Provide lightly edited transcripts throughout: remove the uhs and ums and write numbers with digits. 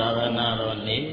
သာသနာတော်နေ့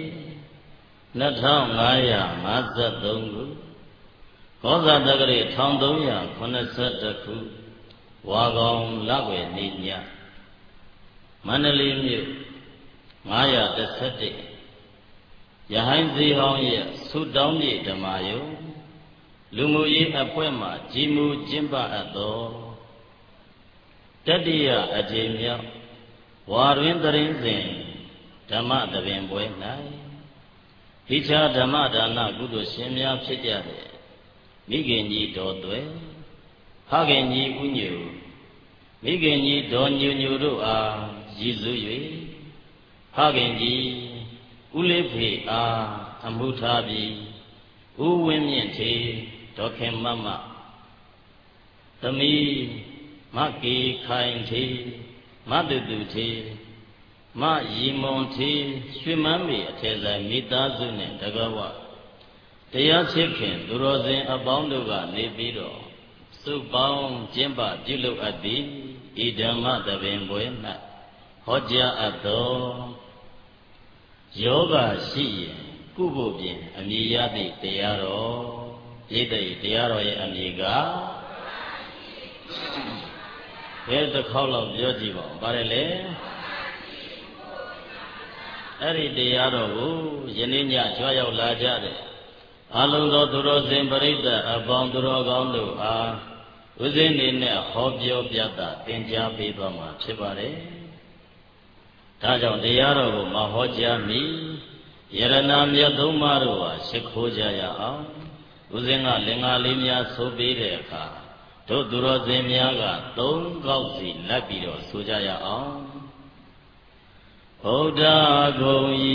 2553ခုကောဇာတက္ကရာ1381ခုဝါကောင်လကွယ်နေ့ညမန္တလေးမြို့911ရဟန်းစီဟောင်းရဲ့ဆုတောင်းမြေဓမ္မယုံလူမှုရေးအဖွဲ့မှကြီးမှုကျင်းပအပ်သောတတိယအကြိမ်မြောက်ဝါတွင်သရင်စဉ်ဓမ္မသဘင်ပွဲ၌ဒီခြားဓမ္မဒါနကုသိုလ်ရှင်များဖြစ်ကြတဲ့မိခင်ကြီးတော်သွဲဖခင်ကြီးဥညူမိခင်ကြီးတော်ညူညူတို့အားရည်စူး၍ဖခင်ကြီးဦးလေးဖေအားအမှုထားပြီးဦးဝင်းမြင့်ထေဒေါ်ခင်မမသမီးမကီခိုင်ထေမတူတူထေမရီမွန်ထေရွှေမန်းမေအထည်ဆိုင်မိသားစုနဲ့တကားဝတရားချစ်ခင်သူတော်စင်အပေါင်းတို့ကနေပြီးတော့စုပေါင်းကျင်းပပြုလုပ်အပ်သည်ဤဓမ္မသဘင်ပွဲ၌ဟောကြားအပ်သောယောဂရှိရင်ကုဖို့ဖြင့်အမည်ရသည့်တရားတော်ဣတိတရားတော်ရဲ့အမည်ကဘယ်တစ်ခေါက်လောက်ပြောကြည့်ပါဦးဗါတယ်လေအဲ့ဒီတရားတော်ကိုယနေ့ညကြွားရောက်လာကြတဲ့အလုံးသောသူတော်စင်ပရိသတ်အပေါင်းသူတော်ကောင်းတို့အားဥစဉ်နေနဲ့ဟောပြောပြတာသင်ကြားပေးသွားမှာဖြစ်ပါတယ်ဒါကြောင့်တရားတော်ကိုမဟောကြားမီယရဏမြတ်သုံးပါးတို့ဟာရှိခိုးကြရအောင်ဥစဉ်ကလင်္ကာလေးများဆိုပေးတဲ့အခါတို့သူတော်စင်များက3ခေါက်စီလက်ပြီးတော့ဆိုကြရအောင်ဗုဒ္ဓဂုံဤ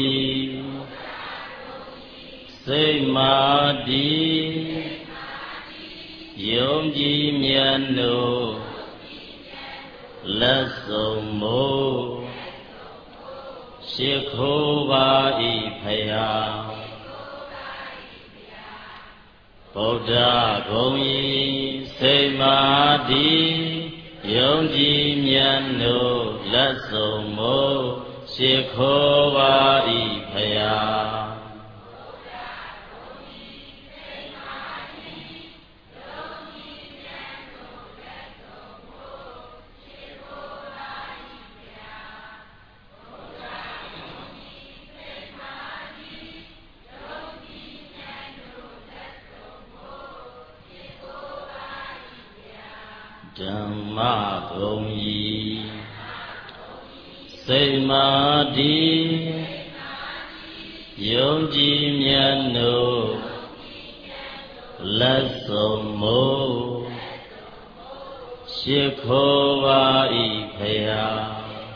စိတ်မာတိယုံကြည်မြတ်တို့လက်ဆုံးမို့ရှိခိုးပါ၏ဖယားဗုဒ္ဓဂုံဤစိတ်မာတိယုံကြည်မြတ်တို့လက်ဆုံးမို့ရှိခိုးပါ၏ဖယားဓမ္မဂုံဤစိတ်မာတိယုံကြည်မြတ်တို့လက်ဆုံးမို့ရှိခိုးပါ၏ဖယား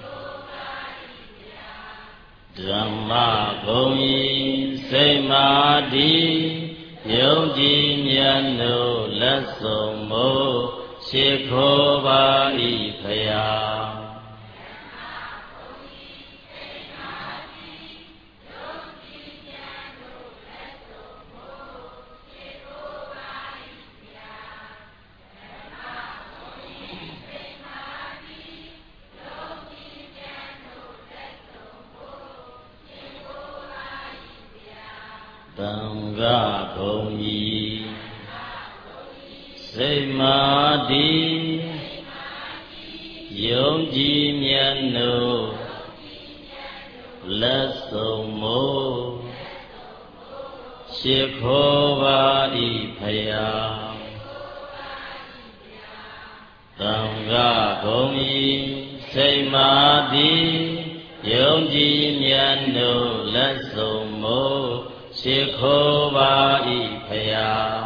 ဓမ္မဂုံဤစိတ်မာတိယုံကြည်မြတ်တို့လက်ဆုံးမို့ရှိခိုးပါ၏ဖယားသံဃာဂုံဤစိတ်မာတိယုံကြည်မြတ်တို့လက်ဆုံးမို့ရှိခိုးပါ၏ဖယားသံဃာဂုံဤစိတ်မာတိယုံကြည်မြတ်တို့လက်ဆုံးမို့ရှိခိုးပါ၏ဖယား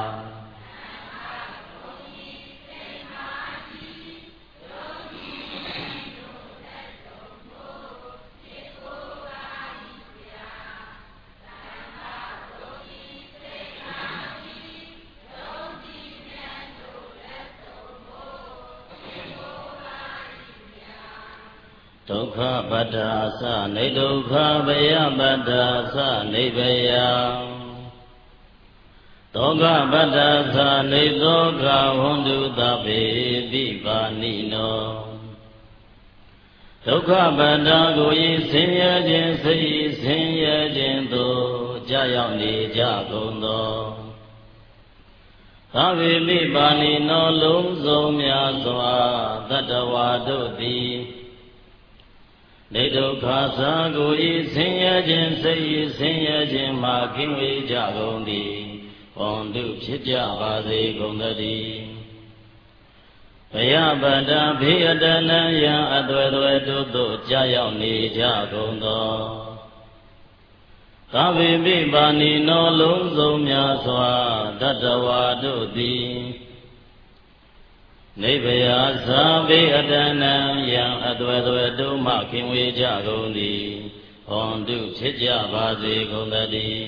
ဒုက္ခပတ္တာသနေဒုက္ခဘယပတ္တာသနေဘယသောကပတ္တာသနေသောကဝန္တုသဗ္ဗေပိပါဏိနောဒုက္ခပတ္တကိုဤဆင်းရဲခြင်းစိတ်ဆင်းရဲခြင်းသို့ကြာရောက်နေကြကုန်သောသာဝေမိပါဏိနောလုံးစုံများစွာတတ္တဝါတို့သည်နေဒုက္ခသာကိုဤဆင်းရဲခြင်းစိတ်ဆင်းရဲခြင်းမှကင်းဝေးကြကုန်သည်ဘွန်တုဖြစ်ကြပါစေကုန်သတည်းဘယပတ္တဘေအတနံယံအသွယ်သွယ်တို့သို့ကြာရောက်နေကြကုန်သောသာဝေမိပါဏိနောလုံးစုံများစွာတတ္တဝါတို့သည်နိဗ္ဗယသာဘေအတနံယံအသွယ်သွယ်တို့မှခင်ဝေကြကုန်သည်ဟွန်တုဖြစ်ကြပါစေကုန်သတည်း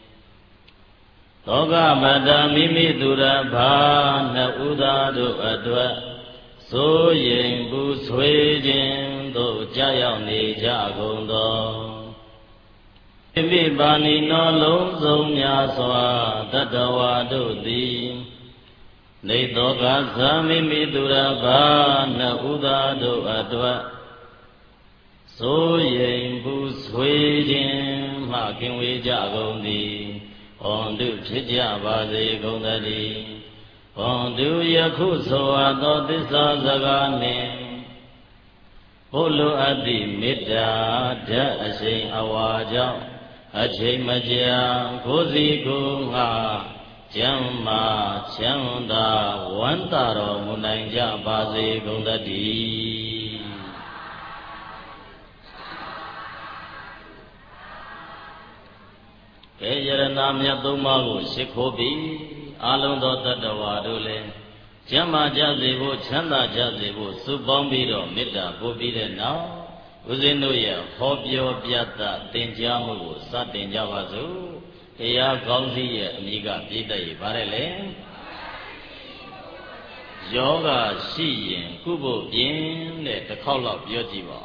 သောကမတ္တမိမိသူရဘာနှစ်ဥသာတို့အတွက်စိုးရိမ်ပူဆွေးခြင်းသို့ကြာရောက်နေကြကုန်သောမိမိပါဏိနောလုံးစုံများစွာတတ္တဝါတို့သည်နေသောကသမိမိသူရဘာနှစ်ဥသာတို့အတွက်စိုးရိမ်ပူဆွေးခြင်းမှခင်ဝေးကြကုန်သည်ဟွန်တုဖြစ်ကြပါစေကုန်သတည်းဟွန်တုယခုဆိုအပ်သောသစ္စာစကားနှင့်ဘုလိုအပ်သည့်မေတ္တာဓာတ်အရှိန်အဝါကြောင့်အချိန်မကြာကိုယ်စီကိုယ်ငါကျမ်းမာချမ်းသာဝမ်းသာတော်မူနိုင်ကြပါစေကုန်သတည်းကဲယရဏမြတ်သုံးပါးကိုရှိခိုးပြီးအလုံးသောတတ္တဝါတို့လည်းကျမ်းမာကြစေဖို့ချမ်းသာကြစေဖို့စုပေါင်းပြီးတော့မေတ္တာပို့ပြီးတဲ့နောက်ဦးဇင်းတို့ရဲ့ဟောပြောပြသသင်ကြားမှုကိုစတင်ကြပါစို့တရားကောင်းစီရဲ့အမိကပြည့်တတ်ရပါတယ်လေယောဂရှိရင်ကုဖို့ပြင်းတဲ့တစ်ခေါက်လောက်ပြောကြည့်ပါ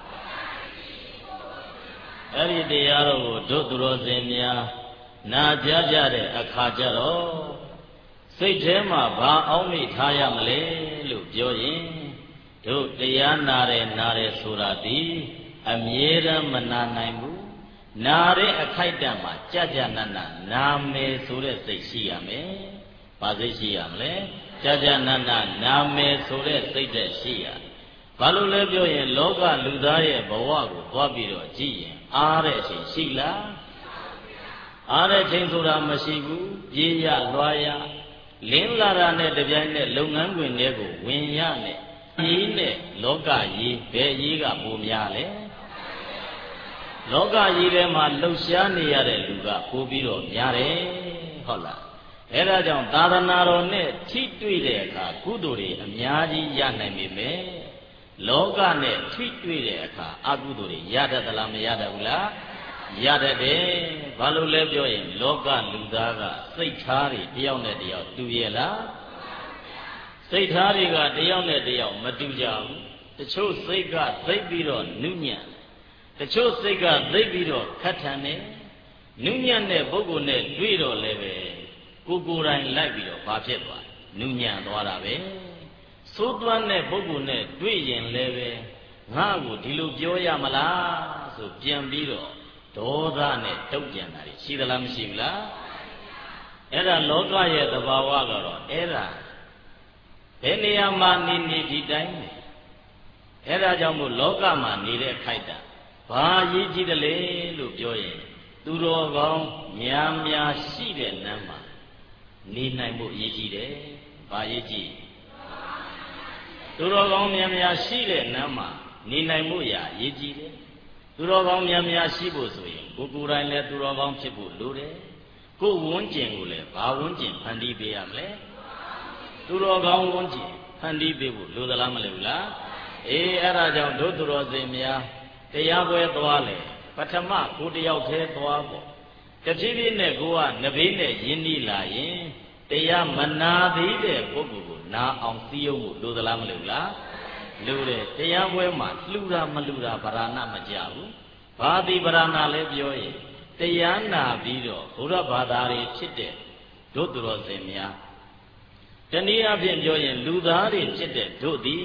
အဲ့ဒီတရားတော်ကိုတို့သူတော်စင်များနာကြားကြတဲ့အခါကျတော့စိတ်ထဲမှာဘာအောင်းမိထားရမလဲလို့ပြောရင်တို့တရားနာတယ်ဆိုတာဒီအမြဲတမ်းမနာနိုင်ဘူးနာတဲ့အခိုက်အတန့်မှာကြကြနနနာမယ်ဆိုတဲ့စိတ်ရှိရမယ်။ဘာစိတ်ရှိရမလဲ။ကြကြနနနာမယ်ဆိုတဲ့စိတ်သက်ရှိရ။ဘာလို့လဲပြောရင်လောကလူသားရဲ့ဘဝကိုသွားပြီးတော့ကြည့်ရင်အားတဲ့အချိန်ရှိလား။အားတဲ့အချိန်ဆိုတာမရှိဘူး။ပြေးရလွှားရလင်းလာတာနဲ့တပြိုင်နက်လုပ်ငန်းခွင်တွေကိုဝင်ရနဲ့ကြီးနဲ့လောကကြီးဘယ်ကြီးကပိုများလဲလောကကြီးထဲမှာလှုပ်ရှားနေရတဲ့လူကပိုပြီးတော့များတယ်ဟုတ်လားအဲဒါကြောင့်သာသနာတော်နဲ့ထိတွေ့တဲ့အခါကုသိုလ်တွေအများကြီးရနိုင်ပေမဲ့လောကနဲ့ထိတွေ့တဲ့အခါအကုသိုလ်တွေရတတ်သလားမရတတ်ဘူးလားရတတ်တယ်ဘာလို့လဲပြောရင်လောကလူသားကစိတ်ထားတွေတယောက်နဲ့တယောက်တူရဲ့လားစိတ်ထားတွေကတယောက်နဲ့တယောက်မတူကြဘူးတချို့စိတ်ကသိပြီးတော့နုညံ့တချို့စိတ်ကသိပြီးတော့ခက်ထန်တယ်နုညံ့တဲ့ပုဂ္ဂိုလ်နဲ့တွေ့တော့လည်းပဲကိုယ်တိုင်လိုက်ပြီးတော့ဘာဖြစ်သွားနုညံ့သွားတာပဲသိုးသွမ်းတဲ့ပုဂ္ဂိုလ်နဲ့တွေ့ရင်လည်းပဲငါ့ကိုဒီလိုပြောရမလားဆိုပြန်ပြီးတော့ဒေါသနဲ့တုတ်ပြန်တာရှိသလားမရှိဘူးလားအဲ့ဒါလောကရဲ့သဘာဝကတော့အဲ့ဒါဘယ်နေရာမှာနေဒီတိုင်းပဲအဲ့ဒါကြောင့်မို့လောကမှာနေတဲ့ခိုက်တာဘာရေးကြည့်တယ်လေလို့ပြောရင်သူတော်ကောင်းများရှိတဲ့နန်းမှာနေနိုင်ဖို့ရေးကြည့်တယ်ဘာရေးကြည့်သူတော်ကောင်းများရှိတဲ့နန်းမှာနေနိုင်ဖို့ရာရေးကြည့်တယ်သူတော်ကောင်းများရှိဖို့ဆိုရင်ကိုယ်တိုင်လည်းသူတော်ကောင်းဖြစ်ဖို့လိုတယ်ကိုယ်ဝန်းကျင်ကိုလည်းဘာဝန်းကျင်ဖန်တီးပေးရမလဲသူတော်ကောင်းဝန်းကျင်ဖန်တီးပေးဖို့လိုသလားမလိုဘူးလားအေးအဲ့ဒါကြောင့်တို့သူတော်စင်များတရားပွဲသွားလေပထမကိုတယောက်သေးသွားပေါ့တဖြည်းဖြည်းနဲ့ကိုကနဘေးနဲ့ယဉ်နီးလာရင်တရားမနာသေးတဲ့ပုဂ္ဂိုလ်ကိုနာအောင်စည်းရုံးဖို့လိုသလားမလိုဘူးလားလိုတယ်တရားပွဲမှာလှူတာမလှူတာဗราဏမကြဘူးဘာတိဗราဏလဲပြောရင်တရားနာပြီးတော့ဘုရားဘာသာတွေဖြစ်တဲ့တို့သူတော်စင်များတနည်းအားဖြင့်ပြောရင်လူသားတွေဖြစ်တဲ့တို့သည်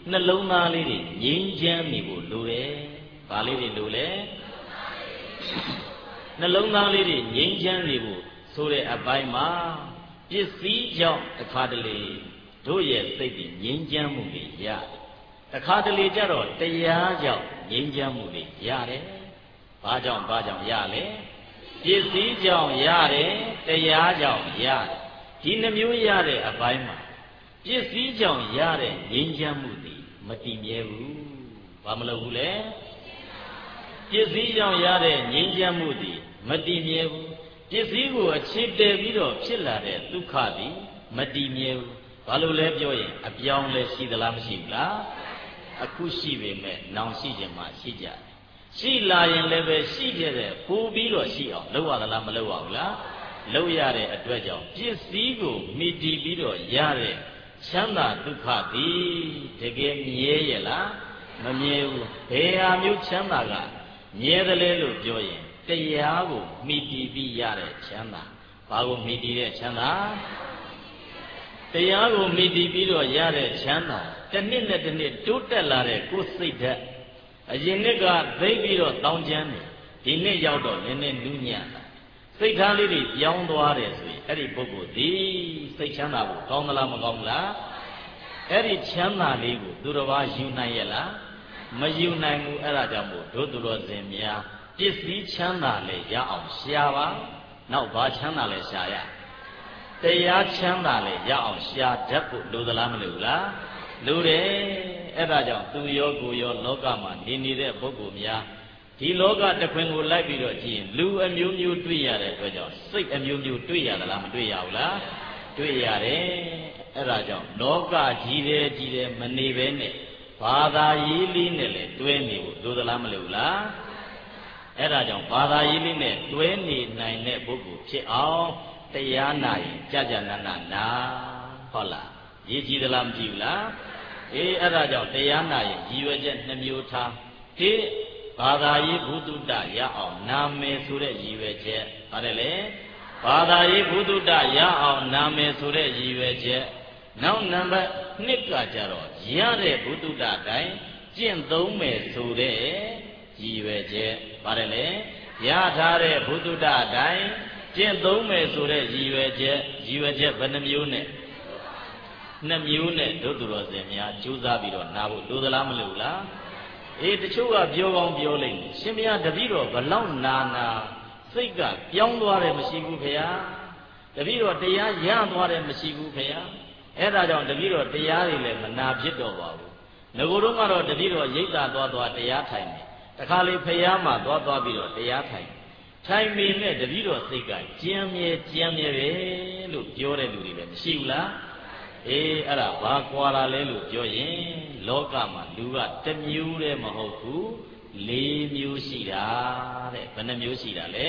နှလုံးသားလေးတွေငြိမ်းချမ်းနေဖို့လိုတယ်ဘာလေးတွေလိုလဲနှလုံးသားလေးတွေငြိမ်းချမ်းနေဖို့ဆိုတဲ့အပိုင်းမှာပစ္စည်းကြောင့်တစ်ခါတလေတို့ရဲ့စိတ်တွေငြိမ်းချမ်းမှုတွေရတစ်ခါတလေကျတော့တရားကြောင့်ငြိမ်းချမ်းမှုတွေရတယ်ဘာကြောင့်ရလဲပစ္စည်းကြောင့်ရတယ်တရားကြောင့်ရတယ်ဒီနှမျိုးရတဲ့အပိုင်းမှာပစ္စည်းကြောင့်ရတဲ့ငြိမ်းချမ်းမှုတွေမတည်မြဲဘူးဘာမလုပ်ဘူးလဲပစ္စည်းကြောင့်ရတဲ့ငြိမ်းချမ်းမှုတွေမတည်မြဲဘူးပစ္စည်းကိုအခြေတည်ပြီးတော့ဖြစ်လာတဲ့ဒုက္ခတွေမတည်မြဲဘူးဘာလို့လဲပြောရင်အပြောင်းလဲရှိသလားမရှိဘူးလားအခုရှိပေမဲ့နောင်ရှိခြင်းမှရှိကြတယ်ရှိလာရင်လည်းပဲရှိခဲ့တဲ့ပို့ပြီးတော့ရှိအောင်လုပ်ရသလားမလုပ်ရဘူးလားလုပ်ရတဲ့အတွက်ကြောင့်ပစ္စည်းကိုမိတည်ပြီးတော့ရတဲ့ချမ်းသာဒုက္ခသည်တကယ်မြဲရဲ့လားမမြဲဘူးဘယ်ဟာမျိုးချမ်းသာကမြဲတယ်လဲလို့ပြောရင်တရားကိုမိတည်ပြီးရတဲ့ချမ်းသာဘာကိုမိတည်တဲ့ချမ်းသာတရားကိုမိတည်ပြီးတော့ရတဲ့ချမ်းသာတစ်နှစ်နဲ့တစ်နှစ်တိုးတက်လာတဲ့ကိုယ်စိတ်ဓာတ်အရင်နှစ်ကသိပြီးတော့တောင်းကျမ်းတယ်ဒီနှစ်ရောက်တော့နည်းနည်းနူးညံ့တာစိတ်ထားလေးတွေပြောင်းသွားတယ်ဆိုရင်အဲ့ဒီပုဂ္ဂိုလ်ဒီစိတ်ချမ်းသာဖို့ကောင်းသလားမကောင်းဘူးလားအဲ့ဒီချမ်းသာလေးကိုသူတစ်ပါးယူနိုင်ရဲ့လားမယူနိုင်ဘူးအဲ့ဒါကြောင့်မို့တို့သူတော်စင်များပစ္စည်းချမ်းသာလေရအောင်ရှာပါနောက်ဘာချမ်းသာလဲရှာရတရားချမ်းသာလေရအောင်ရှာတတ်ဖို့လိုသလားမလိုဘူးလားလိုတယ်အဲ့ဒါကြောင့်သူရောကိုရောလောကမှာနေနေတဲ့ပုဂ္ဂိုလ်များဒီလောကတစ်ခွင်ကိုလိုက်ပြီးတော့ကြည့်ရင်လူအမျိုးမျိုးတွေ့ရတဲ့အတွက်ကြောင့်စိတ်အမျိုးမျိုးတွေ့ရသလားမတွေ့ရဘူးလားတွေ့ရတယ်အဲ့ဒါကြောင့်လောကကြီးတယ်မနေပဲနဲ့ဘာသာရေးလေးနဲ့လည်းတွဲနေဖို့လိုသလားမလိုဘူးလားအဲ့ဒါကြောင့်ဘာသာရေးလေးနဲ့တွဲနေနိုင်တဲ့ပုဂ္ဂိုလ်ဖြစ်အောင်တရားနာရင်ကြာနာဟုတ်လားရည်ကြည်သလားမကြည့်ဘူးလားအေးအဲ့ဒါကြောင့်တရားနာရင်ရည်ရွယ်ချက်နှမျိုးထားဒီဘာသာရေးဘုဒ္ဓတရအောင်နာမယ်ဆိုတဲ့ရည်ရွယ်ချက်ပါတယ်လေဘာသာရေးဘုဒ္ဓတရအောင်နာမယ်ဆိုတဲ့ရည်ရွယ်ချက်နောက်နံပါတ်2ကကြတော့ရတဲ့ဘုဒ္ဓတတိုင်းကျင့်သုံးမယ်ဆိုတဲ့ရည်ရွယ်ချက်ပါတယ်လေရထားတဲ့ဘုဒ္ဓတတိုင်းကျင့်သုံးမယ်ဆိုတဲ့ရည်ရွယ်ချက်ဘယ်နှမျိုးနဲ့2မျိုးနဲ့တို့သူတော်စင်များကြိုးစားပြီးတော့နာဖို့လိုသလားမလိုဘူးလားအေးတချို့ကပြောကောင်းပြောလိမ့်မယ်ရှင်မယားတပည့်တော်ဘလောက်နာစိတ်ကပြောင်းသွားတယ်မရှိဘူးဖေ။တပည့်တော်တရားရသွားတယ်မရှိဘူးဖေ။အဲ့ဒါကြောင့်တပည့်တော်တရားတွေလည်းမနာဖြစ်တော့ပါဘူး။ငကိုယ်တော့ကတော့တပည့်တော်ရိတ်တာသွားတရားထိုင်တယ်။တခါလေဖေမှာသွားပြီးတော့တရားထိုင်ထိုင်မိနဲ့တပည့်တော်စိတ်ကကြမ်းမြဲပဲလို့ပြောတဲ့လူတွေလည်းမရှိဘူးလားအေးအဲ့ဒါဘာကွာလာလဲလို့ပြောရင်လောကမှာလူကတစ်မျိုးတည်းမဟုတ်ဘူး4မျိုးရှိတာတဲ့ဘယ်နှမျိုးရှိတာလဲ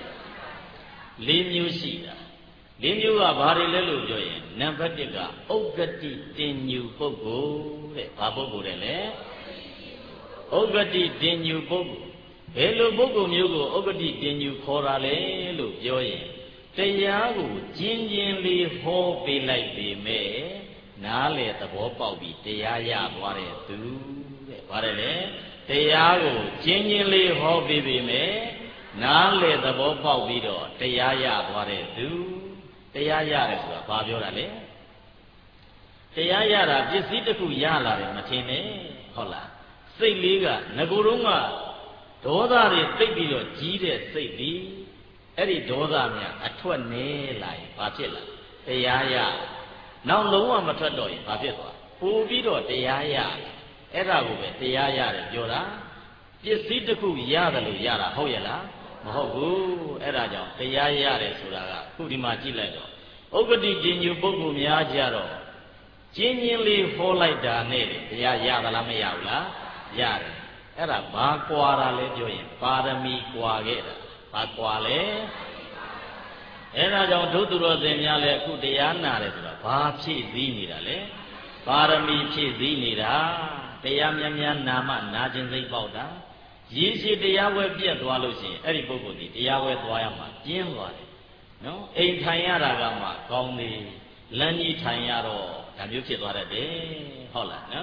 4မျိုးရှိတာ4မျိုးကဘာတွေလဲလို့ပြောရင်နံပါတ်1ကဥက္ကတိတင်ညူပုဂ္ဂိုလ်တဲ့ဘာပုဂ္ဂိုလ်တဲ့လဲဥက္ကတိတင်ညူပုဂ္ဂိုလ်ဘယ်လိုပုဂ္ဂိုလ်မျိုးကိုဥက္ကတိတင်ညူခေါ်တာလဲလို့ပြောရင်တရားကိုကျင်းလေးဟောပေးလိုက်ပေမဲ့နားလေသဘောပေါက်ပြီးတရားရသွားတဲ့သူတဲ့ဗါတယ်လေတရားကိုကျင်းလေးဟောပေးပေမဲ့နားလေသဘောပေါက်ပြီးတော့တရားရသွားတဲ့သူတရားရတယ်ဆိုတာဘာပြောတာလဲတရားရတာပစ္စည်းတစ်ခုရလာတယ်မထင်နဲ့ဟုတ်လားစိတ်လေးကငကိုယ်တုန်းကဒေါသတွေတိတ်ပြီးတော့ကြီးတဲ့စိတ်ဒီအဲ့ဒီဒေါသများအထွက်နေလာရင်ဘာဖြစ်လာတရားရနောက်လုံးဝမထွက်တော့ရင်ဘာဖြစ်သွားပို့ပြီးတော့တရားရအဲ့ဒါကိုပဲတရားရတယ်ပြောတာပစ္စည်းတစ်ခုရတယ်လို့ရတာဟုတ်ရဲ့လားမဟုတ်ဘူးအဲ့ဒါကြောင့်တရားရတယ်ဆိုတာကခုဒီမှာကြည့်လိုက်တော့ဥက္ကတိကျင်ညူပုဂ္ဂိုလ်များကြတော့ကျင်းလေးဟောလိုက်တာနဲ့တရားရသလားမရဘူးလားရတယ်အဲ့ဒါဘာကွာတာလဲပြောရင်ပါရမီကွာခဲ့တာဘာကွာလဲအဲ့ဒါကြောင့်ဒုသူတော်စင်များလည်းအခုတရားနာတယ်ဆိုတာဘာဖြည့်စည်းနေတာလဲပါရမီဖြည့်စည်းနေတာတရားများနာမှနာခြင်းစိတ်ပေါက်တာရည်ရှိတရားဝဲပြက်သွားလို့ရှိရင်အဲ့ဒီပုဂ္ဂိုလ်ဒီတရားဝဲသွားရမှာပြင်းသွားတယ်နော်အိမ်ထိုင်ရတာကမှကောင်းသေးလမ်းကြီးထိုင်ရတော့ဒါမျိုးဖြစ်သွားတတ်တယ်ဟုတ်လားနော်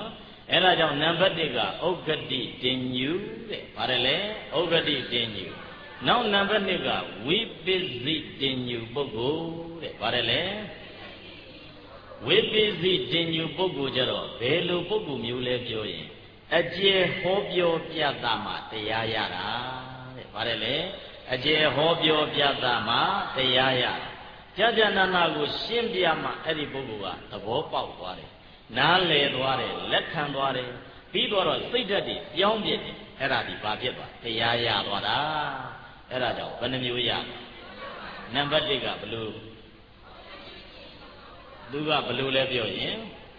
အဲ့ဒါကြောင့်နံပါတ်1ကဥက္ကတိတင်ညူတဲ့ဗါတယ်လေဥက္ကတိတင်ညူနောက်နံပါတ်2ကဝိပစ္စည်းတင်ညူပုဂ္ဂိုလ်တဲ့ဗါတယ်လေဝိပစ္စည်းတင်ညူပုဂ္ဂိုလ်ကြတော့ဘယ်လိုပုဂ္ဂိုလ်မျိုးလဲပြောရင်အကျေဟောပြောပြတာမှတရားရတာတဲ့ဗါတယ်လေအကျေဟောပြောပြတာမှတရားရကြာကြာနာနာကိုရှင်းပြမှအဲ့ဒီပုဂ္ဂိုလ်ကသဘောပေါက်သွားတယ်နားလည်သွားတယ်လက်ခံသွားတယ်ပြီးတော့စိတ်ဓာတ်တွေပြောင်းပြစ်တယ်အဲ့ဒါဒီဘာဖြစ်သွားတရားရသွားတာအဲ့ဒါကြောင့်ဘယ်နှမျိုးရနံပါတ်1ကဘလို့သူကဘလို့လဲပြောရင်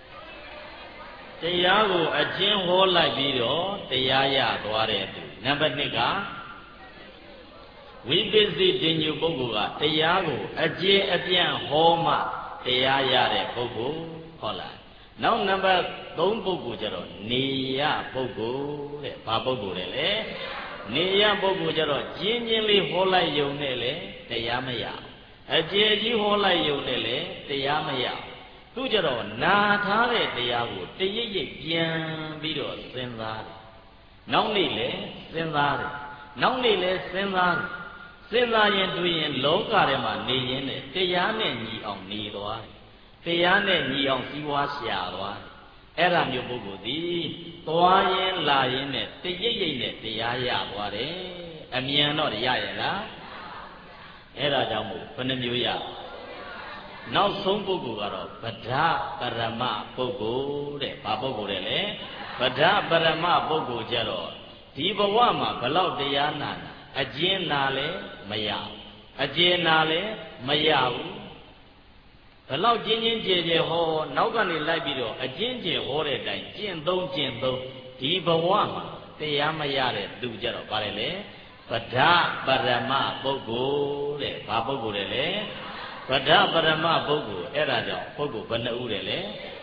တရားကိုအကျဉ်းဟောလိုက်ပြီးတော့တရားရသွားတယ်သူနံပါတ်2ကဝိပစ္စည်းတင်ညူပုဂ္ဂိုလ်ကတရားကိုအကျဉ်းအပြန့်ဟောမှတရားရတဲ့ပုဂ္ဂိုလ်ဟုတ်လားနောက်နံပါတ်3ပုဂ္ဂိုလ်ကျတော့နေရပုဂ္ဂိုလ်တဲ့ဘာပုဂ္ဂိုလ်လဲလေနေရပုဂ္ဂိုလ်ကျတော့ကျင်းချင်းလေးဟောလိုက်ယုံနဲ့လေတရားမရအကျယ်ကြီးဟောလိုက်ယုံနဲ့လေတရားမရသူကျတော့နာထားတဲ့တရားကိုတရိပ်ရိပ်ပြန်ပြီးတော့စဉ်းစားတယ်နောက်နေ့လေစဉ်းစားတယ်နောက်နေ့လေစဉ်းစားတယ်စဉ်းစားရင်တွေ့ရင်လောကထဲမှာနေရင်းနဲ့တရားနဲ့ညီအောင်နေသွားတယ်တရားနဲ့ညီအောင်စီးပွားရှာသွားတယ်အဲ့ဒါမျိုးပုဂ္ဂိုလ်သည်သွားရင်လာရင်နဲ့တရိပ်ရိပ်နဲ့တရားရသွားတယ်အမြန်တော့ရရလားအဲ့ဒါကြောင့်မို့ဘယ်နှမျိုးရနောက်ဆုံးပုဂ္ဂိုလ်ကတော့ဗဒပရမပုဂ္ဂိုလ်တဲ့ဘာပုဂ္ဂိုလ်လဲလေဗဒပရမပုဂ္ဂိုလ်ကြတော့ဒီဘဝမှာဘလောက်တရားနာအကျဉ်းနာလဲမရအကျဉ်းနာလဲမရဘူးဘလောက်ကျင်းချင်းကြဲကြဲဟောနောက်ကနေလိုက်ပြီးတော့အကျဉ်းကျဲဟောတဲ့အတိုင်းကျင့်သုံးဒီဘဝမှာတရားမရတဲ့သူကြတော့ဗါတယ်လေဗဒပရမပုဂ္ဂိုလ်တဲ့ဘာပုဂ္ဂိုလ်လဲလေဗဒပရမပုဂ္ဂိုလ်အဲ့ဒါကြောင့်ပုဂ္ဂိုလ်ဘယ်နှဦးလဲလေ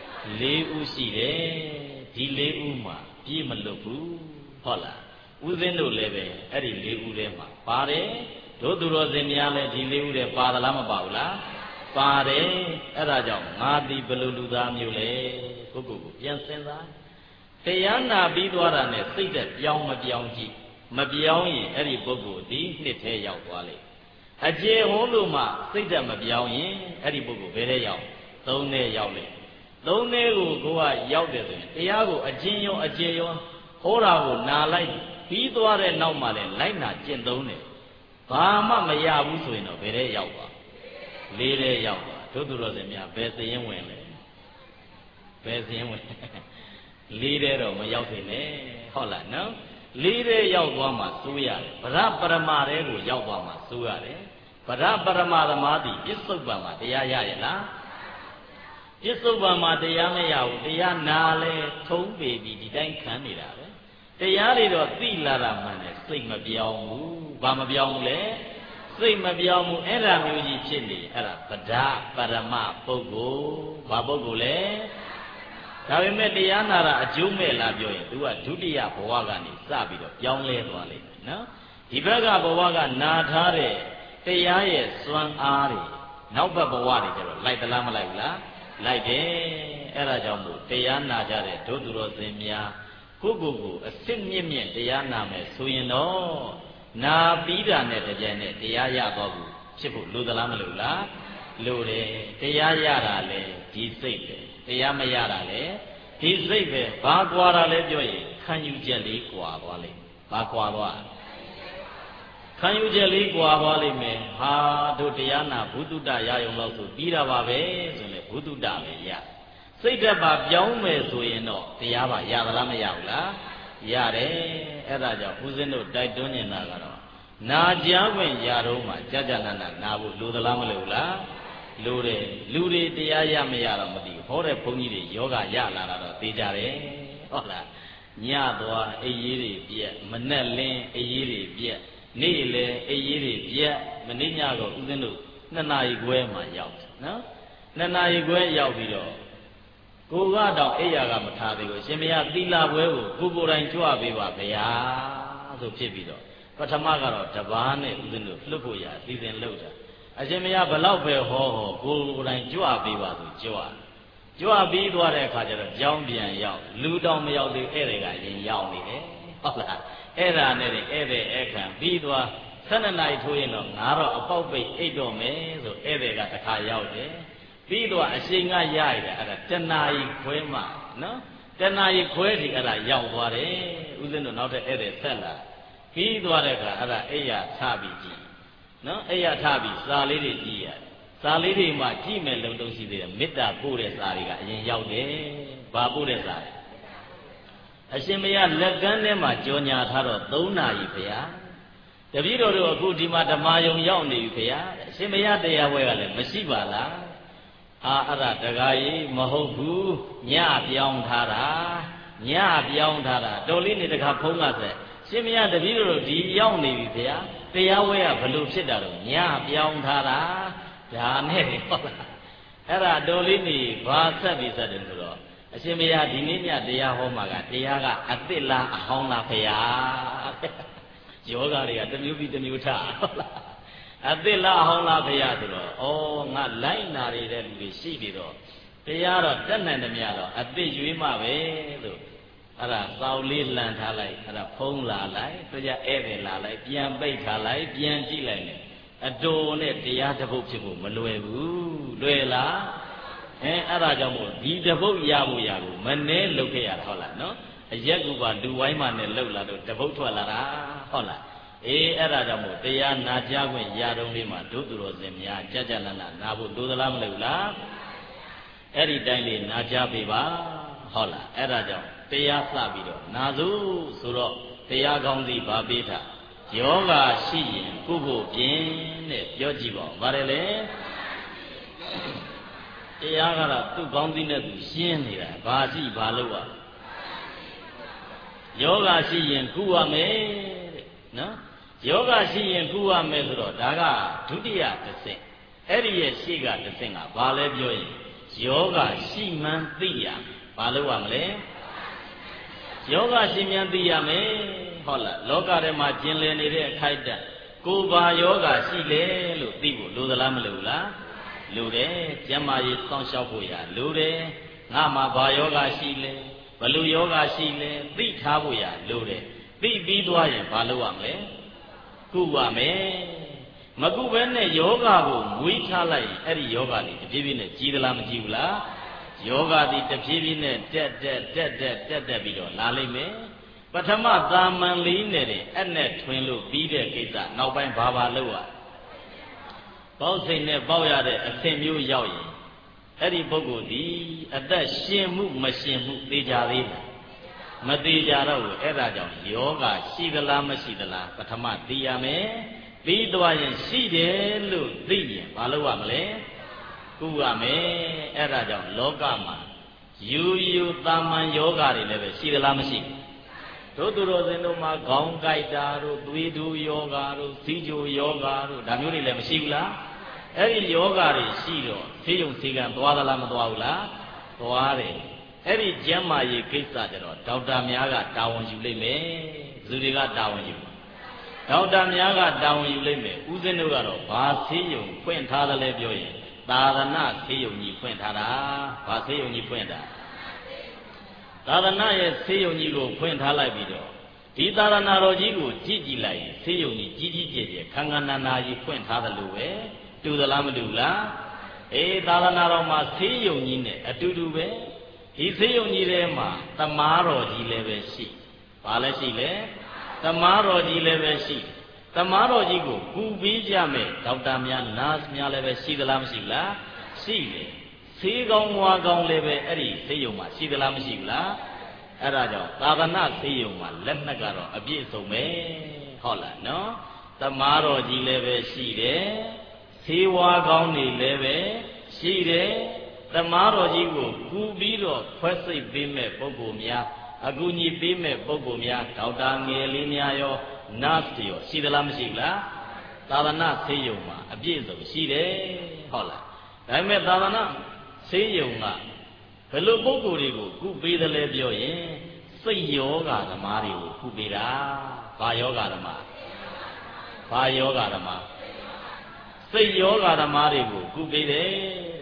4ဦးရှိတယ်ဒီ4ဦးမှာပြည့်မလွတ်ဘူးဟုတ်လားဦးဇင်းတို့လည်းပဲအဲ့ဒီ4ဦးထဲမှာပါတယ်တို့သူတော်စင်များလည်းဒီ4ဦးထဲပါသလားမပါဘူးလားပါတယ်အဲ့ဒါကြောင့်ငါသည်ဘယ်လိုလူသားမျိုးလဲပုဂ္ဂိုလ်ကိုပြန်စဉ်းစားတရားနာပြီးသွားတာနဲ့စိတ်သက်ပြောင်းမပြောင်းကြည့်မပြောင်းရင်အဲ့ဒီပုဂ္ဂိုလ်ဒီနှစ်ထဲရောက်သွားလိမ့်အကျေဟောလို့မှစိတ်သက်မပြောင်းရင်အဲ့ဒီပုဂ္ဂိုလ်ဘယ်ထဲရောက်3ထဲရောက်လိမ့်3ထဲကိုကရောက်တယ်ဆိုရင်တရားကိုအကျဉ်းရောအကျေရောဟောတာကိုနာလိုက်ပြီးသွားတဲ့နောက်မှလည်းလိုက်နာကျင့်သုံးတယ်ဘာမှမရဘူးဆိုရင်တော့ဘယ်ထဲရောက်သွား4ထဲရောက်သွားတို့သူတော်စင်များဘယ်စရင်ဝင်လဲဘယ်စရင်ဝင်4ထဲတော့မရောက်သေးနဲ့ဟုတ်လားနော်4ထဲရောက်သွားမှစိုးရတယ်ဗရပရမတဲကိုရောက်သွားမှစိုးရတယ်ဗရပရမသမားတိပစ္စုပန်မှာတရားရရဲ့လားပစ္စုပန်မှာတရားမရဘူးတရားနာလဲထုံးပေပြီးဒီတိုင်းခံနေတာပဲတရားတွေတော့သိလာတာမှန်တယ်စိတ်မပြောင်းဘူးဘာမပြောင်းဘူးလဲစိတ်မပြောင်းဘူးအဲ့ဒါမျိုးကြီးဖြစ်နေအဲ့ဒါဗဒပရမပုဂ္ဂိုလ်ဘာပုဂ္ဂိုလ်လဲဒါပေမဲ့တရားနာတာအကျိုးမဲ့လားပြောရင် तू ကဒုတိယဘဝကနေစပြီးတော့ပြောင်းလဲသွားလိမ့်မယ်နော်ဒီဘက်ကဘဝကနာထားတဲ့တရားရဲ့စွမ်းအားတွေနောက်ဘက်ဘဝတွေကျတော့လိုက်သလားမလိုက်ဘူးလားလိုက်တယ်အဲ့ဒါကြောင့်မို့တရားနာကြတဲ့ဒုသူတော်စင်များကိုအစ်စ်မြင့်မြင့်တရားနာမယ်ဆိုရင်တော့နာပြီးတာနဲ့တကြံနဲ့တရားရတော့ဘူးဖြစ်ဖို့လိုသလားမလိုလားလိုတယ်တရားရတာလေဒီစိတ်ပဲတရားမရတာလေဒီစိတ်ပဲဘာကွာတာလဲပြောရင်ခံယူချက်လေးကွာသွားလိမ့်ဘာကွာသွားခံယူချက်လေးကွာသွားလိမ့်မယ်ဟာတို့တရားနာဘုဒ္ဓရယုံလို့ဆိုပြီးတာပါပဲဆိုရင်ဘုဒ္ဓပဲရစိတ်ဓာတ်ပါပြောင်းမယ်ဆိုရင်တော့တရားပါရသလားမရဘူးလားရတယ်အဲ့ဒါကြောင့်ဦးဇင်းတို့တိုက်တွန်းနေတာကတော့နာကြားခွင့်ရတော့မှကြာကြာနာနာဖို့လိုသလားမလိုဘူးလားလိုတယ်လူတွေတရားရမရတော့မသိဘူးဟောတဲ့ဘုန်းကြီးတွေယောဂရလာတာတော့သိကြတယ်ဟုတ်လားညသွားအေးရေးတွေပြက်မနဲ့လင်းအေးရေးတွေပြက်နေ့လေအေးရေးတွေပြက်မနေ့ညတော့ဦးဇင်းတို့2 နာရီခွဲမှရောက်နော်2 နာရီခွဲရောက်ပြီးတော့ကိုကတော့အိယာကမထားသေးဘူးရှင်မရသီလာပွဲကိုကိုယ်တိုင်ကြွပေးပါဗျာဆိုဖြစ်ပြီးတော့ပထမကတော့တပားနဲ့ဦးဇင်းတို့လှုပ်ဖို့ရအစီအစဉ်လုပ်တာအရှင်မရဘလောက်ပဲဟောကိုယ်တိုင်ကြွပေးပါဆိုကြွကြွပြီးသွားတဲ့အခါကျတော့ကြောင်းပြန်ရောက်လူတောင်မရောက်သေးဧည့်သည်ကရင်ရောက်နေတယ်ဟုတ်လားအဲ့ဒါနဲ့ဧည့်သည်အခါပြီးသွား12 နာရီထိုးရင်တော့ငါတော့အပေါက်ပိတ်အိတ်တော့မယ်ဆိုဧည့်သည်ကတခါရောက်တယ်ပြီးသွားအချိန်ကရရတယ်အဲ့ဒါ1 နာရီခွဲမှနော်1 နာရီခွဲထိအဲ့ဒါရောက်သွားတယ်ဦးဇင်းတို့နောက်ထပ်ဧည့်သည်ဆက်လာပြီးသွားတဲ့အခါအဲ့ဒါအိယာထပြီးကြည့်နော်အိယာထပြီးစာလေးတွေကြည့်ရတယ်စာလေးတွေမှာကြည့်မဲ့လုံတုံးရှိသေးတယ်မေတ္တာပို့တဲ့စာတွေကအရင်ရောက်တယ်ဘာပို့တဲ့စာလဲအရှင်မယလက်ကမ်းထဲမှာကြော်ညာထားတော့3 နာရီဗျာတပည့်တော်တို့အခုဒီမှာဓမ္မယုံရောက်နေပြီဗျာအရှင်မယတရားဝဲကလည်းမရှိပါလားအဲ့ဒါတကားကြီးမဟုတ်ဘူးညပြောင်းထားတာညပြောင်းထားတာတော်လေးနေတခါဖုံးကဆက်ရှင်မယတပည့်တော်တို့ဒီရောက်နေပြီဗျာတရားဝဲကဘလို့ဖြစ်တာတော့ညပြောင်းထားတာဒါနဲ့ဟုတ်လားအဲ့ဒါတော်လေးနေဘာဆက်ပြီးဆက်တယ်ဆိုတော့အရှင်မယဒီနေ့ညတရားဟောမှာကတရားကအသစ်လားအဟောင်းလားဗျာယောဂတွေကတစ်မျိုးပြီးတစ်မျိုးထားဟုတ်လားအသစ်လားအဟောင်းလားဗျာဆိုတော့ဩငါလိုက်နာရတဲ့လူတွေရှိပြီတော့တရားတော့တက်နိုင်တယ်များတော့အသစ်ရွေးမှပဲလို့အဲ့ဒါစောက်လေးလှန်ထားလိုက်အဲ့ဒါဖုံးလာလိုက်သူကြဧည့်သည်လာလိုက်ပြန်ပိတ်ထားလိုက်ပြန်ကြည့်လိုက်အတူနဲ့တရားတစ်ပုဒ်ဖြစ်ဖို့မလွယ်ဘူးလွယ်လားအဲ့ဒါကြောင့်မို့ဒီတစ်ပုဒ်ရဖို့ရကိုမနှဲလုပ်ခဲ့ရတာဟုတ်လားနော်အရက်ကပါလူဝိုင်းမှနဲ့လှုပ်လာတော့တစ်ပုဒ်ထွက်လာတာဟုတ်လားအဲ့ဒါကြောင့်မို့တရားနာကြားခွင့်ရတုံးလေးမှာဒုသူတော်စင်များကြကြလန်းနာဖို့လိုသလားမလိုလားအဲ့ဒီတိုင်းလေးနာကြားပေးပါဟုတ်လားအဲ့ဒါကြောင့်တရားစပြီးတော့နာစုဆိုတော့တရားကောင်းစီပါပေးတာယောဂရှိရင်ကုဖို့ပြင်တဲ့ပြောကြည့်ပါဦးဗါတယ်လေတရားကတော့သူ့ကောင်းစီနဲ့သူရှင်းနေတာဘာရှိဘာလို့อ่ะယောဂရှိရင်ကုရမယ်တဲ့နော်ယောဂရှိရင်ကုရမယ်ဆိုတော့ဒါကဒုတိယတစ်ဆင့်အဲ့ဒီရဲ့ရှေ့ကတစ်ဆင့်ကဘာလဲပြောရင်ယောဂရှိမှန်းသိရဘာလို့ရမလဲယောဂရှိမှန်းသိရမယ်ဟုတ်လားလောကထဲမှာကျင်လည်နေတဲ့အခိုက်အတန့်ကိုယ်ဘာယောဂရှိလဲလို့သိဖို့လိုသလားမလိုလားလိုတယ်ကျမ်းမာရေးစောင့်ရှောက်ဖို့ရလိုတယ်ငါမှာဘာယောဂရှိလဲဘလူယောဂရှိလဲသိထားဖို့ရလိုတယ်သိပြီးသွားရင်ဘာလုပ်ရမလဲကုရမယ်မကုဘဲနဲ့ယောဂကိုမွေးထားလိုက်အဲ့ဒီယောဂလေးတဖြည်းဖြည်းနဲ့ကြီးသလားမကြီးဘူးလားယောဂသည်တဖြည်းဖြည်းနဲ့တက်ပြီးတော့လာလိမ့်မယ်ပထမသာမန်လေးနဲ့အဲ့နဲ့ထွင်လို့ပြီးတဲ့ကိစ္စနောက်ပိုင်းဘာလုပ်ရပေါက်စိတ်နဲ့ပေါက်ရတဲ့အဆင့်မျိုးရောက်ရင်အဲ့ဒီပုဂ္ဂိုလ်ဒီအသက်ရှင်မှုမရှင်မှုသိကြသေးလားမသိကြတော့ဘူးအဲ့ဒါကြောင့်ယောဂရှိသလားမရှိသလားပထမသိရမယ်ပြီးသွားရင်ရှိတယ်လို့သိရင်ဘာလုပ်ရမလဲကုရမယ်အဲ့ဒါကြောင့်လောကမှာယူတာမန်ယောဂတွေလည်းပဲရှိသလားမရှိတို့သူတော်စင်တို့မှာခေါင်းကိုက်တာတို့သွေးတူယောဂတို့စီးကြိုယောဂတို့ဒါမျိုးတွေလည်းမရှိဘူးလားအဲ့ဒီယောဂတွေရှိတော့ဆေးရုံဆေးကံသွားသလားမသွားဘူးလားသွားတယ်အဲ့ဒီကျမ်းမာရေးကိစ္စကြတော့ဒေါက်တာများကတာဝန်ယူလိမ့်မယ်ဘယ်သူတွေကတာဝန်ယူဒေါက်တာများကတာဝန်ယူလိမ့်မယ်ဦးဇင်းတို့ကတော့ဘာဆေးရုံဖွင့်ထားတယ်လဲပြောရင်သာသနာဆေးရုံကြီးဖွင့်ထားတာဘာဆေးရုံကြီးဖွင့်တာသာသနာရဲ့ဆေးရုံကြီးကိုဖွင့်ထားလိုက်ပြီးတော့ဒီသာသနာတော်ကြီးကိုကြည့်လိုက်ရင်ဆေးရုံကြီးကြီးကျယ်ကျယ်ခန်းခန်းနာနာကြီးဖွင့်ထားတယ်လို့ပဲတူသလားမတူလားသာသနာတော်မှာဆေးရုံကြီးနဲ့အတူတူပဲဒီဆေးရုံကြီးထဲမှာသမားတော်ကြီးလည်းပဲရှိဘာလဲရှိလဲသမားတော်ကြီးလည်းပဲရှိသမားတော်ကြီးကိုကူပေးကြမယ်ဒေါက်တာများနားများလည်းပဲရှိသလားမရှိဘူးလားရှိတယ်ဆေးကောင်းဝါကောင်းလည်းပဲအဲ့ဒီဆေးရုံမှာရှိသလားမရှိဘူးလားအဲ့ဒါကြောင့်သာသနာဆေးရုံမှာလက်နက်ကတော့အပြည့်စုံပဲဟုတ်လားနော်သမားတော်ကြီးလည်းပဲရှိတယ်ဆေးဝါကောင်းနေလည်းပဲရှိတယ်သမားတော်ကြီးကိုကူပြီးတော့ခွဲစိတ်ပေးမဲ့ပုဂ္ဂိုလ်များအကူအညီပေးမဲ့ပုဂ္ဂိုလ်များဒေါက်တာငယ်လေးများရောနတ်တွေရောရှိသလားမရှိဘူးလားသာသနာဆေးရုံမှာအပြည့်စုံရှိတယ်ဟုတ်လားဒါပေမဲ့သာသနာဆေးရုံကဘယ်လိုပုဂ္ဂိုလ်တွေကိုကုပေးတယ်လဲပြောရင်စိတ်ယောဂဓမ္မတွေကိုကုပေးတာဘာယောဂဓမ္မဘာယောဂဓမ္မစိတ်ယောဂဓမ္မတွေကိုကုပေးတယ်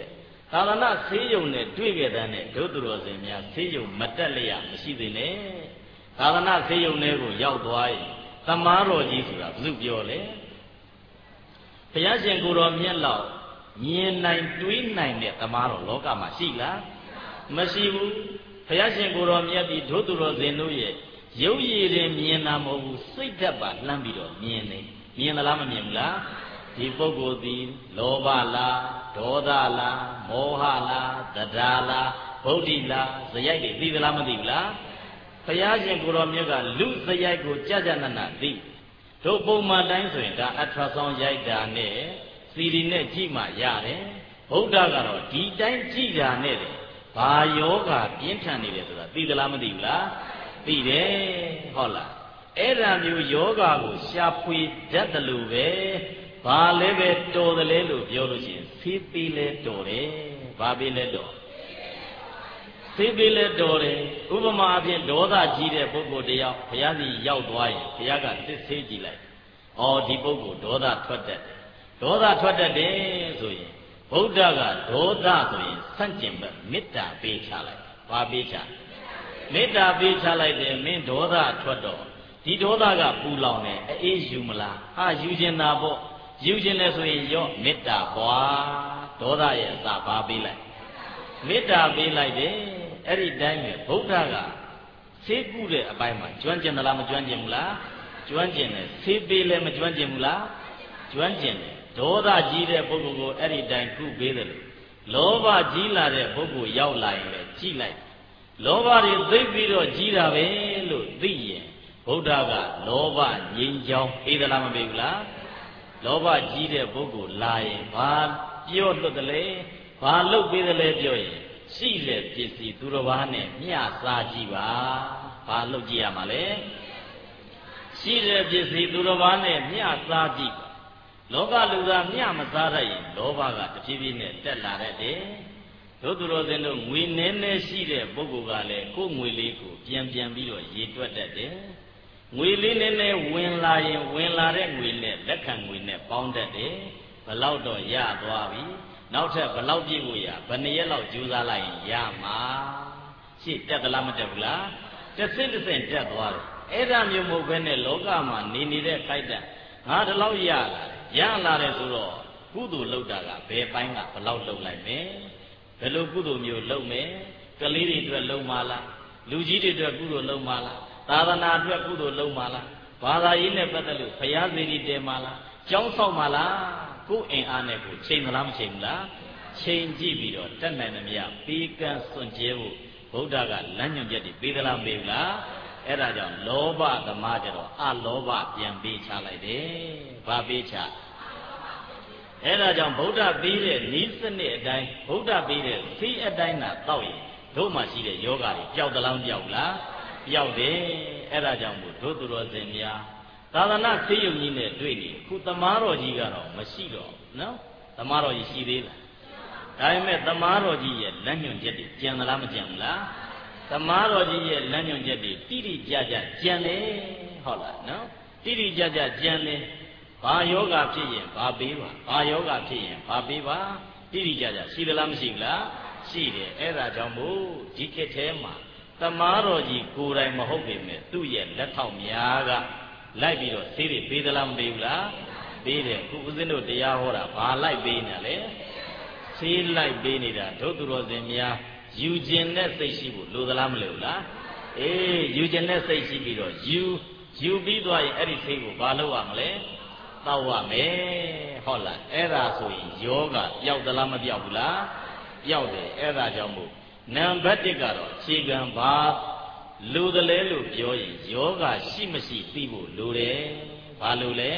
သာသနာဆေးရုံနဲ့တွေ့ခဲ့တဲ့နဲ့ဒုသူတော်စင်များဆေးရုံမတက်လျက်မရှိသေးနဲ့သာသနာဆေးရုံတွေကိုရောက်သွားရင်သမားတော်ကြီးဆိုတာဘုသူပြောလေဘုရားရှင်ကိုယ်တော်မြတ်လောက်မြင်နိုင်တွေးနိုင်တဲ့သမားတော်လောကမှာရှိလားမရှိဘူးဘုရားရှင်ကိုယ်တော်မြတ်ပြီးဒုသူတော်စင်တို့ရဲ့ရုပ်ရည်တွေမြင်တာမဟုတ်ဘူးစိတ်ဓာတ်ပါလှမ်းပြီးတော့မြင်တယ်မြင်သလားမမြင်ဘူးလားဒီပုဂ္ဂိုလ်သည်လောဘလားဒေါသလားမောဟလားတရားလားဗုဒ္ဓိလားဇယိုက်တွေသိသလားမသိဘူးလားဘုရားရှင်ကိုယ်တော်မြတ်ကလူဇယိုက်ကိုကြကြနနသိတို့ပုံမှန်တိုင်းဆိုရင်ဒါအထရဆောင်ရိုက်တာနဲ့စီရီနဲ့ကြည့်မှရတယ်ဗုဒ္ဓကတော့ဒီတိုင်းကြည့်တာနဲ့တယ်ဘာယောဂပြင်းထန်နေတယ်ဆိုတာသိသလားမသိဘူးလားသိတယ်ဟုတ်လားအဲ့ဒါမျိုးယောဂကိုရှာဖွေတတ်တယ်လို့ပဲဘာလဲပဲတော်တယ်လေလို့ပြောလို့ရှိရင်ဆေးပေးလဲတော်တယ်ဘာပေးလဲတော်ဆေးပေးလဲတော်တယ်ဥပမာအဖြစ်ဒေါသကြီးတဲ့ပုဂ္ဂိုလ်တယောက်ဘုရားစီရောက်သွားရင်ဘုရားကစစ်ဆေးကြည့်လိုက်ဩဒီပုဂ္ဂိုလ်ဒေါသထွက်တတ်တယ်ဒေါသထွက်တတ်တယ်ဆိုရင်ဗုဒ္ဓကဒေါသဆိုရင်ဆန့်ကျင်ဘက်မေတ္တာပေးချလိုက်ဘာပေးချမေတ္တာပေးချလိုက်တယ်မင်းဒေါသထွက်တော့ဒီဒေါသကပူလောင်တယ်အေးယူမလားဟာယူခြင်းသာပေါ့ယူခြင်းလဲဆိုရင်ရော့မေတ္တာပွားဒေါသရဲ့အစာပါပေးလိုက်မေတ္တာပေးလိုက်တယ်အဲ့ဒီတိုင်းပဲဗုဒ္ဓကဆေးကုတဲ့အပိုင်းမှာကျွမ်းကျင်သလားမကျွမ်းကျင်ဘူးလားကျွမ်းကျင်တယ်ဆေးပေးလဲမကျွမ်းကျင်ဘူးလားကျွမ်းကျင်တယ်ဒေါသကြီးတဲ့ပုဂ္ဂိုလ်ကိုအဲ့ဒီတိုင်းကုပေးတယ်လို့လောဘကြီးလာတဲ့ပုဂ္ဂိုလ်ရောက်လာရင်လည်းကြည့်လိုက်လောဘတွေသိပြီးတော့ကြီးတာပဲလို့သိရင်ဗုဒ္ဓကလောဘငြိမ်းချောင်းပေးသလားမပေးဘူးလားလောဘကြီးတဲ့ပုဂ္ဂိုလ်လာရင်ဘာပြောလွတ်တယ်လဲဘာလုပ်ပေးတယ်လဲပြောရင်ရှိတဲ့ပစ္စည်းသူတစ်ပါးနဲ့မျှစားကြည့်ပါဘာလုပ်ကြည့်ရမှာလဲရှိတဲ့ပစ္စည်းသူတစ်ပါးနဲ့မျှစားကြည့်ပါလောကလူသားမျှမစားတတ်ရင်လောဘကတဖြည်းဖြည်းနဲ့တက်လာတတ်တယ်တို့သူတော်စင်တို့ငွေနည်းနည်းရှိတဲ့ပုဂ္ဂိုလ်ကလည်းကိုယ်ငွေလေးကိုပြန်ပြီးတော့ရေတွက်တတ်တယ်ငွေလေးနည်းနည်းဝင်လာရင်ဝင်လာတဲ့ငွေနဲ့လက်ခံငွေနဲ့ပေါင်းတတ်တယ်ဘလောက်တော့ရသွားပြီနောက်ထပ်ဘလောက်ပြည့်ဖို့ရဘယ်နှစ်ရက်လောက်ကြိုးစားလိုက်ရင်ရမှာရှေ့တက်သလားမတက်ဘူးလားတစ်ဆင့်တက်သွားတယ်အဲ့ဒါမျိုးမဟုတ်ဘဲနဲ့လောကမှာနေတဲ့ခိုက်တဲ့ငါဒီလောက်ရလာတယ်ဆိုတော့ကုသိုလ်လုပ်တာကဘယ်ပိုင်းကဘလောက်လုပ်လိုက်မယ်ဘယ်လိုကုသိုလ်မျိုးလုပ်မယ်ကလေးတွေအတွက်လုပ်မှာလားလူကြီးတွေအတွက်ကုသိုလ်လုပ်မှာလားသာသနာအတွက်ကုသိုလ်လုပ်မှာလားဘာသာရေးနဲ့ပတ်သက်လို့ဘုရားစေတီတည်မှာလားကျောင်းဆောက်မှာလားကိုယ်အင်အားနဲ့ကိုချိန်သလားမချိန်ဘူးလားချိန်ကြည့်ပြီးတော့တက်နိုင်သမျှပေးကမ်းစွန့်ကြဲဖို့ဗုဒ္ဓကလမ်းညွှန်ချက်တွေပေးသလားမပေးဘူးလားအဲ့ဒါကြောင့်လောဘသမားကြတော့အလောဘပြန်ပေးချလိုက်တယ်ဘာပေးချအဲ့ဒါကြောင့်ဗုဒ္ဓပေးတဲ့ဤစနစ်အတိုင်းဗုဒ္ဓပေးတဲ့သိအတိုင်းသာတောက်ရင်တို့မှရှိတဲ့ယောဂတွေပျောက်သလားမပျောက်လားပျောက်တယ်အဲ့ဒါကြောင့်မို့တို့သူတော်စင်များသာသနာဆေးရုံကြီးနဲ့တွေ့နေခုသမားတော်ကြီးကတော့မရှိတော့နော်သမားတော်ကြီးရှိသေးလားဒါပေမဲ့သမားတော်ကြီးရဲ့လက်ညွှန်ချက်တွေကြံသလားမကြံဘူးလားသမားတော်ကြီးရဲ့လက်ညွှန်ချက်တွေတိတိကျကျကြံတယ်ဟုတ်လားနော်တိတိကျကျကြံတယ်ဘာယောဂဖြစ်ရင်ဘာပေးပါဘာယောဂဖြစ်ရင်ဘာပေးပါတိတိကျကျရှိသလားမရှိဘူးလားရှိတယ်အဲ့ဒါကြောင့်မို့ဒီခေတ်ထဲမှာသမားတော်ကြီးကိုယ်တိုင်မဟုတ်ပေမဲ့သူ့ရဲ့လက်ထောက်များကလိုက်ပြီးတော့ဆေးတွေပေးသလားမပေးဘူးလားပေးတယ်ခုဦးဇင်းတို့တရားဟောတာဘာလိုက်ပေးနေလဲဆေးလိုက်ပေးနေတာတို့သူတော်စင်များယူခြင်းနဲ့စိတ်ရှိဖို့လိုသလားမလိုဘူးလားအေးယူခြင်းနဲ့စိတ်ရှိပြီးတော့ယူပြီးသွားရင်အဲ့ဒီဆေးကိုဘာလုပ်ရမလဲတောက်ရမယ်ဟုတ်လားအဲ့ဒါဆိုရင်ယောဂပျောက်သလားမပျောက်ဘူးလားပျောက်တယ်အဲ့ဒါကြောင့်မို့နံပါတ်1ကတော့အခြေခံဘာလူတလဲလို့ပြောရင်ယောဂရှိမရှိသိဖို့လိုတယ်ဘာလို့လဲ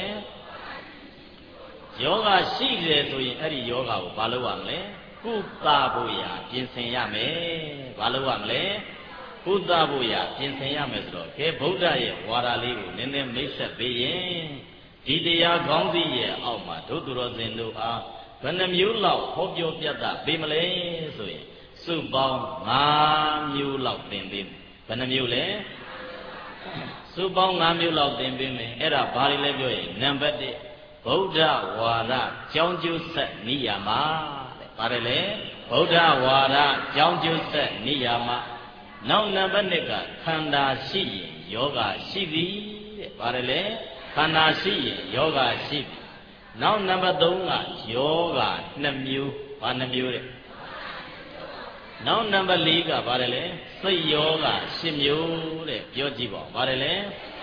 ယောဂရှိတယ်ဆိုရင်အဲ့ဒီယောဂကိုဘာလုပ်ရမလဲကုသဖို့ရာပြင်ဆင်ရမယ်ဘာလုပ်ရမလဲကုသဖို့ရာပြင်ဆင်ရမယ်ဆိုတော့ကဲဗုဒ္ဓရဲ့ဝါဒလေးကိုနည်းနည်းမိတ်ဆက်ပေးရင်ဒီတရားကောင်းစီရဲ့အောက်မှာတို့သူတော်စင်တို့အားဘယ်နှမျိုးလောက်ဟောပြောပြတ်တာပေးမလဲဆိုရင်စုပေါင်း5မျိုးလောက်သင်ပေးမယ်ဘယ်နှမျိုးလဲစုပေါင်း5မျိုးလောက်သင်ပေးမယ်အဲ့ဒါဘာတွေလဲပြောရင်နံပါတ်1ဗုဒ္ဓဝါဒကြောင်းကျိုးဆက်နိယာမတဲ့ပါတယ်လေဗဗုဒ္ဓဝါဒကြောင်းကျိုးဆက်နိယာမနောက်နံပါတ်1ကခန္ဓာရှိရင်ယောဂရှိသည်တဲ့။ပါတယ်လေခန္ဓာရှိရင်ယောဂရှိသည်နောက်နံပါတ်3ကယောဂ2မျိုးဘာ2မျိုးတဲ့နောက်နံပါတ်4ကပါတယ်လေစိတ်ယောဂ10မျိုးတဲ့ပြောကြည့်ပါဦးပါတယ်လေ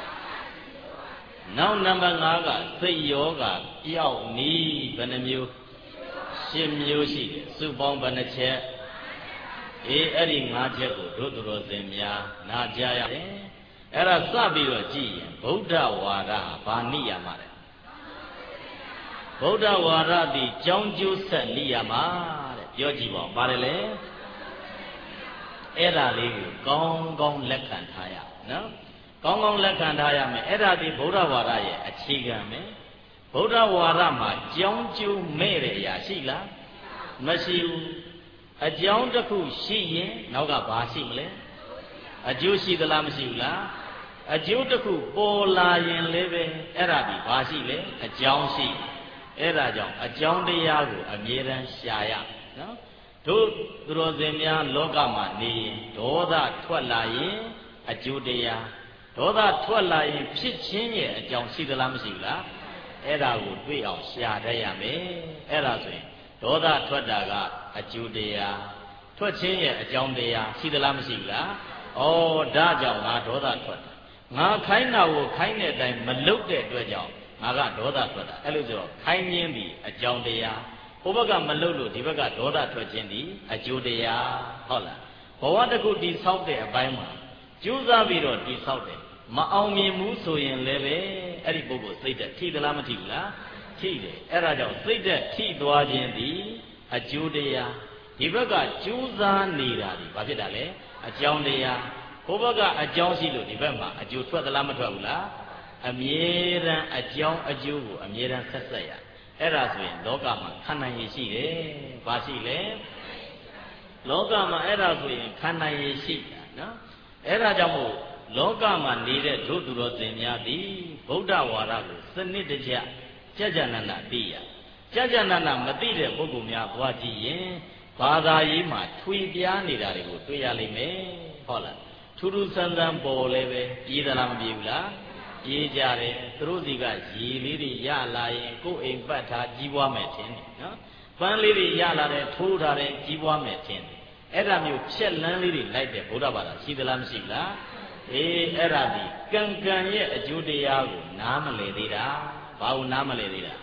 နောက်နံပါတ်5ကစိတ်ယောဂပျောက်နီးဘယ်နှမျိုး10မျိုးရှိတယ်စုပေါင်းဘယ်နှချက်အဲ့ဒီ5ချက်ကိုတို့သူတော်စင်များနာကြားရတယ်အဲ့ဒါစပြီးတော့ကြည့်ရင်ဗုဒ္ဓဝါဒဘာနိယာမလဲဗုဒ္ဓဝါဒသည်ကြောင်းကျိုးဆက်နိယာမတဲ့ပြောကြည့်ပါဦးပါတယ်လေအဲ့ဒါလေးကိုကောင်းကောင်းလက်ခံထားရနော်ကောင်းကောင်းလက်ခံထားရမယ်အဲ့ဒါဒီဗုဒ္ဓဝါဒရဲ့အခြေခံပဲဗုဒ္ဓဝါဒမှာကြောင်းကျိုးမဲ့တဲ့အရာရှိလားမရှိဘူးအကြောင်းတစ်ခုရှိရင်နောက်ကဘာရှိမလဲအကျိုးရှိသလားမရှိဘူးလားအကျိုးတစ်ခုပေါ်လာရင်လည်းပဲအဲ့ဒါဒီဘာရှိလဲအကြောင်းရှိအဲ့ဒါကြောင့်အကြောင်းတရားကိုအမြဲတမ်းရှာရနော်တို့သူတော်စင်များလောကမှာနေရင်ဒေါသထွက်လာရင်အကျိုးတရားဒေါသထွက်လာရင်ဖြစ်ခြင်းရဲ့အကြောင်းရှိသလားမရှိဘူးလားအဲ့ဒါကိုတွေ့အောင်ရှာတတ်ရမယ်အဲ့ဒါဆိုရင်ဒေါသထွက်တာကအကျိုးတရားထွက်ခြင်းရဲ့အကြောင်းတရားရှိသလားမရှိဘူးလားဩဒါကြောင့်ငါဒေါသထွက်တာငါခိုင်းတာကိုခိုင်းတဲ့အတိုင်းမလုပ်တဲ့အတွက်ကြောင့်ငါကဒေါသထွက်တာအဲ့လိုဆိုတော့ခိုင်းခြင်းဒီအကြောင်းတရားဟိုဘက်ကမလုပ်လို့ဒီဘက်ကဒေါသထွက်ခြင်းဒီအကျိုးတရားဟုတ်လားဘဝတစ်ခုတည်ဆောက်တဲ့အပိုင်းမှာကြိုးစားပြီးတော့တည်ဆောက်တယ်မအောင်မြင်ဘူးဆိုရင်လည်းပဲအဲ့ဒီပုဂ္ဂိုလ်စိတ်သက်ထိသလားမထိဘူးလားထိတယ်အဲ့ဒါကြောင့်စိတ်သက်ထိသွားခြင်းဒီအကျိုးတရားဒီဘက်ကကြိုးစားနေတာဒီဘာဖြစ်တာလဲအကြောင်းတရားဟိုဘက်ကအကြောင်းရှိလို့ဒီဘက်မှာအကျိုးထွက်သလားမထွက်ဘူးလားအမြဲတမ်းအကြောင်းအကျိုးကိုအမြဲတမ်းဆက်ဆက်ရအဲ့ဒါဆိုရင်လောကမှာခန္ဓာရည်ရှိတယ်ဘာရှိလဲလောကမှာအဲ့ဒါဆိုရင်ခန္ဓာရည်ရှိတာနော်အဲ့ဒါကြောင့်မို့လောကမှာနေတဲ့တို့သူတော်စင်များသည်ဗုဒ္ဓဝါဒကိုစနစ်တကျကြကြနနသိရကြကြနနမသိတဲ့ပုဂ္ဂိုလ်များသွားကြည့်ရင်ဘာသာရေးမှာထွေပြားနေတာတွေကိုတွေ့ရလိမ့်မယ်ဟုတ်လားထူးထူးဆန်းဆန်းပေါ်လည်းပဲပြေးသလားမပြေးဘူးလားပြေးကြတယ်သူတို့စီကရေလေးတွေရလာရင်ကိုယ်အိမ်ပတ်ထားကြီးပွားမယ်ထင်တယ်နော်ပန်းလေးတွေရလာတယ်ထိုးထားတယ်ကြီးပွားမယ်ထင်တယ်အဲ့ဒါမျိုးဖြက်လန်းလေးတွေလိုက်တဲ့ဗုဒ္ဓဘာသာရှိသလားမရှိဘူးလားအဲ့ဒါဒီကံကံရဲ့အကျိုးတရားကိုနားမလည်သေးတာဘာလို့နားမလည်သေးတာ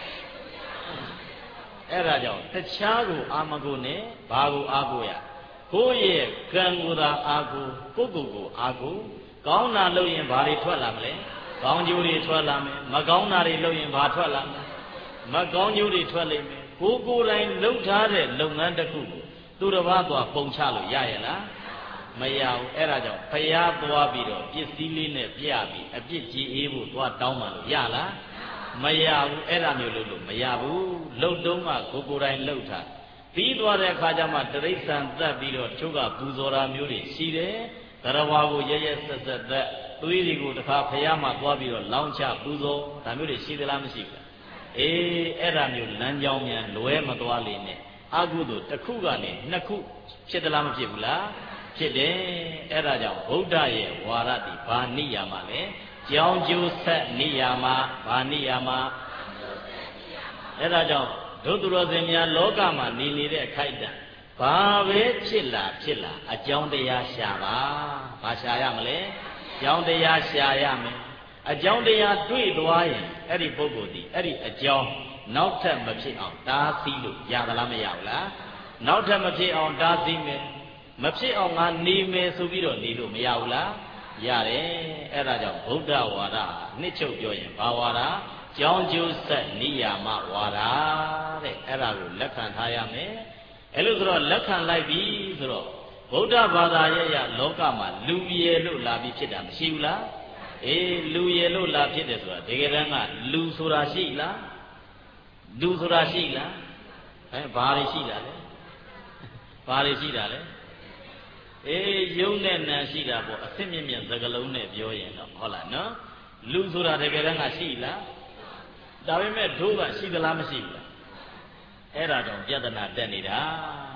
အဲ့ဒါကြောင့်တခြားကိုအာမကိုနဲ့ဘာကိုအာကိုရကိုယ့်ရဲ့ကံကိုသာအာကိုကိုယ့်ကိုအာကိုကောင်းတာလုပ်ရင်ဘာတွေထွက်လာမလဲကောင်းကျိုးတွေထွက်လာမယ်မကောင်းတာတွေလုပ်ရင်ဘာထွက်လာမလဲမကောင်းကျိုးတွေထွက်လိမ့်မယ်ကိုယ်တိုင်လုပ်ထားတဲ့လုပ်ငန်းတစ်ခုကိုသူတစ်ပါးသွားပုံချလို့ရရဲ့လားမရဘူးအဲ့ဒါကြောင့်ဖျားသွားပြီးတော့ပစ္စည်းလေးနဲ့ပြပြီးအပြစ်ကြည်အေးဖို့သွားတောင်းမှလို့ရလားမရဘူးအဲ့ဒါမျိုးလုပ်လို့မရဘူးလှုပ်တုံးကကိုယ်တိုင်လှုပ်တာပြီးသွားတဲ့အခါကျမှတရိစ္ဆာန်သက်ပြီးတော့ချုပ်ကပူဇော်တာမျိုးတွေရှိတယ်တရဝါကိုရဲရဲဆက်ဆက်သက်သွေးတွေကိုတစ်ခါဖျားမှသွားပြီးတော့လောင်းချပူဇော်ဒါမျိုးတွေရှိသလားမရှိဘူးအဲ့ဒါမျိုးလမ်းကြောင်းများလွဲမသွားလေနဲ့အကုသို့တစ်ခုကနေနှစ်ခုဖြစ်သလားမဖြစ်ဘူးလားဖြစ်တယ်အဲ့ဒါကြောင့်ဗုဒ္ဓရဲ့ဝါရတိဘာနိယာမလဲကြောင်းကျိုးဆက်နိယာမဘာနိယာမအဲ့ဒါကြောင့်ဒုသူတော်စင်များလောကမှာနေနေတဲ့အခိုက်အတန့်ဘာပဲဖြစ်လာအကြောင်းတရားရှာပါဘာရှာရမလဲအကြောင်းတရားရှာရမယ်အကြောင်းတရားတွေ့သွားရင်အဲ့ဒီပုဂ္ဂိုလ်ဒီအဲ့ဒီအကြောင်းနောက်ထပ်မဖြစ်အောင်တားဆီးလို့ရသလားမရဘူးလားနောက်ထပ်မဖြစ်အောင်တားဆီးမယ်မဖြစ်အောင်ငါနေမယ်ဆိုပြီးတော့နေလို့မရဘူးလားရတယ်အဲ့ဒါကြောင့်ဗုဒ္ဓဝါဒနှစ်ချုပ်ပြောရင်ဘာဝါဒကြောင်းကျိုးဆက်နိယာမဝါဒတဲ့အဲ့ဒါကိုလက်ခံထားရမယ်အဲ့လိုဆိုတော့လက်ခံလိုက်ပြီဆိုတော့ဗုဒ္ဓဘာသာရဲ့လောကမှာလူရည်လို့လာပြီးဖြစ်တာမရှိဘူးလားလူရည်လို့လာဖြစ်တယ်ဆိုတာတကယ်တမ်းကလူဆိုတာရှိလားလူဆိုတာရှိလားဘာတွေရှိတာလဲဘာတွေရှိတာလဲယုံနဲ့နာရှိတာပေါ့အစ်မြင့်မြင့်စကလုံးနဲ့ပြောရင်တော့ဟုတ်လားနော်လူဆိုတာတကယ်တမ်းကရှိလားဒါပေမဲ့တို့ကရှိသလားမရှိဘူးလားအဲ့ဒါကြောင့်ပြဿနာတက်နေတာ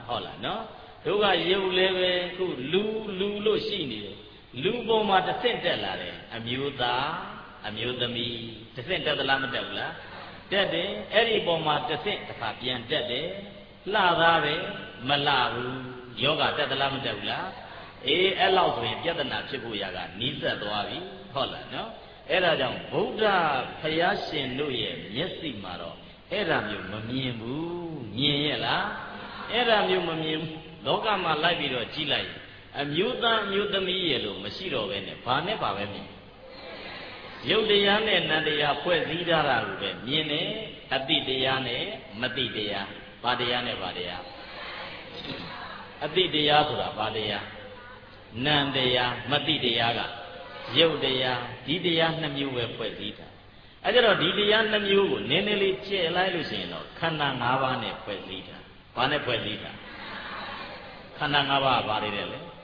ဟုတ်လားနော်တို့ကရုပ်လည်းပဲခုလူလို့ရှိနေတယ်လူပေါ်မှာတစ်ဆင့်တက်လာတယ်အမျိုးသားအမျိုးသမီးတစ်ဆင့်တက်သလားမတက်ဘူးလားတက်တယ်အဲ့ဒီပေါ်မှာတစ်ဆင့်တစ်ခါပြန်တက်တယ်လှသားပဲမလှဘူးယောဂတက်သလားမတက်ဘူးလားအေးအဲ့လောက်ဆိုရင်ပြဿနာဖြစ်ဖို့ရာကနီးစပ်သွားပြီဟုတ်လားနော်အဲ့ဒါကြောင့်ဗုဒ္ဓဖယားရှင်တို့ရဲ့မျက်စိမှာတော့အဲ့ဒါမျိုးမမြင်ဘူးမြင်ရဲ့လားအဲ့ဒါမျိုးမမြင်ဘူးလောကမှာလိုက်ပြီးတော့ကြည့်လိုက်အမျိုးသားအမျိုးသမီးရဲ့လို့မရှိတော့ပဲနဲ့ဘာနဲ့ပါပဲမြင်ရုပ်တရားနဲ့နံတရားဖွဲ့စည်းထားတာကိုပဲမြင်တယ်အတိတရားနဲ့မတိတရားဘာတရားနဲ့ဘာတရားအတိတရားဆိုတာဘာတရားနံတရားမတိတရားကရုပ်တရားဒီတရားနှစ်မျိုးပဲဖွဲ့စည်းတာအဲကြတော့ဒီတရားနှစ်မျိုးကိုနည်းနည်းလေးကျဲလိုက်လို့ရှိရင်တော့ခန္ဓာ၅ပါးနဲ့ဖွဲ့စည်းတာဘာနဲ့ဖွဲ့စည်းတာခန္ဓာ၅ပါးဘာတွေလဲ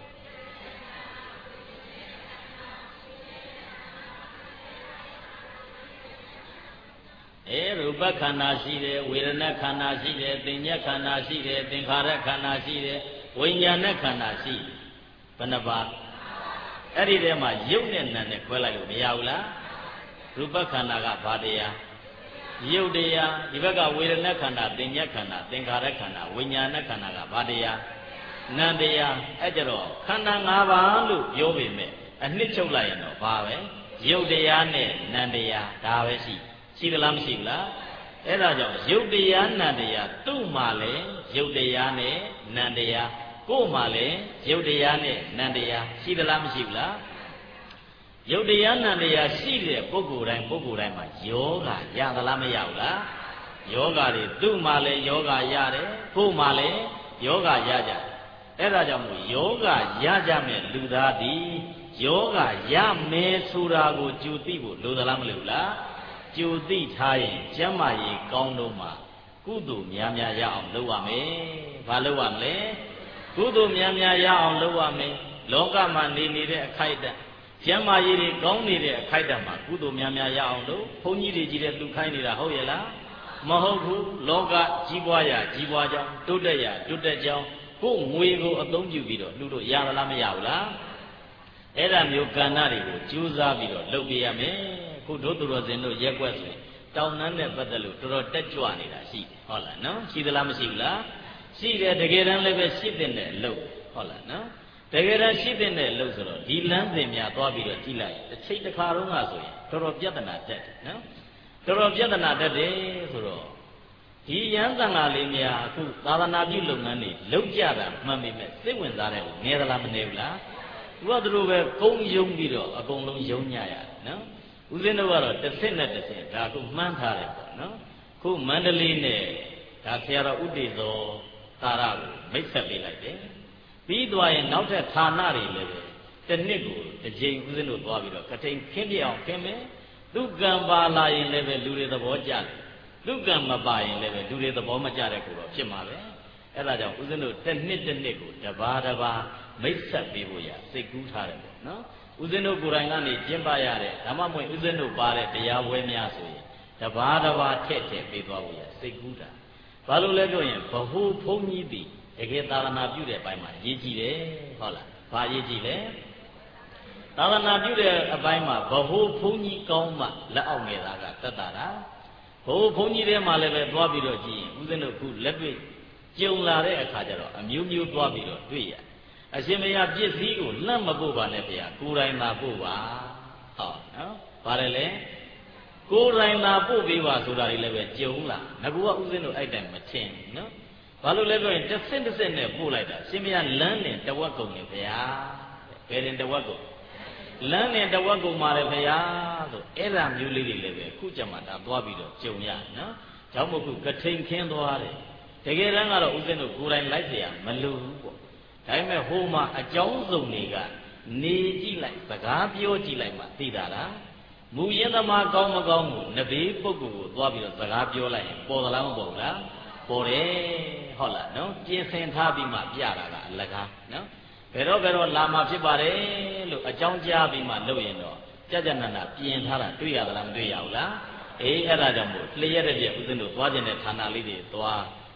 ရူပခန္ဓာရှိတယ်ဝေဒနာခန္ဓာရှိတယ်သင်ညက်ခန္ဓာရှိတယ်သင်္ခါရခန္ဓာရှိတယ်ဝိညာဏခန္ဓာရှိဘယ်နှပါးအဲ့ဒီထဲမှာရုပ်နဲ့နာမ်နဲ့ခွဲလိုက်လို့မရဘူးလားရူပခန္ဓာကဘာတရားရုပ်တရားဒီဘက်ကဝေဒနာခန္ဓာသင်ညက်ခန္ဓာသင်္ခါရခန္ဓာဝိညာဏခန္ဓာကဘာတရားနာမ်တရားအဲ့ကြတော့ခန္ဓာ၅ပါးလို့ပြောပေမဲ့အနှစ်ချုပ်လိုက်ရင်တော့ဘာပဲရုပ်တရားနဲ့နာမ်တရားဒါပဲရှိသလားမရှိဘူးလားအဲ့ဒါကြောင့်ရုပ်တရားနံတရားသူ့မှာလည်းရုပ်တရားနဲ့နံတရားကိုယ်မှာလည်းရုပ်တရားနဲ့နံတရားရှိသလားမရှိဘူးလားရုပ်တရားနံတရားရှိတဲ့ပုဂ္ဂိုလ်တိုင်းမှာယောဂရသလားမရဘူးလားယောဂတွေသူ့မှာလည်းယောဂရတယ်ကိုယ်မှာလည်းယောဂရကြအဲ့ဒါကြောင့်မို့ယောဂရကြမဲ့လူသားဒီယောဂရမယ်ဆိုတာကိုကြိုသိဖို့လိုသလားမလိုဘူးလားကြိုသိထားရင်ကျမ်းမာရေးကောင်းတော့မှကုသိုလ်များများရအောင်လုပ်ရမယ်။ဘာလုပ်ရမလဲ။ကုသိုလ်များများရအောင်လုပ်ရမယ်။လောကမှာနေနေတဲ့အခိုက်အတန့်ကျမ်းမာရေးတွေကောင်းနေတဲ့အခိုက်အတန့်မှာကုသိုလ်များများရအောင်လုပ်ဘုန်းကြီးတွေကြီးတဲ့လူခိုင်းနေတာဟုတ်ရဲ့လား။မဟုတ်ဘူးလောကကြီးပွားရာကြီးပွားကြောင်းတိုးတက်ရာတိုးတက်ကြောင်းကိုယ်ငွေကိုအသုံးပြုပြီးတော့လူတို့ရသလားမရဘူးလား။အဲ့ဒါမျိုးကဏ္ဍတွေကိုကြိုးစားပြီးတော့လုပ်ပြရမယ်။ခုတို့သူတော်စင်တို့ရက်ွက်ဆိုရင်တောင်းနှန်းနဲ့ပတ်သက်လို့တော်တော်တက်ကြွနေတာရှိတယ်ဟုတ်လားနော်ရှိသလားမရှိဘူးလားရှိတယ်တကယ်တမ်းလည်းပဲရှိတဲ့အလုပ်ဟုတ်လားနော်တကယ်တမ်းရှိတဲ့အလုပ်ဆိုတော့ဒီလမ်းစဉ်များသွားပြီးတော့ကြည့်လိုက်တစ်ချိန်တစ်ခါတော့ကဆိုရင်တော်တော်ပြဿနာတက်တယ်နော်တော်တော်ပြဿနာတက်တယ်ဆိုတော့ဒီရန်သံဃာလေးများအခုသာသနာပြုလုပ်ငန်းတွေလုပ်ကြတာမှန်ပေမဲ့စိတ်ဝင်စားတယ်လို့ငဲသလားမနေဘူးလားသူတို့ပဲကုန်းယုံပြီးတော့အကုန်လုံးယုံညရတယ်နော်ဦးဇင်းတို့ကတော့တစ်ဆင့်နဲ့တစ်ဆင့်ဒါခုမှန်းထားတယ်ပေါ့နော်ခုမန္တလေးနဲ့ဒါဆရာတော်ဥဒေသောသာရကိုမိတ်ဆက်ပေးလိုက်တယ်ပြီးသွားရင်နောက်ထပ်ဌာနတွေလည်းပဲတစ်နှစ်ကိုတစ်ကြိမ်ဦးဇင်းတို့သွားပြီးတော့ကထိန်ခင်းပြအောင်ခင်းမယ်သူကံပါလာရင်လည်းပဲလူတွေသဘောကျတယ်သူကံမပါရင်လည်းပဲလူတွေသဘောမကျတဲ့ကိုတော့ဖြစ်မှာပဲအဲ့ဒါကြောင့်ဦးဇင်းတို့တစ်နှစ်ကိုတပါးမိတ်ဆက်ပေးဖို့ရစိတ်ကူးထားတယ်ပေါ့နော်ဦးဇင်းတို့ကိုယ်တိုင်ကနေကျင့်ပရတဲ့ဓမ္မမွေဦးဇင်းတို့ပါတဲ့တရားဝဲများဆိုရင်တပါးထည့်ပေးသွားဖို့ရစိတ်ကူးတာဘာလို့လဲပြောရင်ဘ ഹു ဘုန်းကြီးသည်တကယ်သာသနာပြုတဲ့အပိုင်းမှာရေးကြည့်တယ်ဟုတ်လားဘာရေးကြည့်လဲသာသနာပြုတဲ့အပိုင်းမှာဘ ഹു ဘုန်းကြီးကောင်းမှလက်အောက်ငယ်သားကသက်တာဘ ഹു ဘုန်းကြီးထဲမှာလည်းပဲသွားပြီးတော့ကြည့်ရင်ဦးဇင်းတို့ခုလက်တွေ့ကြုံလာတဲ့အခါကျတော့အမျိုးမျိုးသွားပြီးတော့တွေ့ရအရှင်ဘုရားပစ္စည်းကိုလှမ်းမပို့ပါနဲ့ဗျာကိုယ်တိုင်သာပို့ပါဟောနော်ဘာလဲလဲကိုယ်တိုင်သာပို့ပေးပါဆိုတာတွေလည်းပဲကြုံလာငကူကဥစဉ်တို့အဲ့တိုင်မထင်နော်ဘာလို့လဲပြောရင်တစ်ဆင့်နဲ့ပို့လိုက်တာရှင်ဘုရားလမ်းနဲ့တဝက်ကုန်နေဗျာဘယ်ရင်တဝက်ကုန်လမ်းနဲ့တဝက်ကုန်ပါလေဗျာဆိုအဲ့ဒါမျိုးလေးတွေလည်းပဲခုကြမှာဒါသွားပြီးတော့ကြုံရနော်ကြောင့်မို့ခုကထိန်ခင်းသွားတယ်တကယ်တမ်းကတော့ဥစဉ်တို့ကိုယ်တိုင်လိုက်เสียမလိုဘူးပေါ့ဒါပေမဲ့ဟိုမှာအကြောင်းစုံတွေကနေကြည့်လိုက်စကားပြောကြည့်လိုက်မှသိတာလားမူရင်းသမားကောင်းမကောင်းကိုနဘေးပုဂ္ဂိုလ်ကိုသွားပြီးတော့စကားပြောလိုက်ရင်ပေါ်သလားမပေါ်ဘူးလားပေါ်တယ်ဟုတ်လားနော်ပြင်ဆင်ထားပြီးမှပြတာကအလကားနော်ဘယ်တော့လာမှာဖြစ်ပါတယ်လို့အကြောင်းကြားပြီးမှလုပ်ရင်တော့ကြနနာပြင်ထားတာတွေ့ရသလားမတွေ့ရဘူးလားအေးအဲ့ဒါကြောင့်မို့လျှက်တဲ့ပြဥစဉ်တို့သွားခြင်းတဲ့ဌာနလေးတွေသွား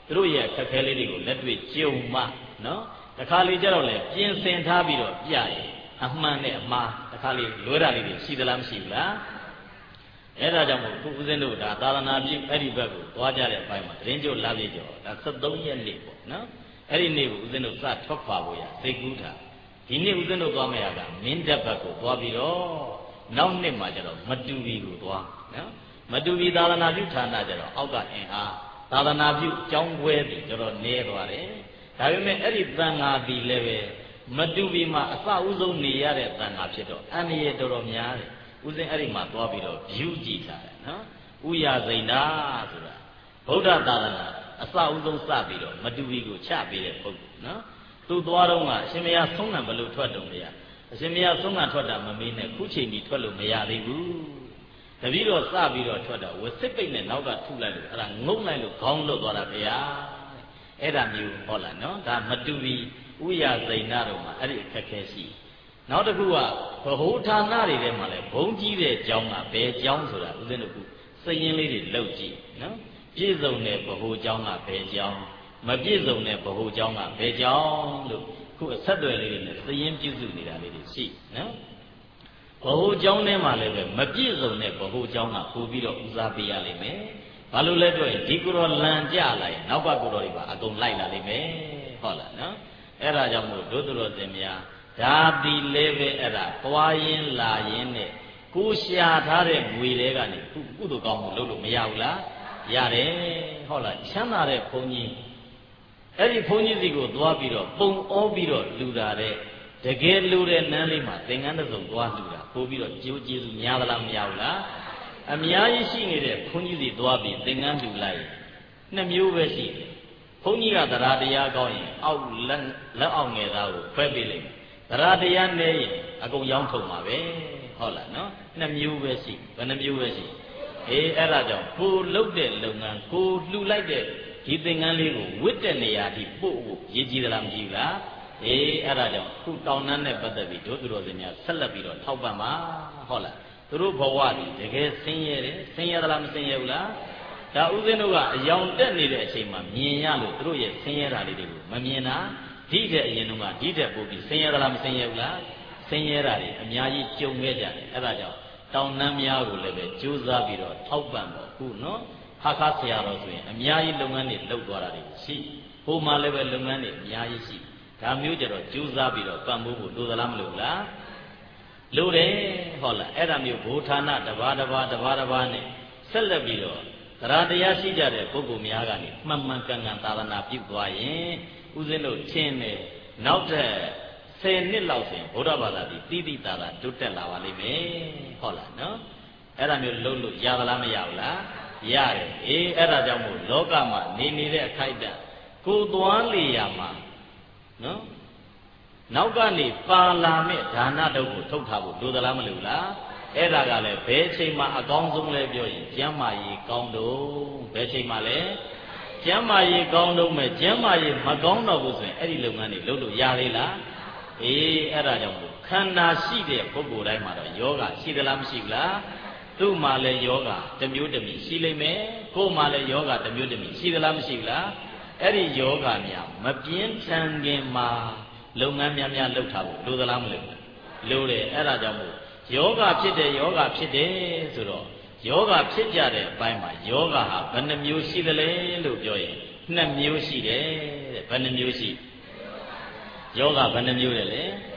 တို့ရဲ့ခက်ခဲလေးတွေကိုလက်တွေ့ကြုံမှနော်တခါလေကြတော့လေပြင်ဆင်ထားပြီးတော့ပြရင်အမှန်နဲ့အမှားတခါလေလွဲတာလေးတွေရှိသလားမရှိဘူးလားအဲ့ဒါကြောင့်မို့ခုဦးဇင်းတို့ဒါသာသနာပြုအဲ့ဒီဘက်ကိုသွားကြတဲ့အပိုင်းမှာတရင်ကျုပ်လာပြည့်ကျော်ဒါ73ရက်နေ့ပေါ့နော်အဲ့ဒီနေ့ကိုဦးဇင်းတို့စထွက်ခွာဖို့ရစိတ်ကူးတာဒီနေ့ဦးဇင်းတို့သွားမယ့်ကမင်းတပ်ဘက်ကိုသွားပြီးတော့နောက်နှစ်မှာကျတော့မတူဘီကိုသွားနော်မတူဘီသာသနာပြုဌာနကျတော့အောက်ကအင်အားသာသနာပြုကျောင်းခွဲပြီးကျတော့နေသွားတယ်ဒါပေမဲ့အဲ့ဒီသံဃာတီလည်းပဲမတူဘီမှာအစအဆုံးနေရတဲ့သံဃာဖြစ်တော့အန္တရာယ်တော်တော်များတယ်ဦးဇင်းအဲ့ဒီမှာသွားပြီးတော့ view ကြည့်ထားတယ်နော်ဥရဇိန္ဒာဆိုတာဗုဒ္ဓသာသနာအစအဆုံးစပြီးတော့မတူဘီကိုချပေးတဲ့ပုဂ္ဂိုလ်နော်သူသွားတော့ကအရှင်မယားဆုံးငံဘလို့ထွက်တုံလေအရှင်မယားဆုံးငံထွက်တာမမေးနဲ့ခုချိန်ကြီးထွက်လို့မရသေးဘူးတပည့်တော်စပြီးတော့ထွက်တော့ဝစစ်ပိတ်နဲ့နောက်ကထုလိုက်လို့အဲ့ဒါငုံလိုက်လို့ခေါင်းလွတ်သွားတာဗျာအဲ့ဒါမျိုးဟောလားနော်ဒါမတူဘီဥရဇိန္ဒာတော့မှာအဲ့ဒီအခက်ခဲရှိနောက်တစ်ခုကဗဟုဌာနတွေထဲမှာလဲဘုံကြီးတဲ့ကျောင်းကဘယ်ကျောင်းဆိုတာဦးဇင်းတို့ကစည်ရင်လေးတွေလောက်ကြည့်နော်ပြည့်စုံတဲ့ဗဟုကျောင်းကဘယ်ကျောင်းမပြည့်စုံတဲ့ဗဟုကျောင်းကဘယ်ကျောင်းလို့ခုအဆက်တွေလေးတွေနဲ့စည်ရင်ပြုစုနေတာလေးတွေရှိနော်ဗဟုကျောင်းထဲမှာလည်းပဲမပြည့်စုံတဲ့ဗဟုကျောင်းကပို့ပြီးတော့ဦးစားပေးရလိမ့်မယ်ဘာလို့လဲတော့ဒီကိုယ်တော်လန်ကြလိုက်နောက်ကကိုယ်တော်တွေပါအကုန်လိုက်လာလိမ့်မယ်ဟုတ်လားနော်အဲ့ဒါကြောင့်မို့ဒုတော်စင်များဒါဒီလည်းပဲအဲ့ဒါသွားရင်လာရင်နဲ့ကိုရှာထားတဲ့ငွေတွေကနေကုသိုလ်ကောင်းမှုလုပ်လို့မရဘူးလားရတယ်ဟုတ်လားချမ်းသာတဲ့ဘုန်းကြီးအဲ့ဒီဘုန်းကြီးစီကိုသွားပြီးတော့ပုံဩပြီးတော့လူတာတဲ့တကယ်လူတဲ့နန်းလေးမှာသင်္ကန်းတစ်စုံသွားလူတာပို့ပြီးတော့ကျိုးကျေးဇူးများသလားမရဘူးလားအများကြီးရှိနေတဲ့ဘုန်းကြီးစီသွားပြီးသင်္ကန်းလူလိုက်နှစ်မျိုးပဲရှိတယ်ဘုန်းကြီးကတရားတရားကောင်းရင်အောက်လက်အောက်ငယ်သားကိုဖွဲပေးလိုက်တရားတရားနဲ့ရင်အကုန်ရောင်းထုတ်မှာပဲဟုတ်လားနော်နှစ်မျိုးပဲရှိဘယ်နှမျိုးပဲရှိအေးအဲ့ဒါကြောင့်ကိုလှုပ်တဲ့လုပ်ငန်းကိုလှူလိုက်တဲ့ဒီသင်္ကန်းလေးကိုဝစ်တဲ့နေရာထိပို့ဖို့ရည်ကြီးသလားမကြည့်ဘူးလားအေးအဲ့ဒါကြောင့်ခုတောင်းတန်းနဲ့ပတ်သက်ပြီးတို့သူတော်စင်များဆက်လက်ပြီးတော့ထောက်ပံ့ပါဟုတ်လားသူတို့ဘဝကြီးတကယ်ဆင်းရဲတယ်ဆင်းရဲသလားမဆင်းရဲဘူးလားဒါဥစဉ်တို့ကအယောင်တက်နေတဲ့အချိန်မှာမြင်ရလို့သူတို့ရဲ့ဆင်းရဲတာလေးတွေကိုမမြင်တာဒီတဲ့အရင်တော့ကဒီတဲ့ပို့ပြီးဆင်းရဲသလားမဆင်းရဲဘူးလားဆင်းရဲတာတွေအများကြီးကြုံခဲ့ကြတယ်အဲ့ဒါကြောင့်တောင်းတန်းများကိုလည်းပဲကြိုးစားပြီးတော့ထောက်ပံ့တော့ခုနော်ခါဆရာတော်ဆိုရင်အများကြီးလုပ်ငန်းတွေလုပ်သွားတာတွေရှိဟိုမှာလည်းပဲလုပ်ငန်းတွေအများကြီးရှိဒါမျိုးကြတော့ကြိုးစားပြီးတော့ပံ့ပိုးဖို့လိုသလားမလိုလားလိုတယ်ဟုတ်လားအဲ့ဒါမျိုးဘိုးဌာနတဘာနဲ့ဆက်လက်ပြီးတော့တရားတရားရှိကြတဲ့ပုဂ္ဂိုလ်များကနေမှန်မှန်ကန်ကန်သာသနာပြုသွားရင်ဦးဇင်းတို့ထင်တယ်နောက်ထပ်10နှစ်လောက်ဆိုရင်ဗုဒ္ဓဘာသာတိတိသာသာတိုးတက်လာပါလိမ့်မယ်ဟုတ်လားနော်အဲ့ဒါမျိုးလုပ်လို့ရသလားမရဘူးလားရတယ်အေးအဲ့ဒါကြောင့်မို့လောကမှာနေနေတဲ့အခိုက်အတန့်ကိုသွားလေရမှာနော်နောက်ကနေပါလာမဲ့ဒါနတုပ်ကိုထုတ်ထားဖို့လိုသလားမလိုလားအဲ့ဒါကလည်းဘယ်ချိန်မှအကောင်းဆုံးလဲပြောရင်ကျမ်းမာရေးကောင်းတော့ဘယ်ချိန်မှလဲကျမ်းမာရေးကောင်းတော့မဲ့ကျမ်းမာရေးမကောင်းတော့ဘူးဆိုရင်အဲ့ဒီလုပ်ငန်းတွေလုပ်လို့ရသေးလားအေးအဲ့ဒါကြောင့်မို့ခန္ဓာရှိတဲ့ပုဂ္ဂိုလ်တိုင်းမှာတော့ယောဂရှိသလားမရှိဘူးလားသူ့မှာလည်းယောဂတစ်မျိုးတစ်မျိုးရှိလိမ့်မယ်ကိုယ်မှာလည်းယောဂတစ်မျိုးတစ်မျိုးရှိသလားမရှိဘူးလားအဲ့ဒီယောဂများမပြင်းထန်ခင်မှာလုပ်ငန်းများများလုပ်ထားဖို့လိုသလားမလိုဘူးလိုတယ်အဲ့ဒါကြောင့်မို့ယောဂဖြစ်တယ်ဆိုတော့ယောဂဖြစ်ကြတဲ့အပိုင်းမှာယောဂဟာဘယ်နှမျိုးရှိသလဲလို့ပြောရင်2မျိုးရှိတယ်တဲ့ဘယ်နှမျိုးရှိယောဂဘယ်နှမျိုးလဲ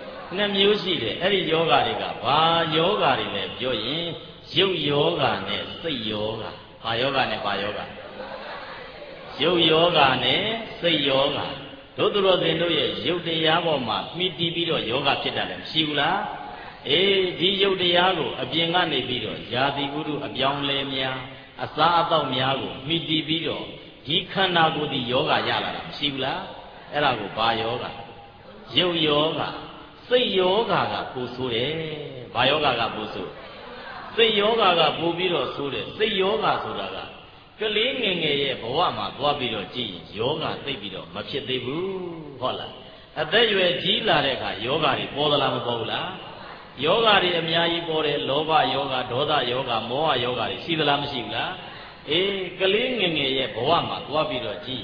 2မျိုးရှိတယ်အဲ့ဒီယောဂတွေကဘာယောဂတွေလဲပြောရင်ရုပ်ယောဂနဲ့စိတ်ယောဂဘာယောဂနဲ့ဘာယောဂရုပ်ယောဂနဲ့စိတ်ယောဂတို့သူတော်စင်တို့ရဲ့ရုပ်တရားပေါ်မှာမှီတည်ပြီးတော့ယောဂဖြစ်တာလည်းမရှိဘူးလားအေးဒီရုပ်တရားကိုအပြင်ကနေပြီးတော့ယာတိဥဒုအပြောင်းလဲများအစားအသောက်များကိုမှီတည်ပြီးတော့ဒီခန္ဓာကိုယ်ဒီယောဂရလာတာမရှိဘူးလားအဲ့ဒါကိုဘာယောဂရုပ်ယောဂစိတ်ယောဂကပိုဆိုးတယ်ဘာယောဂကပိုဆိုးစိတ်ယောဂကပိုပြီးတော့ဆိုးတယ်စိတ်ယောဂဆိုတာကကလေးငယ်ငယ်ရဲ့ဘဝမှာသွားပြီးတော့ကြည့်ရင်ယောဂသိပြီးတော့မဖြစ်သေးဘူးဟုတ်လားအသက်ရွယ်ကြီးလာတဲ့အခါယောဂတွေပေါ်သလားမပေါ်ဘူးလားယောဂတွေအများကြီးပေါ်တယ်လောဘယောဂဒေါသယောဂမောဟယောဂတွေရှိသလားမရှိဘူးလားအေးကလေးငယ်ငယ်ရဲ့ဘဝမှာသွားပြီးတော့ကြည့်ရင်မ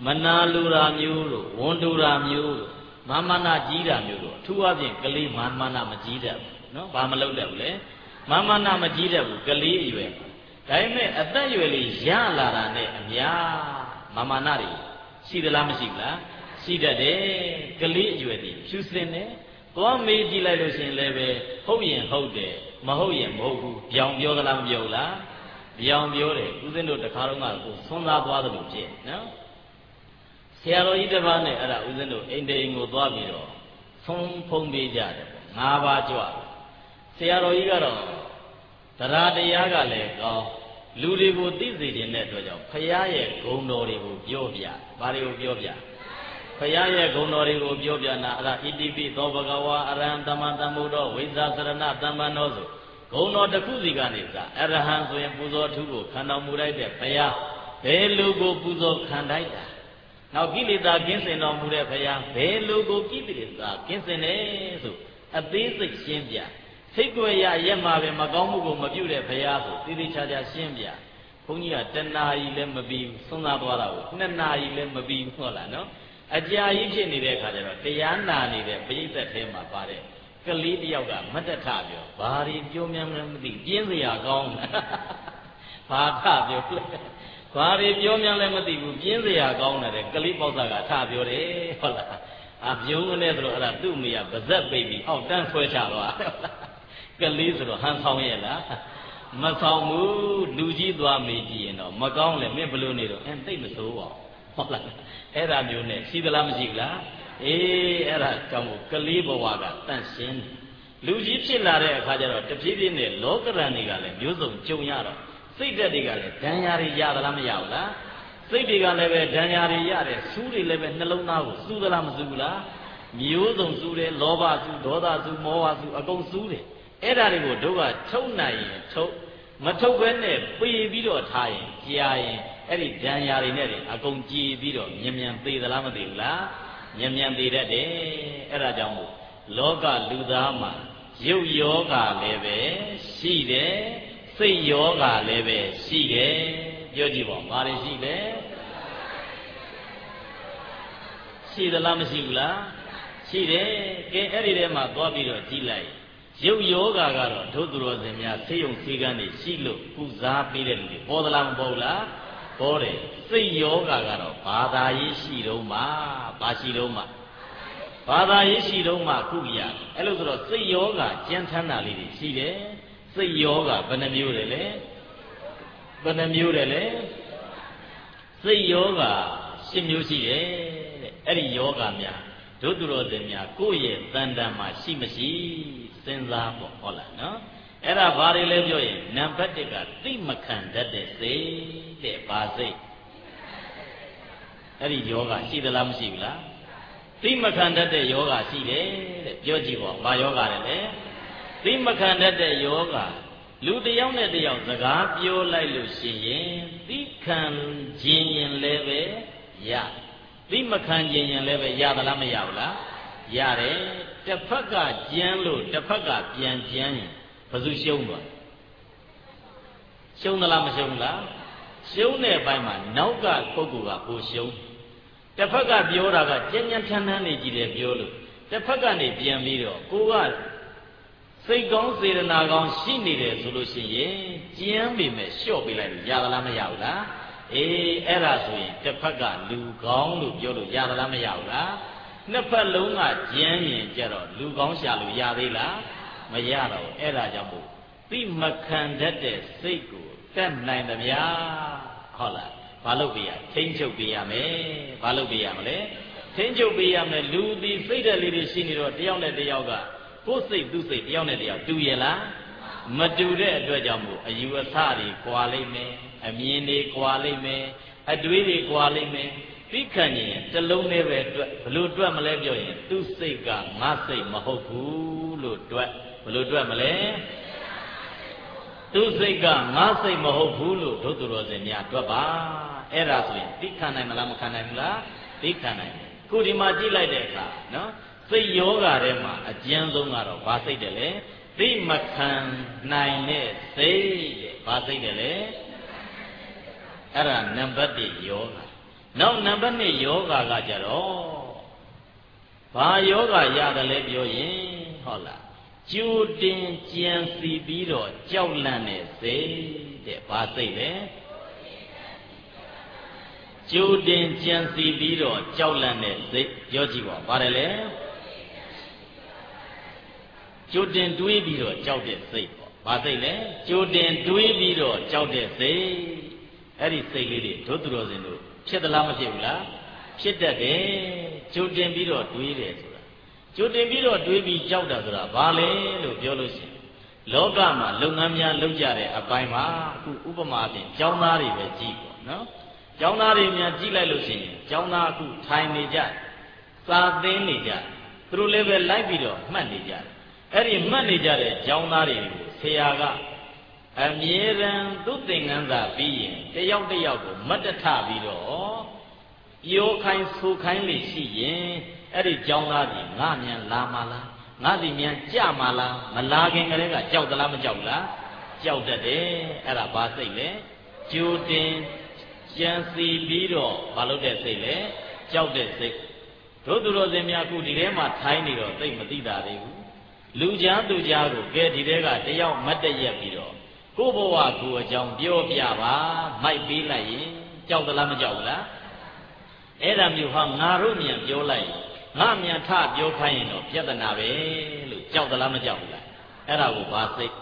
မနာလူရာမျိုးတို့ဝန်တူရာမျိုးတို့မာမနာကြီးတာမျိုးတို့အထူးအဖြင့်ကလေးမာမနာမကြီးတတ်ဘူးနော်ဘာမလုပ်တတ်ဘူးလေမာမနာမကြီးတတ်ဘူးကလေးအရွယ်ဒါပေမဲ့အသက်အရွယ်လေးရလာတာနဲ့အများမာမနာတွေရှိသလားမရှိဘူးလားရှိတတ်တယ်ကလေးအရွယ်တွေဖြူစင်တယ်သွားမေးကြည့်လိုက်လို့ရှိရင်လည်းပဲဟုတ်ရင်ဟုတ်တယ်မဟုတ်ရင်မဟုတ်ဘူးပြောင်ပြောသလားမပြောဘူးလားပြောင်ပြောတယ်ဦးဇင်းတို့တခါတော့ကကိုဆွမ်းသားသွားသလိုဖြစ်နော်ဆရာတော်ကြီးတစ်ပါးနဲ့အဲ့ဒါဦးဇင်းတို့အိမ်တိမ်ကိုသွားပြီးတော့ဆုံးဖုံးပေးကြတယ်၅ပါးကြွဆရာတော်ကြီးကတော့တရားတရားကလည်းကောင်းလူတွေကိုသိစေခြင်းတဲ့အတွက်ကြောင့်ဖရာရဲ့ဂုဏ်တော်တွေကိုပြောပြဘာတွေကိုပြောပြဖရာရဲ့ဂုဏ်တော်တွေကိုပြောပြနာအဲ့ဒါဣတိပိသောဘဂဝါအရဟံသမ္မာသမ္ဗုဒ္ဓဝိဇ္ဇာစရဏသမ္ပန္နောဆိုဂုဏ်တော်တစ်ခုစီကနေစအရဟံဆိုရင်ပူဇော်ထူးကိုခံတော်မူလိုက်တဲ့ဖရာဘယ်လူကိုပူဇော်ခံတိုက်တာနောက်ကိလေသာကင်းစင်တော်မူတဲ့ဘုရားဘယ်လိုကိုကိလေသာကင်းစင်လဲဆိုအသေးစိတ်ရှင်းပြစိတ်ကြွယ်ရရက်မှာပဲမကောင်းမှုကိုမပြုတဲ့ဘုရားဆိုတိတိကျကျရှင်းပြဘုန်းကြီးကတဏှာကြီးလည်းမပြီးဘူးသုံးသားသွားတာကိုနှစ်နာရီလည်းမပြီးဘူးဟုတ်လားနော်အကြာကြီးဖြစ်နေတဲ့အခါကျတော့တရားနာနေတဲ့ပရိသတ်ထဲမှာပါတဲ့ကလေးတယောက်ကမတ္တထပြောဘာတွေပြောမှန်းမသိပြင်းစရာကောင်းဘာထပြောလဲဘာတွေပြောမှန်းလည်းမသိဘူးပြင်းစရာကောင်းတယ်ကလေးပေါက်စားကထပြောတယ်ဟုတ်လားအပြုံးနဲ့ဆိုတော့အဲ့ဒါသူ့မိကပါဇက်ပိတ်ပြီးအောက်တန်းဆွဲချသွားတယ်ဟုတ်လားကလေးဆိုတော့ဟန်ဆောင်ရဲ့လားမဆောင်ဘူးလူကြီးသွားမေးကြည့်ရင်တော့မကောင်းလေမင်းဘလို့နေတော့သိမစိုးပါဟုတ်လားအဲ့ဒါမျိုးနဲ့ရှိသလားမရှိဘူးလားအေးအဲ့ဒါကြောင့်မို့ကလေးဘဝကတန့်ရှင်းလူကြီးဖြစ်လာတဲ့အခါကျတော့တဖြည်းဖြည်းနဲ့လောကရန်တွေကလည်းမျိုးစုံကြုံရတော့စိတ်ဓာတ်တွေကလည်းဒဏ်ရာတွေရသလားမရဘူးလားစိတ်တွေကလည်းပဲဒဏ်ရာတွေရတယ်စူးတွေလည်းပဲနှလုံးသားကိုစူးသလားမစူးဘူးလားမျိုးစုံစူးတယ်လောဘစူးဒေါသစူးမောဟစူးအကုန်စူးတယ်အဲ့ဒါတွေကိုတို့ကထုတ်နိုင်ရင်ထုတ်မထုတ်ဘဲနဲ့ပေပြီးတော့ထားရင်ကြာရင်အဲ့ဒီဒဏ်ရာတွေနဲ့အကုန်ကြည်ပြီးတော့မြန်မြန်သေးသလားမသေးဘူးလားမြန်မြန်သေးတတ်တယ်အဲ့ဒါကြောင့်မို့လောကလူသားမှာရုပ်ယောဂလည်းပဲရှိတယ်စိတ်ယောဂလည်းပဲရှိတယ်ပြောကြည့်ပါဘာတွေရှိလဲရှိသလားမရှိဘူးလားရှိတယ်ကဲအဲ့ဒီထဲမှာသွားပြီးတော့ကြည့်လိုက်ရုပ်ယောဂကတော့ဒုသူတော်စင်များဆေးရုံဆေးကန်းတွေရှိလို့ပူဇာပေးတဲ့လူတွေပေါ်သလားမပေါ်လားပေါ်တယ်စိတ်ယောဂကတော့ဘာသာရေးရှိတော့မှဘာရှိတော့မှဘာသာရေးရှိတော့မှခုရအဲ့လိုဆိုတော့စိတ်ယောဂကြမ်းထမ်းတာလေးတွေရှိတယ်စိတ်ယောဂဘယ်နှမျိုးတယ်လဲဘယ်နှမျိုးတယ်လဲစိတ်ယောဂ10မျိုးရှိတယ်တဲ့အဲ့ဒီယောဂများဒုသူတော်စင်များကိုယ့်ရဲ့တန်တန်မှာရှိမရှိစဉ်းစားပေါ့ဟုတ်လားနော်အဲ့ဒါဘာတွေလဲပြောရင်နံပါတ်1ကသိမခံတတ်တဲ့စိတ်တဲ့ဘာစိတ်အဲ့ဒီယောဂရှိသလားမရှိဘူးလားသိမခံတတ်တဲ့ယောဂရှိတယ်တဲ့ပြောကြည့်ပေါ့ဘာယောဂလဲလဲသိမခံတတ်တဲ့ယောဂလူတစ်ယောက်နဲ့တစ်ယောက်စကားပြောလိုက်လို့ရှိရင်သိခံခြင်းရင်လည်းပဲရသိမခံခြင်းရင်လည်းပဲရသလားမရဘူးလားရတယ်တစ်ဖက်ကကြမ်းလို့တစ်ဖက်ကပြန်ကြမ်းရင်ဘယ်သူရှုံးသွားရှုံးသလားမရှုံးလားရှုံးတဲ့ဘက်မှာနောက်ကပုဂ္ဂိုလ်ကကိုရှုံးတစ်ဖက်ကပြောတာကကြမ်းကြမ်းထမ်းထမ်းနေကြည့်တယ်ပြောလို့တစ်ဖက်ကနေပြန်ပြီးတော့ကိုကစိတ်ကောင်းစေတနာကောင်းရှိနေတယ်ဆိုလို့ရှိရင်ကြမ်းပေမဲ့လျှော့ပေးလိုက်လို့ရသလားမရဘူးလားအေးအဲ့ဒါဆိုရင်တစ်ဖက်ကလူကောင်းလို့ပြောလို့ရသလားမရဘူးလားနှစ်ဖက်လုံးကကြမ်းရင်ကြတော့လူကောင်းရှာလို့ရသေးလားမရတော့အဲ့ဒါကြောင့်မို့သိမခံတတ်တဲ့စိတ်ကိုတတ်နိုင်သမျှဟုတ်လားဘာလုပ်ပေးရထိမ့်ချုပ်ပေးရမယ်ဘာလုပ်ပေးရမလဲထိမ့်ချုပ်ပေးရမယ်လူဒီစိတ်ဓာတ်လေးတွေရှိနေတော့တယောက်နဲ့တယောက်ကကိုယ်စိတ်သူ့စိတ်တယောက်နဲ့တယောက်တူရဲ့လားမတူတဲ့အတွက်ကြောင့်မို့အယူအဆတွေကွာလိမ့်မယ်အမြင်တွေကွာလိမ့်မယ်အတွေးတွေကွာလိမ့်မယ်သိခံရင်တလုံးနဲ့ပဲတွက်ဘလို့တွက်မလဲပြောရင်သူ့စိတ်ကငါစိတ်မဟုတ်ဘူးလို့တွက်ဘလို့တွက်မလဲသူ့စိတ်ကငါစိတ်မဟုတ်ဘူးလို့ဒုသူတော်စင်များတွက်ပါအဲ့ဒါဆိုရင်သိခံနိုင်မလားမခံနိုင်ဘူးလားသိခံနိုင်တယ်ခုဒီမှာကြည့်လိုက်တဲ့အခါနော်စိတ်ယောဂထဲမှာအကျဉ်းဆုံးကတော့ဘာစိတ်တယ်လဲသိမခံနိုင်တဲ့စိတ်တဲ့ဘာစိတ်တယ်လဲအဲ့ဒါနံပါတ်1ယောဂနောက်နံပါတ်2ယောဂကကြတော့ဘာယောဂရတယ်လဲပြောရင်ဟုတ်လားကျိုးတင်ကြံစီပြီးတော့ကြောက်လန့်တဲ့စိတ်တဲ့ဘာစိတ်လဲကျိုးတင်ကြံစီပြီးတော့ကြောက်လန့်တဲ့စိတ်ပြောကြည့်ပါပါတယ်လေကျိုးတင်တွေးပြီးတော့ကြောက်တဲ့စိတ်ပေါ့ဘာစိတ်လဲကျိုးတင်တွေးပြီးတော့ကြောက်တဲ့စိတ်အဲ့ဒီစိတ်လေးတွေတို့သူတော်စင်တို့ဖြစ်သလားမဖြစ်ဘူးလားဖြစ်တတ်တယ်ကျိုးတင်ပြီးတော့တွေးတယ်ဆိုတာကျိုးတင်ပြီးတော့တွေးပြီးကြောက်တာဆိုတာဘာလဲလို့ပြောလို့ရှိရင်လောကမှာလုပ်ငန်းများလုပ်ကြတဲ့အပိုင်းမှာအခုဥပမာအပြင်ကျောင်းသားတွေပဲကြည့်ပေါ့နော်ကျောင်းသားတွေများကြည့်လိုက်လို့ရှိရင်ကျောင်းသားအခုထိုင်နေကြစာသင်နေကြသူတို့လည်းပဲလိုက်ပြီးတော့မှတ်နေကြတယ်အဲ့ဒီမှတ်နေကြတဲ့ကျောင်းသားတွေကိုဆရာကအမြဲတမ်းသူသင်္ကန်းစာပြီးရင်တယောက်တစ်ယောက်ကိုမတ်တထပြီးတော့ပြောခိုင်းဆိုခိုင်းလို့ရှိရင်အဲ့ဒီကျောင်းသားကြီးငါမြန်လာမလားငါဒီမြန်ကြမလားမလာခင်ကလေးကကြောက်သလားမကြောက်လားကြောက်တတ်တယ်အဲ့ဒါဘာစိတ်လဲကြိုတင်ကြံစီပြီးတော့ဘာလို့တဲ့စိတ်လဲကြောက်တဲ့စိတ်တို့သူတော်စင်များအခုဒီထဲမှာထိုင်းနေတော့သိမသိတာသေးဘူးလူကြားသူကြားကိုကဲဒီထဲကတယောက်မတ်တရက်ပြီးတော့ကိုဘဝကိုအကြောင်းပြောပြပါမိုက်ပေးလိုက်ရင်ကြောက်သလားမကြောက်ဘူးလားအဲ့ဒါမျိုးဟာငါတို့မြန်ပြောလိုက်ငါမြန်ထပြောခိုင်းရင်တော့ပြဿနာပဲလို့ကြောက်သလားမကြောက်ဘူးလားအဲ့ဒါကိုဘာစိတ်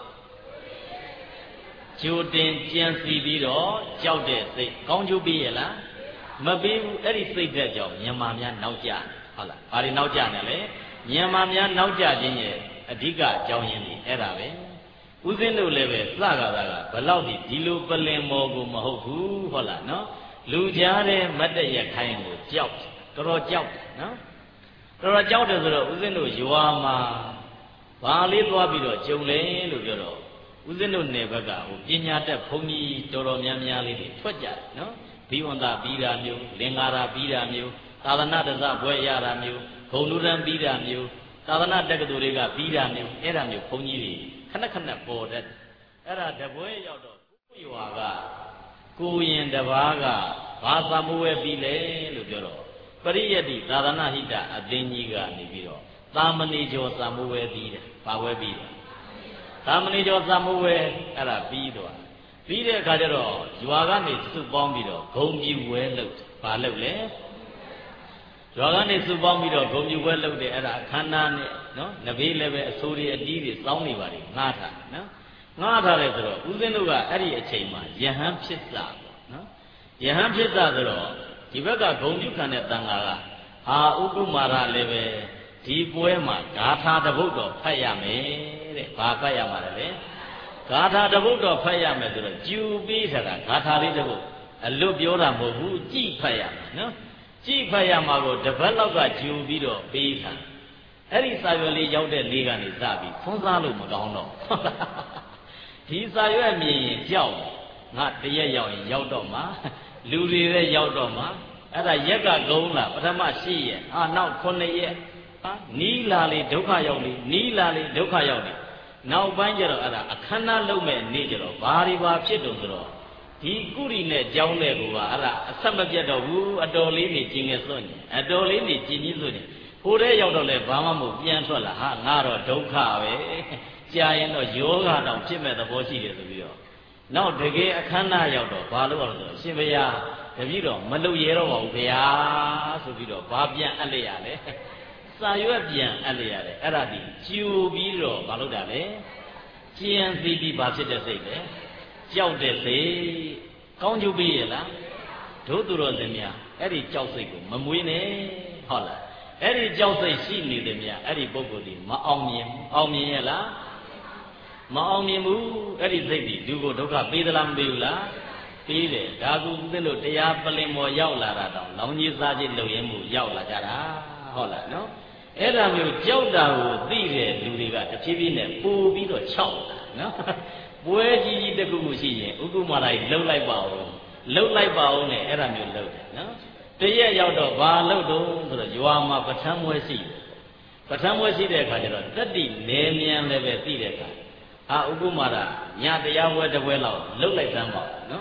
ကြိုတင်ကြံစီပြီးတော့ကြောက်တဲ့စိတ်ကောင်းကျိုးပေးရလားမပေးဘူးအဲ့ဒီစိတ်တဲ့ကြောင့်မြန်မာများနောက်ကျဟုတ်လားဘာတွေနောက်ကျနေလဲမြန်မာများနောက်ကျခြင်းရဲ့အဓိကအကြောင်းရင်းတွေအဲ့ဒါပဲဦးဇင်းတို့လည်းပဲစကားကဘလောက်ဒီလိုပလင်မော်ကိုမဟုတ်ဘူးဟုတ်လားနော်လူကြားတဲ့မတ်တရခိုင်းကိုကြောက်တော်တော်ကြောက်တယ်နော်တော်တော်ကြောက်တယ်ဆိုတော့ဦးဇင်းတို့ရွာမှာဘာလေးသွားပြီးတော့ကြုံလဲလို့ပြောတော့ဦးဇင်းတို့နယ်ဘက်ကဟိုပညာတတ်ဘုန်းကြီးတော်တော်များများလေးတွေထွက်ကြတယ်နော်ဘိဝန္တာပြီးတာမျိုးလင်္ကာရာပြီးတာမျိုးသာသနာတစဘွဲရတာမျိုးဂုံလူရန်ပြီးတာမျိုးသာသနာတက္ကသိုလ်တွေကပြီးတာမျိုးအဲ့ဒါမျိုးဘုန်းကြီးတွေခဏခဏပေါ်တတ်အဲ့ဒါတပွဲရောက်တော့ကိုရွာကကိုရင်တပါးကဘာသာမဝဲပြီးလဲလို့ပြောတော့ပရိယတ္တိသာသနာဟိတအသင်းကြီးကနေပြီးတော့သာမဏေကျော်သာမဝဲပြီးတယ်ဘာဝဲပြီးတယ်သာမဏေကျော်သာမဝဲအဲ့ဒါပြီးတော့ပြီးတဲ့အခါကျတော့ရွာကနေစုပေါင်းပြီးတော့ဂုံပြူဝဲလုပ်ဘာလုပ်လဲရွာကနေစုပေါင်းပြီးတော့ဂုံပြူဝဲလုပ်တယ်အဲ့ဒါအခမ်းအနားနဲ့နော်နဘေးလည်းပဲအစိုးရအတီးတွေစောင်းနေပါလိမ့်ငှားထားနော်ငှားထားတယ်ဆိုတော့ဦးဇင်းတို့ကအဲ့ဒီအချိန်မှာယဟန်ဖြစ်စာပေါ့နော်ယဟန်ဖြစ်စာဆိုတော့ဒီဘက်ကဂုံပြူခံတဲ့တန်ဃာကအာဥက္ကုမာရလည်းပဲဒီပွဲမှာဂါထာတပုဒ်တော်ဖတ်ရမယ်တဲ့ဘာဖတ်ရမှာလဲဂါထာတပုဒ်တော်ဖတ်ရမယ်ဆိုတော့ကျူပြီးထတာဂါထာလေးတပုဒ်အလွတ်ပြောတာမဟုတ်ဘူးကြည်ဖတ်ရမယ်နော်ကြည်ဖတ်ရမှာကိုတပတ်လောက်ကကျူပြီးတော့ပေးတာအဲ့ဒီစာရွက်လေးရောက်တဲ့လေးကနေစပြီးဖွန်းစားလို့မကောင်းတော့ဒီစာရွက်မြင်ရင်ကြောက်ငါတရက်ရောက်ရင်ရောက်တော့မှာလူတွေလည်းရောက်တော့မှာအဲ့ဒါရက်ကကုန်းလာပထမ၈ရက်နောက်9ရက်နီးလာလေဒုက္ခရောက်လေနီးလာလေဒုက္ခရောက်လေနောက်ပိုင်းကျတော့အဲ့ဒါအခမ်းအနားလုပ်မဲ့နေ့ကျတော့ဘာတွေဘာဖြစ်တုံဆိုတော့ဒီကုရီနဲ့ကြောင်းတဲ့ကူကအဲ့ဒါအဆက်မပြတ်တော့ဘူးအတော်လေးနေကျင်ငယ်စွန့်နေအတော်လေးနေကျင်ကြီးစွန့်နေဟိုတဲ့ရောက်တော့လဲဘာမှမဟုတ်ပြန်ထွက်လာဟာငါတော့ဒုက္ခပဲကြာရင်တော့ယောဂတော့ဖြစ်မဲ့သဘောရှိတယ်ဆိုပြီးတော့နောက်တကယ်အခမ်းအနားရောက်တော့ဘာလို့လဲဆိုတော့ရှင်ဘုရားတပည့်တော်မလုပ်ရတော့ပါဘူးဘုရားဆိုပြီးတော့ဘာပြန်အပ်လိုက်ရလဲစာရွက်ပြန်အပ်လိုက်ရတယ်အဲ့ဒါဒီကျူပြီးတော့ဘာလို့တာလဲကျန်စီပြီးဘာဖြစ်တဲ့စိတ်လဲကြောက်တဲ့စိတ်ကောင်းကျိုးပေးရလားတို့သူတော်စင်များအဲ့ဒီကြောက်စိတ်ကိုမမွေးနဲ့ဟုတ်လားအဲ့ဒီကြောက်စိတ်ရှိနေတယ်များအဲ့ဒီပုဂ္ဂိုလ်ဒီမအောင်မြင်ရဲ့လားမအောင်မြင်ဘူးအဲ့ဒီစိတ်ဒီလူကိုဒုက္ခပေးသလားမပေးဘူးလားပေးတယ်ဒါကူသင်တို့တရားပလင်မော်ရောက်လာတာတော့လောင်ကြီးစားခြင်းလုပ်ရင်မှုရောက်လာကြတာဟုတ်လားနော်အဲ့ဒါမျိုးကြောက်တာကိုသိတဲ့လူတွေကတဖြည်းဖြည်းနဲ့ပို့ပြီးတော့ခြောက်တာနော်ပွဲကြီးကြီးတစ်ခုခုရှိရင်ဥက္ကုမာရကြီးလှုပ်လိုက်ပါဦးနဲ့အဲ့ဒါမျိုးလှုပ်တယ်နော်တရက်ရောက်တော့ဘာလှုပ်တော့ဆိုတော့ရွာမှာပဋ္ဌာန်းပွဲရှိတယ်ပဋ္ဌာန်းပွဲရှိတဲ့အခါကျတော့တတိနေမြန်လည်းပဲသိတဲ့အခါဥက္ကုမာရညတရားပွဲတစ်ပွဲလောက်လှုပ်လိုက်သမ်းပါနော်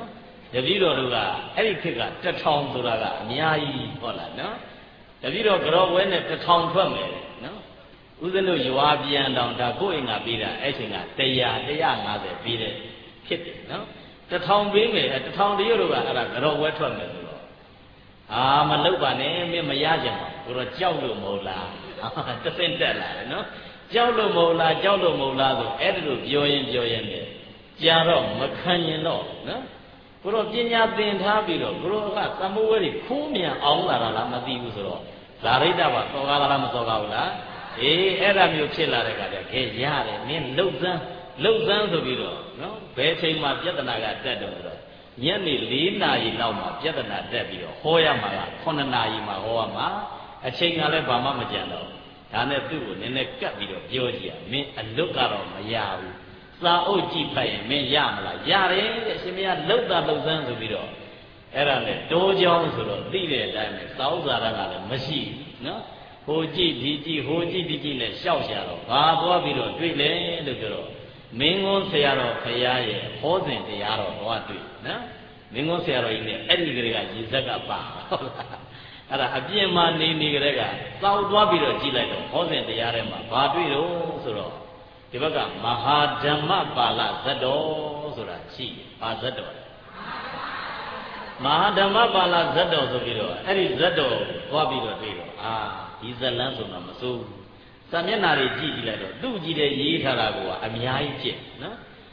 တပည့်တော်တို့ကအဲ့ဒီခေတ်က1000ဆိုတာကအများကြီးဟုတ်လားနော်တပည့်တော်ကြောပွဲနဲ့1000ထွက်မယ်နော်ဦးဇင်းတို့ရွာပြန်တောင်ဒါကိုယ့်အိမ်ကပြီးတာအဲ့ချိန်က100 150ပြီးတဲ့ဖြစ်တယ်နော်1000ပြီးမယ်1000တရွတ်တို့ကအဲ့ဒါကြောပွဲထွက်မယ်ဆိုတော့မလုပ်ပါနဲ့မင်းမရကြပါဘူးတော့ကြောက်လို့မဟုတ်လားတဆင့်တက်လာတယ်နော်ကြောက်လို့မဟုတ်လားကြောက်လို့မဟုတ်လားဆိုအဲ့ဒါလိုပြောရင်နဲ့ကြာတော့မခံရင်တော့နော်ကိုတော့ပညာသင်ထားပြီးတော့ကိုတော့ကသမုဝဲတွေခိုးမြန်အောင်လာတာလားမသိဘူးဆိုတော့လာရိတ္တပါစောကားလားမစောကားဘူးလားအေးအဲ့ဒါမျိုးဖြစ်လာတဲ့ခါကျခဲရတယ်မင်းလှုပ်စမ်းဆိုပြီးတော့နော်ဘယ်ချိန်မှပြဿနာကတက်တော့ဆိုတော့ညနေ4 နာရီလောက်မှာပြဿနာတက်ပြီးတော့ဟောရမှာက9 နာရီမှာဟောရမှာအချိန်ကလည်းဘာမှမကြံတော့ဒါနဲ့သူ့ကိုနည်းနည်းကပ်ပြီးတော့ပြောကြည့်ရမင်းအလွတ်ကတော့မရဘူးစာအုပ်ကြည့်ဖတ်ရင်မင်းရမလားရတယ်တဲ့အရှင်မရလှုပ်စမ်းဆိုပြီးတော့အဲ့ဒါနဲ့တိုးကြောင်းဆိုတော့သိတဲ့အတိုင်းပဲစာအုပ်စာတမ်းကလည်းမရှိဘူးနော်ဟိုကြည့်ဒီကြည့်ဟိုကြည့်ဒီကြည့်နဲ့ရှောက်ရှာတော့ဘာသွားပြီးတော့တွေ့လဲလို့ပြောတော့မင်းကုန်းဆရာတော်ဖရာရဲ့ဟောစဉ်တရားတော်သွားတွေ့နော်မင်းကုန်းဆရာတော်ကြီးနဲ့အဲ့ဒီကလေးကရေဇက်ကပါဟုတ်လားအဲ့ဒါအပြင်မှာနေကြတဲ့ကစောက်သွားပြီးတော့ကြည့်လိုက်တော့ဟောစဉ်တရားထဲမှာဘာတွေ့တော့ဆိုတော့ဒီဘက်ကမဟာဓမ္မပါဠဇတ်တော်ဆိုတာရှိပါဇတ်တော်မဟာဓမ္မပါဠဇတ်တော်ဆိုပြီးတော့အဲ့ဒီဇတ်တော်သွားပြီးတော့တွေ့တော့ဒီဇတ်လန်းဆိုတာမစိုးဘူးစာမျက်နှာတွေကြည့်လိုက်တော့သူ့ကြည့်တဲ့ရေးထားတာကအများကြီးဖြစ်နော်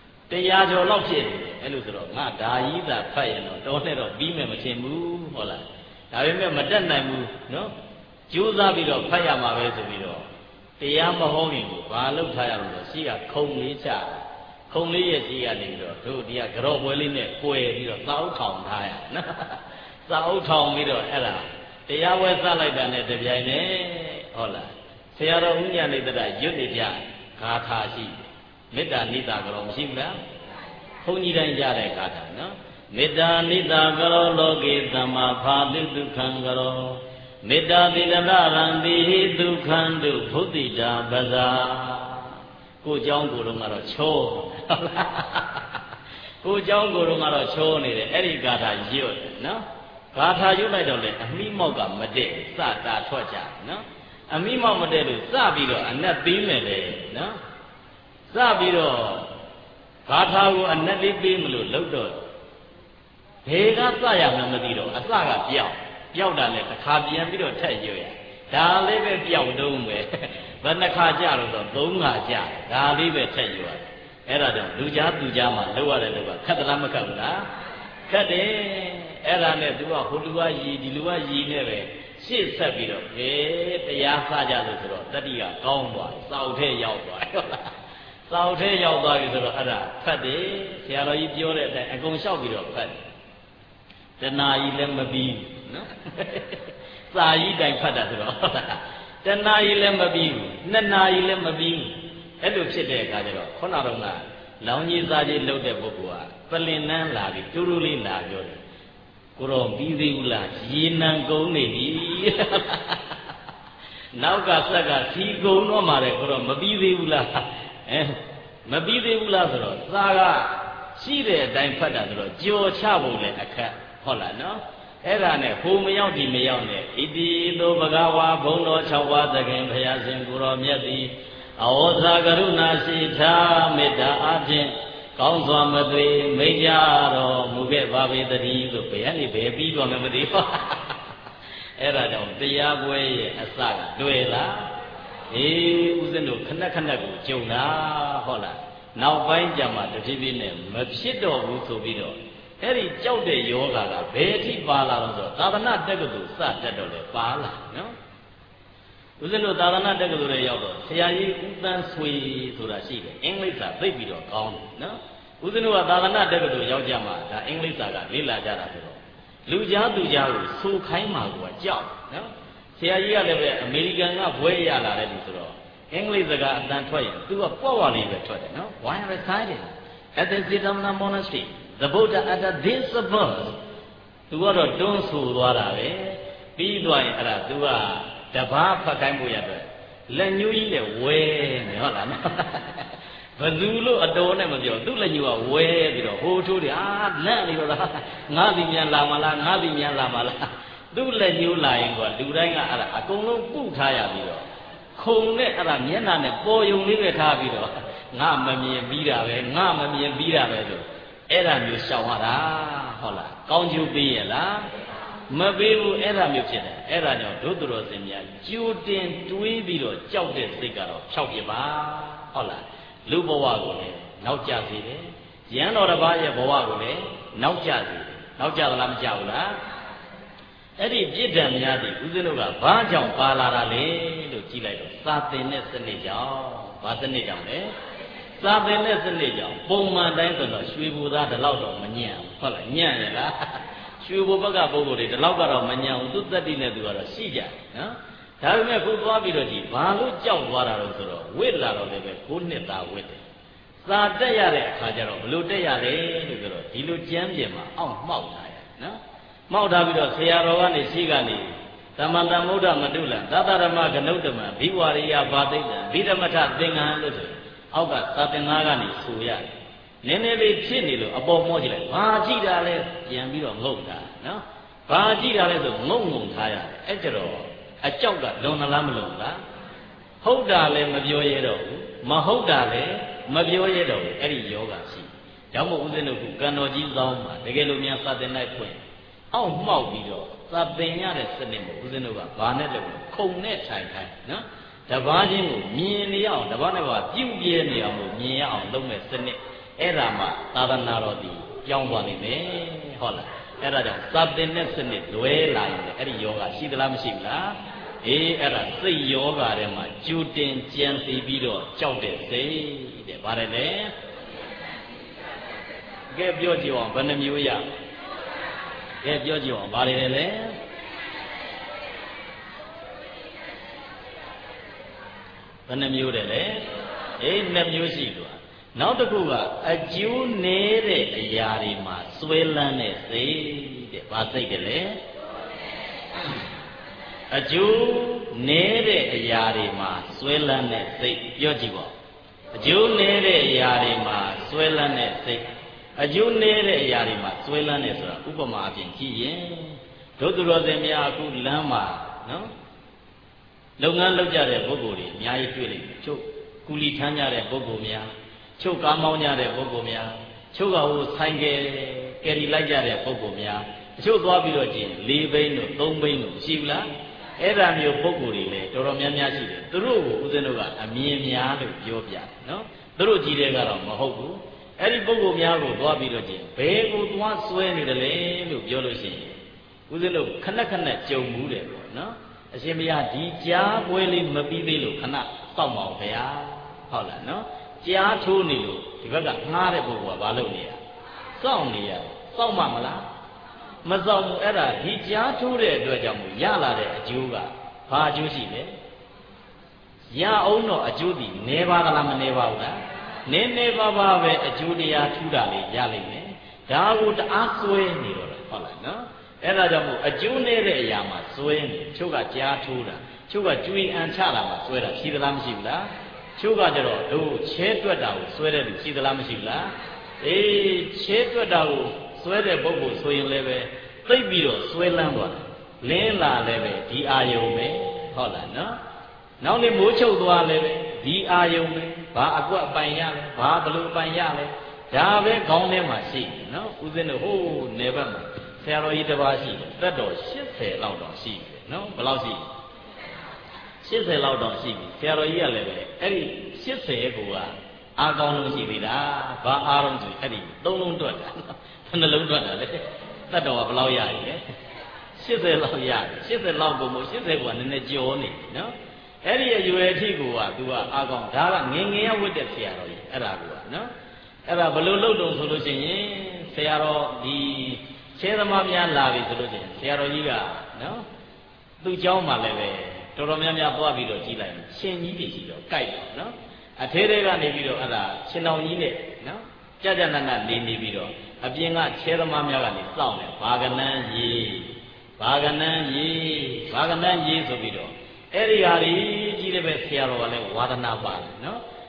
100 ကျော်လောက်ဖြစ်နေတယ်အဲ့လိုဆိုတော့ငါဒါကြီးသာဖတ်ရင်တော့တော်နဲ့တော့ပြီးမယ်မထင်ဘူးဟုတ်လားဒါပေမဲ့မတက်နိုင်ဘူးနော်ကြိုးစားပြီးတော့ဖတ်ရမှာပဲဆိုပြီးတော့တရားမဟောခင်ကိုဘာလုပ်ထားရလို့လဲရှိကခုံလေးချခုံလေးရဲ့ရှိကနေပြီးတော့တို့ဒီကကြော့ပွဲလေးနဲ့ကွယ်ပြီးတော့သာအုပ်ထောင်ထားရနော်သာအုပ်ထောင်ပြီးတော့အဲ့ဒါတရားပွဲစလိုက်တာနဲ့တပြိုင်တည်းဟုတ်လားဆရာတော်ဦးညာနေတရရွတ်နေကြဂါထာရှိမေတ္တာနိတာကြောမရှိဘူးလားဘုန်းကြီးတိုင်းကြတဲ့ဂါထာနော်မေတ္တာနိတာကြောလောကေသမ္မာဖာတိဒုက္ခံကြောမေတ္တာတိရဏရံတိဟိဒုက္ခံတုဘုဒ္ဓိတာပဇာကိုเจ้าကိုယ်တော်ကတော့ချောကိုเจ้าကိုယ်တော်ကတော့ချောနေတယ်အဲ့ဒီဂါထာရွတ်နော်ဂါထာရွတ်လိုက်တော့လေအမိမောက်ကမတည့်စတာထွက်ကြနော်အမိမောက်မတည့်လို့စပြီးတော့အနက်ပေးမယ်လေနော်စပြီးတော့ဂါထာကိုအနက်လေးပေးမလို့လှုပ်တော့ဘယ်ကစရမှမသိတော့အစကပျောက်တာလည်းတစ်ခါပြန်ပြီးတော့ထက်ရွရဒါလေးပဲပျောက်တုံးပဲဘယ်နှခါကြတော့3 ခါကြဒါလေးပဲထက်ရွရအဲ့ဒါကြောင့်လူကြားသူကြားမှာလှုပ်ရတယ်လို့ကခက်သလားမခက်ဘူးလားခက်တယ်အဲ့ဒါနဲ့သူကဟိုလူကရည်ဒီလူကရည်နဲ့ပဲရှေ့ဆက်ပြီးတော့တရားစကြလို့ဆိုတော့တတိယကောင်းသွားစောက်ထဲရောက်သွားဟုတ်လားစောက်ထဲရောက်သွားပြီဆိုတော့အဲ့ဒါဖတ်တယ်ဆရာတော်ကြီးပြောတဲ့အတိုင်းအကုန်လျှောက်ပြီးတော့ဖတ်တယ်တဏှာကြီးလည်းမပြီးနော်စာကြီးတိုင်ဖတ်တာဆိုတော့ဟုတ်လားတဏှာကြီးလည်းမပြီးဘူး2 နာရီလည်းမပြီးဘူးအဲ့လိုဖြစ်တဲ့အခါကျတော့ခုနကတော့လောင်ကြီးစားကြီးလှုပ်တဲ့ပုဂ္ဂိုလ်ကပလင်နန်းလာပြီးတူတူလေးလာပြောတယ်ကိုတော့ပြီးသေးဘူးလားရေနံကုန်းနေပြီနောက်ကဆက်ကစီကုန်းတော့မှာလေကိုတော့မပြီးသေးဘူးလားမပြီးသေးဘူးလားဆိုတော့သာကရှိတဲ့အတိုင်းဖတ်တာဆိုတော့ကြော်ချဖို့လည်းအခက်ဟုတ်လားနော်အဲ့ဒါနဲ့ဟိုမရောက်ဒီမရောက်နဲ့ဣတိသောဘဂဝါဘုံတော်6 ပါးသခင်ဘုရားရှင်ကိုတော်မြတ်သည်အဝဇာကရုဏာရှိထားမေတ္တာအဖြင့်ကောင်းစွာမသွေမိတ်ကြတော်မူခဲ့ပါပေတည်းဆိုဘယ်ကနေဘယ်ပြီးတော့မှမသိဘူးအဲ့ဒါကြောင့်တရားပွဲရဲ့အစကတွေ့လားဦးဇင်းတို့ခဏကိုကြုံတာဟုတ်လားနောက်ပိုင်းကျမှတဖြည်းဖြည်းနဲ့မဖြစ်တော့ဘူးဆိုပြီးတော့အဲ့ဒီကြောက်တဲ့ယောဂကဘယ်အထိပါလာတော့ဆိုသာသနာတက္ကသိုလ်စတက်တော့လေပါလာနော်ဦးဇင်းတို့သာသနာတက္ကသိုလ်ရဲ့ရောက်တော့ဆရာကြီးဦးတန်းဆွေဆိုတာရှိတယ်အင်္ဂလိပ်စာသိပြီးတော့ကောင်းတယ်နော်ဦးဇင်းတို့ကသာသနာတက္ကသိုလ်ရောက်ကြမှာဒါအင်္ဂလိပ်စာကလေ့လာကြတာဆိုတော့လူကြားသူကြားကိုဆိုခိုင်းမှာကကြောက်နော်ဆရာကြီးကလည်းပဲအမေရိကန်ကဘွဲရလာတဲ့လူဆိုတော့အင်္ဂလိပ်စကားအတန်ထွက်ရင်သူကပွားပွားလေးပဲထွက်တယ်နော် Why recited at the Siddhamna monastery the Buddha uttered this verse သူကတော့တွန်းဆိုသွားတာပဲပြီးသွားရင်အဲ့ဒါသူကတပားဖတ်ခိုင်းဖို့ရတဲ့လက်ညှိုးကြီးနဲ့ဝဲနေဟုတ်လားနော်ဘသူလို့အတော်နဲ့မပြောသူ့လက်ညှိုးကဝဲပြီးတော့ဟိုထိုးတယ်လန့်နေတော့ငါးစီမြန်လာမလားငါးစီမြန်လာမလားသူ့လက်ညှိုးလာရင်ကလူတိုင်းကအဲ့ဒါအကုန်လုံးပုထားရပြီးတော့ခုံနဲ့အဲ့ဒါမျက်နှာနဲ့ပေါ်ယုံလေးပဲထားပြီးတော့ငါမမြင်ပြီးတာပဲငါမမြင်ပြီးတာပဲဆိုအဲ့ဒါမျိုးရှောင်ရတာဟုတ်လားကောင်းကျိုးပေးရလားမပေးဘူးအဲ့ဒါမျိုးဖြစ်တယ်အဲ့ဒါကြောင့်ဒုသူတော်စင်များကြိုတင်တွေးပြီးတော့ကြောက်တဲ့စိတ်ကတော့ဖြောက်ပြပါဟုတ်လားလူဘဝကိုလည်းနောက်ကျစေတယ်ရန်တော်တစ်ပါးရဲ့ဘဝကိုလည်းနောက်ကျစေတယ်နောက်ကျသလားမကျဘူးလားအဲ့ဒီပြစ်ဒဏ်များသည်ဦးဇင်းတို့ကဘာကြောင့်ပါလာတာလဲလို့ကြည့်လိုက်တော့စာသင်တဲ့စနစ်ကြောင့်ဘာစနစ်ကြောင့်လဲစာသင်တဲ့စနစ်ကြောင့်ပုံမှန်တိုင်းဆိုတော့ရွှေဘူသားဒီလောက်တော့မညံ့ဘူးဟုတ်လားညံ့ရလားရွှေဘူဘက်ကပုဂ္ဂိုလ်တွေဒီလောက်ကတော့မညံ့ဘူးသူတတ္တိနဲ့သူကတော့ရှိကြတယ်နော်ဒါပေမဲ့ခုသွားပြီးတော့ကြည့်ဘာလို့ကြောက်သွားတာလို့ဆိုတော့ဝိလာတော့လည်းပဲ9နှစ်သားဝိတယ်စာတက်ရတဲ့အခါကျတော့ဘလို့တက်ရတယ်လို့ဆိုတော့ဒီလိုကျမ်းပြင်မှာအောင့်မှောက်ထားရနော်မှောက်ထားပြီးတော့ဆရာတော်ကနေရှိကနေသမန္တမုဒ္ဒမတုလံသတ္တရမကနုတ္တမဘိဝရိယဘာသိတ္တဘိဓမ္မထသင်္ကန်းလို့ဆိုအောက်ကသာသင်္ကားကနေဆိုရတယ်နည်းနည်းလေးဖြစ်နေလို့အပေါ်မောကြည့်လိုက်ဘာကြည့်တာလဲပြန်ပြီးတော့ငုတ်တာနော်ဘာကြည့်တာလဲဆိုငုံထားရတယ်အဲ့ကြတော့အကြောက်ကလွန်သလားမလွန်လားဟုတ်တာလည်းမပြောရတော့ဘူးမဟုတ်တာလည်းမပြောရတော့ဘူးအဲ့ဒီယောဂရှိကြောင့်မို့ဦးဇင်းတို့ကကံတော်ကြီးသောင်းမှာတကယ်လို့များသာသင်လိုက်ဖွင့်အောက်မှောက်ပြီးတော့သာသင်ရတဲ့စနစ်ကိုဦးဇင်းတို့ကဘာနဲ့လဲခုံနဲ့ထိုင်နော်တပားချင်းကိုမြင်နေအောင်တပားနဲ့ပါပြုတ်ပြဲနေအောင်လို့မြင်ရအောင်လုပ်မဲ့စနစ်အဲ့ဒါမှသာသနာတော်ဒီကြောင်းသွားနေတယ်ဟုတ်လားအဲ့ဒါကြောင့်သာသင်တဲ့စနစ်လွဲလာရင်အဲ့ဒီယောဂရှိသလားမရှိဘူးလားအေးအဲ့ဒါစိတ်ယောဂထဲမှာကျူတင်ကြံစီပြီးတော့ကြောက်တဲ့စိတ်တဲ့ဗါတယ်လေကဲပြောကြည့်အောင်ဘယ်နှမျိုးရကဲပြောကြည့်အောင်ဗါတယ်လေဘယ်နှမျိုးတယ်လဲအေး2မျိုးရှိလို့နောက်တစ်ခုကအကျိုးနည်းတဲ့အရာတွေမှာစွဲလန်းတဲ့စိတ်တဲ့ဘာစိတ်တယ်လဲအကျိုးနည်းတဲ့အရာတွေမှာစွဲလန်းတဲ့စိတ်ပြောကြည့်ပါအကျိုးနည်းတဲ့အရာတွေမှာစွဲလန်းတဲ့စိတ်အကျိုးနည်းတဲ့အရာတွေမှာစွဲလန်းတယ်ဆိုတာဥပမာအပြင်ကြည့်ရင်ဒုသူတော်စင်များအခုလမ်းမှာနော်လုပ်ငန်းလုပ်ကြတဲ့ပုဂ္ဂိုလ်တွေအများကြီးတွေ့လိမ့်မယ်ချုပ်ကူလီထမ်းကြတဲ့ပုဂ္ဂိုလ်များချုပ်ကားမောင်းကြတဲ့ပုဂ္ဂိုလ်များချုပ်ကဟိုဆိုင်ကယ်ရီလိုက်ကြတဲ့ပုဂ္ဂိုလ်များတချို့သွားပြီးတော့ကျင်4ဘိန်းတို့3ဘိန်းတို့ရှိဘူးလားအဲ့ဒါမျိုးပုဂ္ဂိုလ်တွေလည်းတော်တော်များများရှိတယ်သူတို့ကိုဦးဇင်းတို့ကအမြင်များလို့ပြောပြတယ်နော်သူတို့ကြည့်တဲ့ကတော့မဟုတ်ဘူးအဲ့ဒီပုဂ္ဂိုလ်များကိုသွားပြီးတော့ကျင်ဘယ်ကိုသွားဆွဲနေတယ်လဲလို့ပြောလို့ရှိရင်ဦးဇင်းတို့ခဏခဏကြုံမှုတယ်ပေါ့နော်အရှင်ဘုရားဒီကြားပွဲလေးမပြီးသေးလို့ခဏစောင့်ပါအောင်ဗျာဟုတ်လားနော်ကြားထိုးနေလို့ဒီဘက်ကငှားတဲ့ပုဂ္ဂိုလ်ကဘာလုပ်နေရစောင့်နေရစောင့်မှမလားမစောင့်ဘူးအဲ့ဒါဒီကြားထိုးတဲ့အတွက်ကြောင့်မို့ရလာတဲ့အကျိုးကဘာအကျိုးရှိလဲရအောင်တော့အကျိုးဒီနေပါသလားမနေပါဘူးလားနေပါပါပဲအကျိုးတရားထူးတာလေးရလိမ့်မယ်ဒါကိုတအားစွဲနေတော့တယ်ဟုတ်လားနော်အဲ့ဒါကြောင့်မို့အကျိုးနည်းတဲ့အရာမှာစွဲနေချုပ်ကကြားထိုးတာချုပ်ကကျွေးအန်ချလာမှာစွဲတာရှိသလားမရှိဘူးလားချုပ်ကကြတော့တို့ချဲတွက်တာကိုစွဲတဲ့လူရှိသလားမရှိဘူးလားအေးချဲတွက်တာကိုစွဲတဲ့ပုဂ္ဂိုလ်ဆိုရင်လည်းပဲသိပ်ပြီးတော့စွဲလန်းသွားတယ်လင်းလာလည်းပဲဒီအာယုံပဲဟုတ်လားနော်နောက်နေ့မိုးချုပ်သွားလည်းပဲဒီအာယုံပဲဘာအကွက်အပိုင်ရလဲဘာဘလို့အပိုင်ရလဲဒါပဲခေါင်းထဲမှာရှိတယ်နော်ဦးဇင်းတို့ဟိုးနေဘက်မှာဆရာတော်ကြီးတစ်ပါးရှိတယ်တက်တော်80လောက်တော့ရှိတယ်နော်ဘယ်လောက်ရှိ80လောက်တော့ရှိပြီဆရာတော်ကြီးကလည်းပဲအဲ့ဒီ80ကိုကအားကောင်းလို့ရှိသေးတာဘာအားလုံးဆိုအဲ့ဒီ3လုံးတွက်တာနှလုံးတွက်တာလေတက်တော်ကဘယ်လောက်ရရလဲ80လောက်ရတယ်80လောက်ကိုမို့80ကနည်းနည်းကြောနေနော်အဲ့ဒီအရွယ်အထိကိုက तू ကအားကောင်းဒါကငငယ်ဝတ်တဲ့ဆရာတော်ကြီးအဲ့ဒါကနော်အဲ့ဒါဘယ်လိုလုပ်တုံဆိုလို့ရှိရင်ဆရာတော်ဒီဆဲသမားများလာပြီဆိုလို့ရှိရင်ဆရာတော်ကြီးကနော်သူ့เจ้าမှာလည်းပဲတော်တော်များများသွားပြီးတော့ကြည်လိုက်ရှင်ကြီးတွေရှိတော့ကြိုက်တော့နော်အထဲထဲကနေပြီးတော့အဲ့ဒါရှင်တော်ကြီးနဲ့နော်ကြကြနနနေနေပြီးတော့အပြင်ကဆဲသမားများကနေစောင့်တယ်ဘာကနန်းကြီးဘာကနန်းကြီးဆိုပြီးတော့အဲ့ဒီဟာကြီးကြီးတဲ့ပဲဆရာတော်ကလည်းဝါဒနာပါတယ်နော်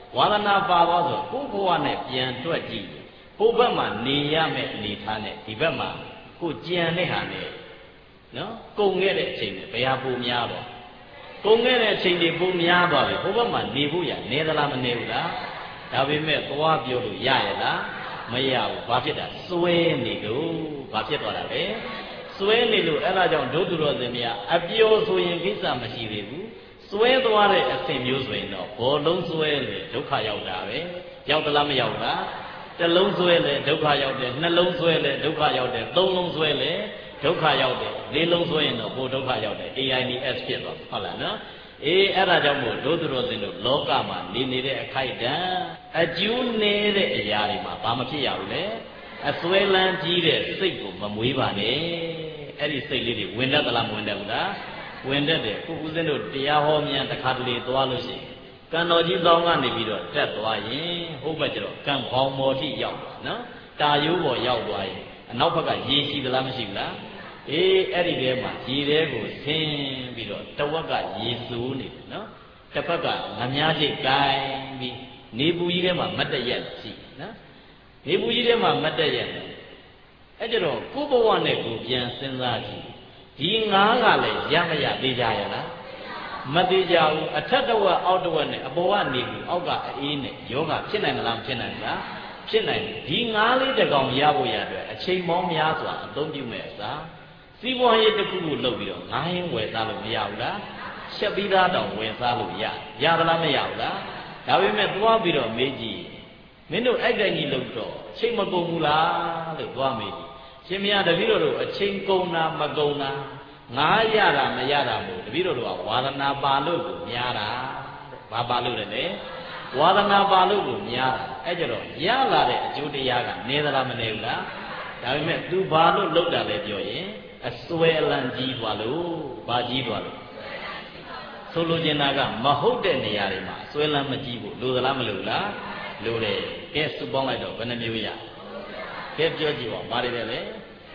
ဝါဒနာပါသွားဆိုကိုယ့်ဘဝနဲ့ပြန်တွက်ကြည့်ဟိုဘက်မှာနေရမယ့်အနေထားနဲ့ဒီဘက်မှာကိုကြံတဲ့ဟာနဲ့နော်ကုန်ခဲ့တဲ့အချိန်နဲ့ဘယ်ဟာပိုများတော့ကုန်ခဲ့တဲ့အချိန်တွေပိုများသွားပြီဟိုဘက်မှာနေဖို့ရနေသလားမနေဘူးလားဒါပေမဲ့သွားပြောလို့ရရလားမရဘူးဘာဖြစ်တာစွဲနေလို့ဘာဖြစ်သွားတာလဲစွဲနေလို့အဲ့ဒါကြောင့်ဒုသူတော်စင်များအပျော်ဆိုရင်ကိစ္စမရှိသေးဘူးစွဲသွားတဲ့အဆင့်မျိုးဆိုရင်တော့ဘောလုံးစွဲလေဒုက္ခရောက်တာပဲရောက်သလားမရောက်လားတစ်လုံးစွဲလေဒုက္ခရောက်တယ်နှလုံးစွဲလေဒုက္ခရောက်တယ်သုံးလုံးစွဲလေဒုက္ခရောက်တယ်လေးလုံးစွဲရင်တော့ဘို့ဒုက္ခရောက်တယ် AIDS ဖြစ်သွားဟုတ်လားနော်အဲ့ဒါကြောင့်မို့ဒုသူတော်စင်တို့လောကမှာနေနေတဲ့အခိုက်တန်အကျိုးနည်းတဲ့အရာတွေမှာဘာမဖြစ်ရဘူးလေအစွဲလန်းကြီးတဲ့စိတ်ကိုမမွေးပါနဲ့အဲ့ဒီစိတ်လေးတွေဝင်တတ်သလားမဝင်တတ်ဘူးလားဝင်တတ်တယ်ခုဦးဇင်းတို့တရားဟောမြန်တစ်ခါတလေသွားလို့ရှိရင်ကံတော်ကြီးသောင်းကနေပြီးတော့တက်သွားရင်ဟုတ်ပဲကြတော့ကံဘောင်မော်ထိရောက်သွားနော်တာယိုးပေါ်ရောက်သွားရင်အနောက်ဘက်ကရေရှိသလားမရှိဘူးလားအဲ့ဒီထဲမှာရေထဲကိုဆင်းပြီးတော့တဝက်ကရေစိုးနေတယ်နော်တစ်ဖက်ကငများချိတ်ကိုင်းပြီးနေပူကြီးထဲမှာမတ်တရက်ရှိနော်နေပူကြီးထဲမှာမတ်တရက်အဲ့ကြတော့ကိုယ့်ဘဝနဲ့ကိုပြန်စဉ်းစားကြည့်ဒီငါးကလည်းရမရသေးကြရလားမသေးကြဘူးအထက်တဝက်အောက်တဝက်နဲ့အပေါ်ကနေဘူးအောက်ကအေးနဲ့ယောဂဖြစ်နိုင်မလားမဖြစ်နိုင်ဘူးလားဖြစ်နိုင်တယ်ဒီငါးလေးတကောင်ရဖို့ရအတွက်အချိန်ပေါင်းများစွာအသုံးပြုမဲ့အစားစီးပွားရေးတစ်ခုခုလုပ်ပြီးတော့ငါးဟင်းဝယ်စားလို့မရဘူးလားချက်ပြီးသားတောင်ဝယ်စားလို့ရသလားမရဘူးလားဒါပေမဲ့သွားပြီးတော့မေးကြည့်မင်းတို့အဲ့တိုင်းကြီးလုပ်တော့အချိန်မကုန်ဘူးလားလို့သွားမေးကြည့်ရှင်မရတပည့်တော်တို့အချိန်ကုန်တာမကုန်တာငါရတာမရတာမို့တပည့်တော်တို့ကဝါဒနာပါလို့ကိုများတာဘာပါလို့လဲဝါဒနာပါလို့ကိုများတာအဲ့ကြတော့ရလာတဲ့အကျိုးတရားကနေသလားမနေဘူးလားဒါပေမဲ့ तू ဘာလို့လုပ်တာလဲပြောရင်အစွဲအလန့်ကြီးသွားလို့ဘာကြီးသွားလို့ဆိုလိုချင်တာကမဟုတ်တဲ့နေရာတွေမှာအစွဲလန့်မကြီးဘူးလိုသလားမလိုလားလိုတယ်ကဲစုပေါင်းလိုက်တော့ဘယ်နှမျိုးရကဲပြောကြည့်ပါဘာတွေလဲလဲ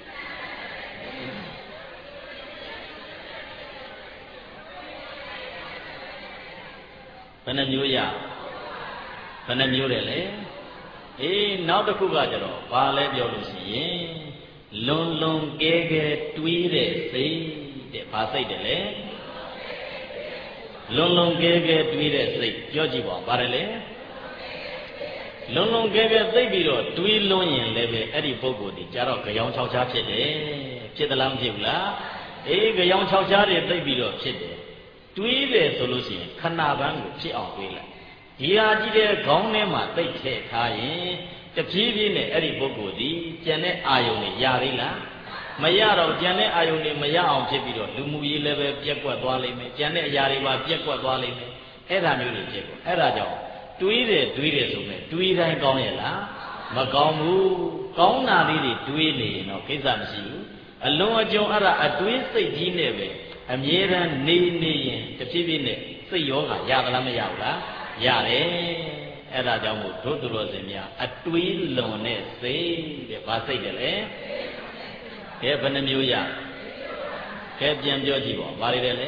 ဘယ်နှမျိုးရဘယ်နှမျိုးတယ်လဲနောက်တစ်ခုကကြတော့ဘာလဲပြောလို့ရှိရင်လွန်လွန်ကဲကဲတွေးတဲ့စိတ်တဲ့ဘာစိတ်တယ်လဲလွန်လွန်ကဲကဲတွေးတဲ့စိတ်ပြောကြည့်ပါဘာလဲလွန်လွန်ကဲကဲသိပြီးတော့တွေးလွန်းရင်လည်းပဲအဲ့ဒီပုဂ္ဂိုလ်ဒီကြတော့ကြောင်6ချားဖြစ်တယ်ဖြစ်သလားမဖြစ်ဘူးလားကြောင်6ချားတွေသိပြီးတော့ဖြစ်တယ်တွေးတယ်ဆိုလို့ရှိရင်ခဏပန်းကိုဖြစ်အောင်တွေးလိုက်ဒီဟာကြီးတဲ့ခေါင်းထဲမှာသိထည့်ထားရင်တဖြည်းဖြည်းနဲ့အဲ့ဒီပုဂ္ဂိုလ်ဒီကျန်တဲ့အာယုန်တွေရသေးလားမရတော့ကျန်တဲ့အာယုန်တွေမရအောင်ဖြစ်ပြီးတော့လူမှုရေးလည်းပဲပြက်ကွက်သွားလိမ့်မယ်ကျန်တဲ့အရာတွေပါပြက်ကွက်သွားလိမ့်မယ်အဲ့ဒါမျိုးတွေဖြစ်ကုန်အဲ့ဒါကြောင့်တွေးတယ်ဆိုမယ်တွေးတိုင်းကောင်းရဲ့လားမကောင်းဘူးကောင်းတာလေးတွေတွေးနေရင်တော့ကိစ္စမရှိဘူးအလွန်အကျွံအဲ့ဒါအတွေးစိတ်ကြီးနဲ့ပဲအမြဲတမ်းနေရင်တဖြည်းဖြည်းနဲ့စိတ်ယောဂရသလားမရဘူးလားရတယ်အဲ့ဒါကြောင့်မို့ဒုသူတော်စင်များအတွေးလွန်တဲ့စိတ်တဲ့ဘာစိတ်တယ်လဲကဲဘယ်နှမျိုးရကဲပြန်ပြောကြည့်ပါဘာတွေလဲ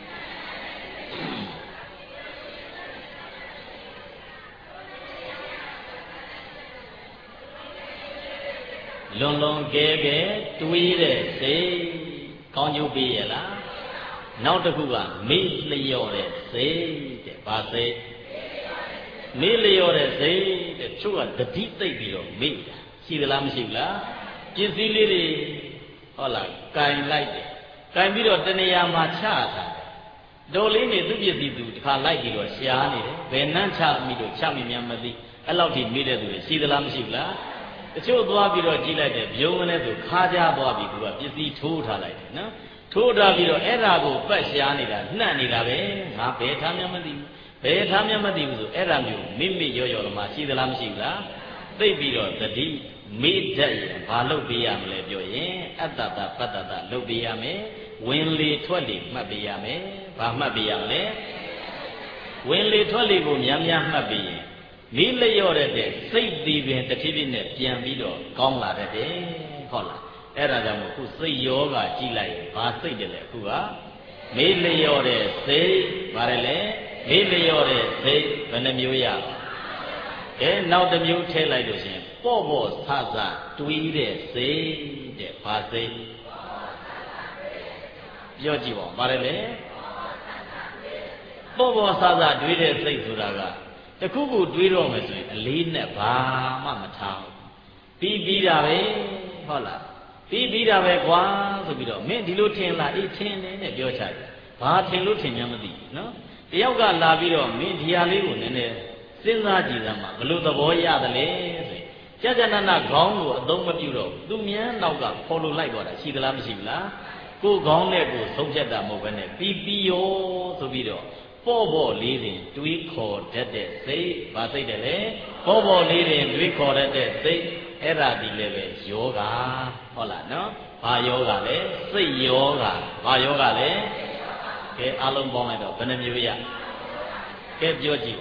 လွန်လွန်ကဲကဲတွေးတဲ့စိတ်ကောင်းကျိုးပေးရလားနောက်တစ်ခုကမေ့လျော့တဲ့စိတ်တဲ့ဘာစိတ်မေ့လျော့တဲ့စိတ်တဲ့သူကတတိသိပ်ပြီးတော့မေ့တာရှိသလားမရှိဘူးလားပစ္စည်းလေးတွေဟုတ်လားကင်လိုက်တယ်ကင်ပြီးတော့တနေရာမှာချထားတယ်တော်လေးနေသူ့ပစ္စည်းသူတစ်ခါလိုက်ပြီးတော့ရှားနေတယ်ဘယ်နှမ်းချမိလို့ချမိများမသိအဲ့လောက်ထိမေ့တဲ့သူတွေရှိသလားမရှိဘူးလားတချို့သွားပြီးတော့ကြည့်လိုက်တယ်ပြုံးမလဲဆိုခါကြသွားပြီးသူကပစ္စည်းထိုးထားလိုက်တယ်နော်ထိုးထားပြီးတော့အဲ့ဒါကိုပတ်ရှားနေတာနှံ့နေတာပဲငါဘယ်ထားမှမသိဘူးဘယ်ထားမှမသိဘူးဆိုအဲ့ဒါမျိုးမိမိရော့ရော့မှရှိသလားမရှိဘူးလားသိပြီးတော့တတိမေ့တတ်ရင်ဘာလုပ်ပေးရမလဲပြောရင်အတ္တတပတ္တတလုပ်ပေးရမယ်ဝင်လေထွက်လေမှတ်ပေးရမယ်ဘာမှတ်ပေးရမလဲဝင်လေထွက်လေကိုများများမှတ်ပေးရင်မိလျော့တဲ့စိတ်တည်ပင်တဖြည်းဖြည်းနဲ့ပြန်ပြီးတော့ကောင်းလာတဲ့ဟုတ်လားအဲ့ဒါကြောင့်မို့ခုစိတ်ယောဂကြည့်လိုက်ရင်ဘာစိတ်တယ်လဲအခုကမေ့လျော့တဲ့စိတ်ဘာလဲလဲမေ့လျော့တဲ့စိတ်ဘယ်နှမျိုးရနောက်တစ်မျိုးထည့်လိုက်လို့ရှင်ပေါ့ပေါ့ဆဆတွေးတဲ့စိတ်တဲ့ဘာစိတ်ပြောကြည့်ပါဦးဗါတယ်လေပေါ့ပေါ့ဆဆတွေးတဲ့စိတ်ဆိုတာကတခုခုတွေးတော့မယ်ဆိုရင်အလေးနဲ့ဘာမှမထားဘူးပြီးတာပဲဟုတ်လားပြီးတာပဲကွာဆိုပြီးတော့မင်းဒီလိုထင်လားအေးထင်တယ်နဲ့ပြောချတယ်ဘာထင်လို့ထင်မှမသိဘူးနော်တယောက်ကလာပြီးတော့မင်းဒီဟာလေးကိုနည်းနည်းစဉ်းစားကြည့်စမ်းပါဘလို့သဘောရတယ်လေဆိုရင်ကြာနာခေါင်းကိုအသုံးမပြုတော့သူမြန်းနောက်ကဖော်လို့လိုက်သွားတာရှိသလားမရှိဘူးလားကိုယ်ခေါင်းနဲ့ကိုယ်ဆုံးဖြတ်တာမဟုတ်ဘဲနဲ့ပြီးရောဆိုပြီးတော့ပေါ့လေးတင်တွေးခေါ်တတ်တဲ့စိတ်ဘာစိတ်တယ်လဲပေါ့လေးတင်တွေးခေါ်တတ်တဲ့စိတ်အဲ့ဒါဒီလည်းပဲယောဂဟုတ်လားနော်ဘာယောဂလဲစိတ်ယောဂဘာယောဂလဲကဲအားလုံးပေါင်းလိုက်တော့ဘယ်နှမျိုးရကဲပြောကြည့်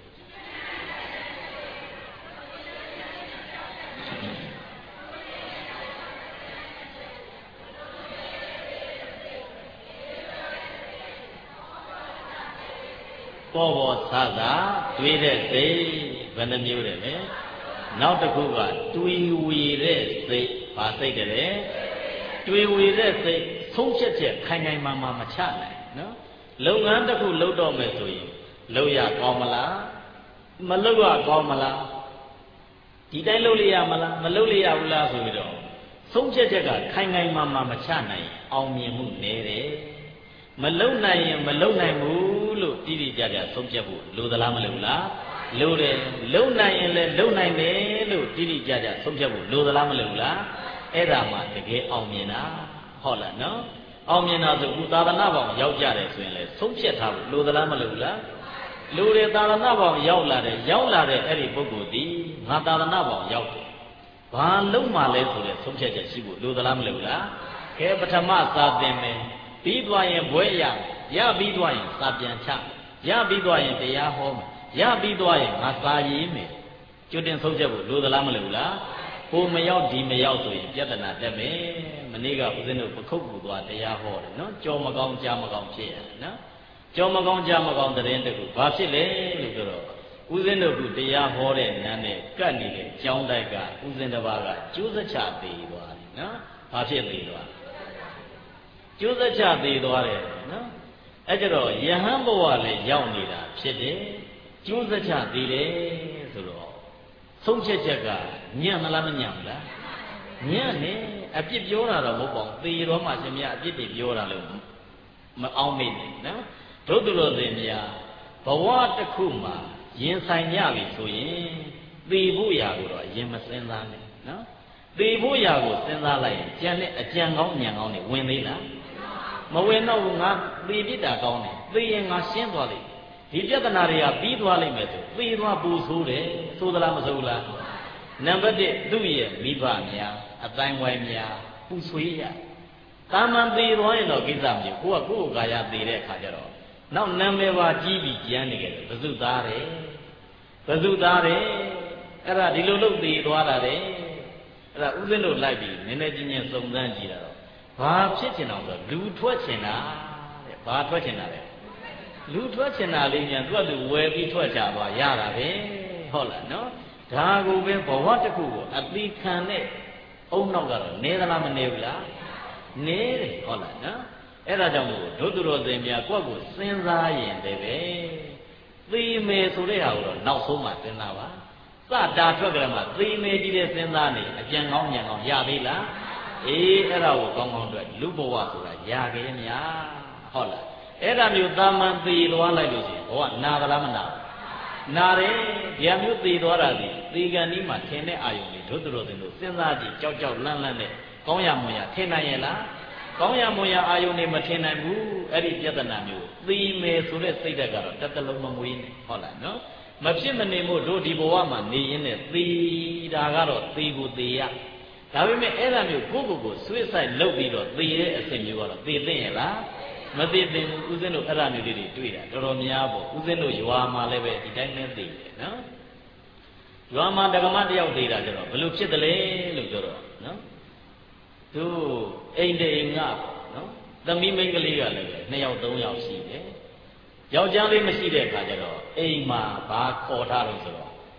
ပေါ့ဆဆတွေးတဲ့စိတ်ဘယ်နှမျိုးတယ်လဲနောက်တစ်ခုကတွေးဝေတဲ့စိတ်ဘာစိတ်တယ်လဲတွေးဝေတဲ့စိတ်ဆုံးဖြတ်ချက်ခိုင်မာမချနိုင်နော်လုပ်ငန်းတစ်ခုလုပ်တော့မယ်ဆိုရင်လုပ်ရကောင်းမလားမလုပ်ရကောင်းမလားဒီတိုင်းလုပ်လိုက်ရမလားမလုပ်လိုက်ရဘူးလားဆိုပြီးတော့ဆုံးဖြတ်ချက်ကခိုင်မာမချနိုင်အောင်မြင်မှုနည်းတယ်မလုံနိုင်ရင်မလုံနိုင်ဘူးလို့တိတိကျကျဆုံးဖြတ်ဖို့လိုသလားမလိုလားလိုတယ်လုံနိုင်ရင်လည်းလုံနိုင်တယ်လို့တိတိကျကျဆုံးဖြတ်ဖို့လိုသလားမလိုလားအဲ့ဒါမှတကယ်အောင်မြင်တာဟုတ်လားနော်အောင်မြင်တာဆိုခုသာသနာ့ဘောင်ရောက်ကြတယ်ဆိုရင်လည်းဆုံးဖြတ်ထားဖို့လိုသလားမလိုလားလိုတယ်သာသနာ့ဘောင်ရောက်လာတဲ့အဲ့ဒီပုဂ္ဂိုလ်ဒီငါသာသနာ့ဘောင်ရောက်တယ်ဘာလုံမှလဲဆိုတဲ့ဆုံးဖြတ်ချက်ရှိဖို့လိုသလားမလိုလားကဲပထမစာသင်မယ်ပြီးသွားရင်ဘွဲရပြီးသွားရင်စာပြန်ချရပြီးသွားရင်တရားဟောမယ်ရပြီးသွားရင်ငါစာရေးမယ်ကျွတ်တင်ဆုံးဖြတ်ဖို့လိုသလားမလိုလားဟိုမရောက်ဒီမရောက်ဆိုရင်ပြဿနာတက်မယ်မနေ့ကဦးဇင်းတို့ပခုတ်ကူသွားတရားဟောတယ်နော်ကြော်မကောင်းကြားမကောင်းဖြစ်ရတယ်နော်ကြော်မကောင်းကြားမကောင်းတဲ့တကူဘာဖြစ်လဲလို့ပြောတော့ဦးဇင်းတို့ကတရားဟောတဲ့နန်းနဲ့ကတ်နေတဲ့ကျောင်းတိုက်ကဦးဇင်းတစ်ပါးကကျိုးစချသေးသွားတယ်နော်ဘာဖြစ်သေးသွားကျိုးစချသေးသွားတယ်နော်အဲ့ကြတော့ယဟန်ဘဝလည်းရောက်နေတာဖြစ်တယ်ကျိုးစချသေးတယ်ဆိုတော့ဆုံးဖြတ်ချက်ကညံ့မလားမညံ့ဘူးလားညံ့နေအပြစ်ပြောတာတော့မဟုတ်ပါဘူးသေတော်မှရှင်မြတ်အပြစ်တွေပြောတာလို့မအောင်မေ့နဲ့နော်တို့သူတော်စင်များဘဝတစ်ခုမှာရင်ဆိုင်ကြပြီဆိုရင်သေဖို့ရာကိုတော့ရင်မစင်စားနဲ့နော်သေဖို့ရာကိုစဉ်းစားလိုက်ရင်ကြံတဲ့အကြံကောင်းညံကောင်းတွေဝင်သေးလားမဝင်တော့ဘူးငါသေပြစ်တာကောင်းတယ်သေရင်ငါရှင်းသွားလိမ့်ဒီပြဿနာတွေကပြီးသွားလိမ့်မယ်ဆိုသေသွားပူဆိုးတယ်ဆိုသလားမဆိုးလားနံပါတ်1သူ့ရဲ့မိဘများအတိုင်းဝိုင်းများပူဆွေးရတာမန်သေသွားရင်တော့ကိစ္စမရှိဘူးကိုယ့်ကာယသေတဲ့အခါကျတော့နောက်နာမည်ပါကြီးပြီးကျန်နေကြတယ်ဘဇုသားတယ်အဲ့ဒါဒီလိုလုပ်သေသွားတာတယ်အဲ့ဒါဥစဉ်တို့လိုက်ပြီးနည်းနည်းချင်းချင်းစုံစမ်းကြည့်တာတော့ဘာဖြစ်ချင်တော့ဆိုလူထွက်ချင်တာတဲ့ဘာထွက်ချင်တာလဲလူထွက်ချင်တာလေးများသူကသူဝယ်ပြီးထွက်ကြသွားရတာပဲဟုတ်လားနော်ဒါကိုပဲဘဝတစ်ခုကိုအတိခံတဲ့အုံနောက်ကတော့နေသလားမနေဘူးလားနေတယ်ဟုတ်လားနော်အဲ့ဒါကြောင့်မို့ဒုသူတော်စင်များကိုယ့်ကိုစဉ်းစားရင်တည်းပဲသေမယ်ဆိုတဲ့ဟာကိုတော့နောက်ဆုံးမှစဉ်းစားပါစတာထွက်ကြမှာသေမယ်ကြီးတဲ့စဉ်းစားနေအကြံကောင်းညံကောင်းရသေးလားအေးအဲ့ဒါကိုကောင်းကောင်းအတွက်လူဘဝဆိုတာရခဲ့ရဲ့များဟုတ်လားအဲ့ဒါမျိုးတာမန်သေသွားလိုက်လို့ရှိရင်ဘဝနာသလားမနာနာတယ်ဒီအမျိုးသေသွားတာဒီသေကံဒီမှာထင်တဲ့အာယုံတွေဒုသူတော်စင်တို့စဉ်းစားကြည့်ကြောက်ကြောက်လန့်လန့်နဲ့ကောင်းရမွန်ရထင်နိုင်ရဲ့လားကောင်းရမွန်ရအာယုန်နေမထင်နိုင်ဘူးအဲ့ဒီပြဿနာမျိုးသိမယ်ဆိုတဲ့စိတ်ဓာတ်ကတော့တစ်သလုံးမမွေးနဲ့ဟုတ်လားနော်မဖြစ်မနေမို့တို့ဒီဘဝမှာနေရင်းနဲ့သိတာကတော့သိကိုသိရဒါပေမဲ့အဲ့ဒါမျိုးကိုကိုဆွေးဆိုင်လုပ်ပြီးတော့သိတဲ့အစဉ်မျိုးကတော့သိသိရဲ့လားမသိသိဘူးဦးဇင်းတို့အဲ့ဒါမျိုးလေးတွေတွေ့တာတော်တော်များပေါ့ဦးဇင်းတို့ရွာမှာလည်းပဲဒီတိုင်းနဲ့သိတယ်နော်ရွာမှာဓမ္မတယောက်သိတာကျတော့ဘယ်လိုဖြစ်တယ်လဲလို့ပြောတော့နော်သူအိမ်တိမ်ငါနော်သမီးမိန်းကလေးကလည်း2ယောက်3ယောက်ရှိတယ်ယောက်ျားလေးမရှိတဲ့အခါကျတော့အိမ်မှာဘာခေါ်ထားလို့ဆိုတော့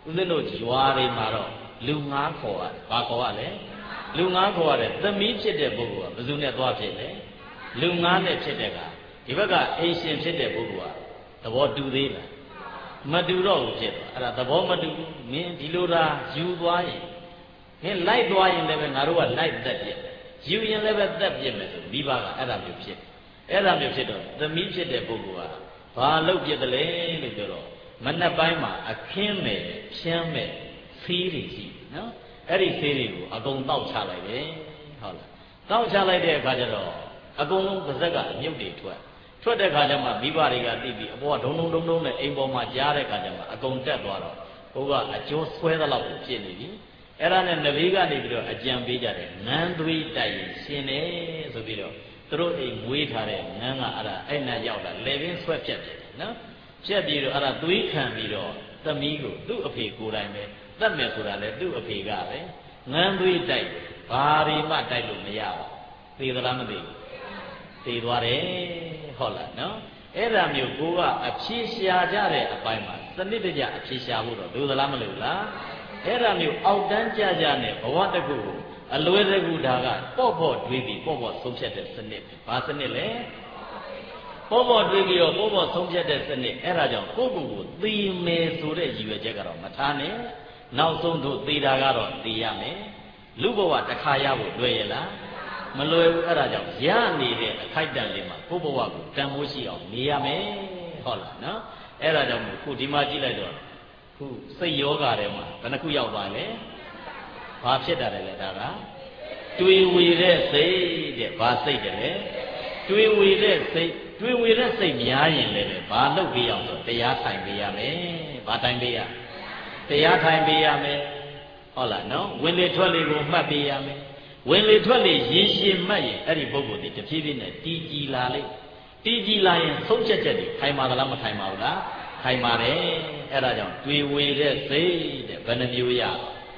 ဦးဇင်းတို့ရွာတွေမှာတော့လူငါးခေါ်ရတယ်ဘာခေါ်ရလဲလူငါးခေါ်ရတယ်သမီးဖြစ်တဲ့ပုဂ္ဂိုလ်ကဘယ်သူနဲ့သွားဖြစ်လဲလူငါးနဲ့ဖြစ်တဲ့ကဒီဘက်ကအိမ်ရှင်ဖြစ်တဲ့ပုဂ္ဂိုလ်ကသဘောတူသေးလားမတူတော့ဘူးဖြစ်သွားအဲ့ဒါသဘောမတူမင်းဒီလိုသာယူသွားရင်မင်းလိုက်သွားရင်လည်းပဲငါတို့ကလိုက်သက်ပြစ်ယူရင်လည်းပဲသက်ပြစ်မယ်ဆိုမိဘကအဲ့ဒါမျိုးဖြစ်အဲ့ဒါမျိုးဖြစ်တော့သမီးဖြစ်တဲ့ပုဂ္ဂိုလ်ကဘာလုပ်ပြစ်တယ်လဲလို့ပြောတော့မနှက်ပိုင်းမှာအခင်းမဲ့ဖြန်းမဲ့ဖေးတွေရှိနော်အဲ့ဒီဖေးတွေကိုအကုန်တောက်ချလိုက်တယ်ဟုတ်လားတောက်ချလိုက်တဲ့အခါကျတော့အကုန်လုံးပါဇက်ကအမြုပ်တွေထွက်တဲ့ခါကျမှမိဘတွေကသိပြီးအပေါ်ကဒုံနဲ့အိမ်ပေါ်မှာကြားတဲ့ခါကျမှအကုန်တက်သွားတော့ဘုရားအကျိုးဆွဲသလောက်ကိုဖြစ်နေပြီအဲ့ဒါနဲ့နဗီကနေပြီးတော့အကြံပေးကြတယ်ငန်းသွေးတိုက်ရင်ရှင်တယ်ဆိုပြီးတော့သူတို့အိမ်မွေးထားတဲ့ငန်းကအဲ့နဲ့ရောက်လာလေပင်ဆွဲဖြတ်တယ်နော်ဖြတ်ပြီးတော့သွေးခံပြီးတော့သမီးကိုသူ့အဖေကိုယ်တိုင်ပဲတတ်မယ်ဆိုတာလေသူ့အဖေကပဲငန်းသွေးတိုက်ဘာတွေမှတိုက်လို့မရဘူးသိသလားမသိဘူးသိသွားတယ်ဟုတ်လားနော်အဲ့ဒါမျိုးကိုကအဖြေရှာကြတဲ့အပိုင်းမှာစနစ်တကျအဖြေရှာဖို့တော့လိုသလားမလိုလားအဲ့ဒါမျိုးအောက်တန်းကြကြနဲ့ဘဝတကူအလွယ်တကူဒါကပေါ့တွေးပြီးပေါ့ဆုံးဖြတ်တဲ့စနစ်ဘာစနစ်လဲပေါ့တွေးပြီးတော့ပေါ့ဆုံးဖြတ်တဲ့စနစ်အဲ့ဒါကြောင့်ကိုယ့်ကိုယ်သိမယ်ဆိုတဲ့ရည်ရွယ်ချက်ကတော့မထားနဲ့နောက်ဆုံးတို့သိတာကတော့သိရမယ်လူဘဝတစ်ခါရဖို့လွယ်ရလားမလွယ်ဘူးအဲ့ဒါကြောင့်ရနေတဲ့အခိုက်အတန့်လေးမှာကိုယ့်ဘဝကိုတန်ဖိုးရှိအောင်နေရမယ်ဟုတ်လားနော်အဲ့ဒါကြောင့်ခုဒီမှာကြည့်လိုက်တော့ခုစိတ်ယောဂထဲမှာဘယ်နှခုရောက်သွားလဲဘာဖြစ်တာလဲဒါကတွေးဝေတဲ့စိတ်တဲ့ဘာစိတ်တယ်လဲတွေးဝေတဲ့စိတ်များရင်လည်းဘာလုပ်ပေးအောင်ဆိုတရားထိုင်ပေးရမယ်ဘာထိုင်ပေးရတရားထိုင်ပေးရမယ်ဟုတ်လားနော်ဝင်လေထွက်လေကိုမှတ်ပေးရမယ်ဝင်လေထွက်လေရည်ရှည်မှတ်ရင်အဲ့ဒီပုဂ္ဂိုလ်ဒီတဖြည်းဖြည်းနဲ့တည်ကြည်လာလိမ့်တည်ကြည်လာရင်ဆုံးဖြတ်ချက်တွေထိုင်ပါသလားမထိုင်ပါဘူးလားထိုင်ပါတယ်အဲ့ဒါကြောင့်တွေဝေတဲ့စိတ်တဲ့ဘယ်နှမျိုးရ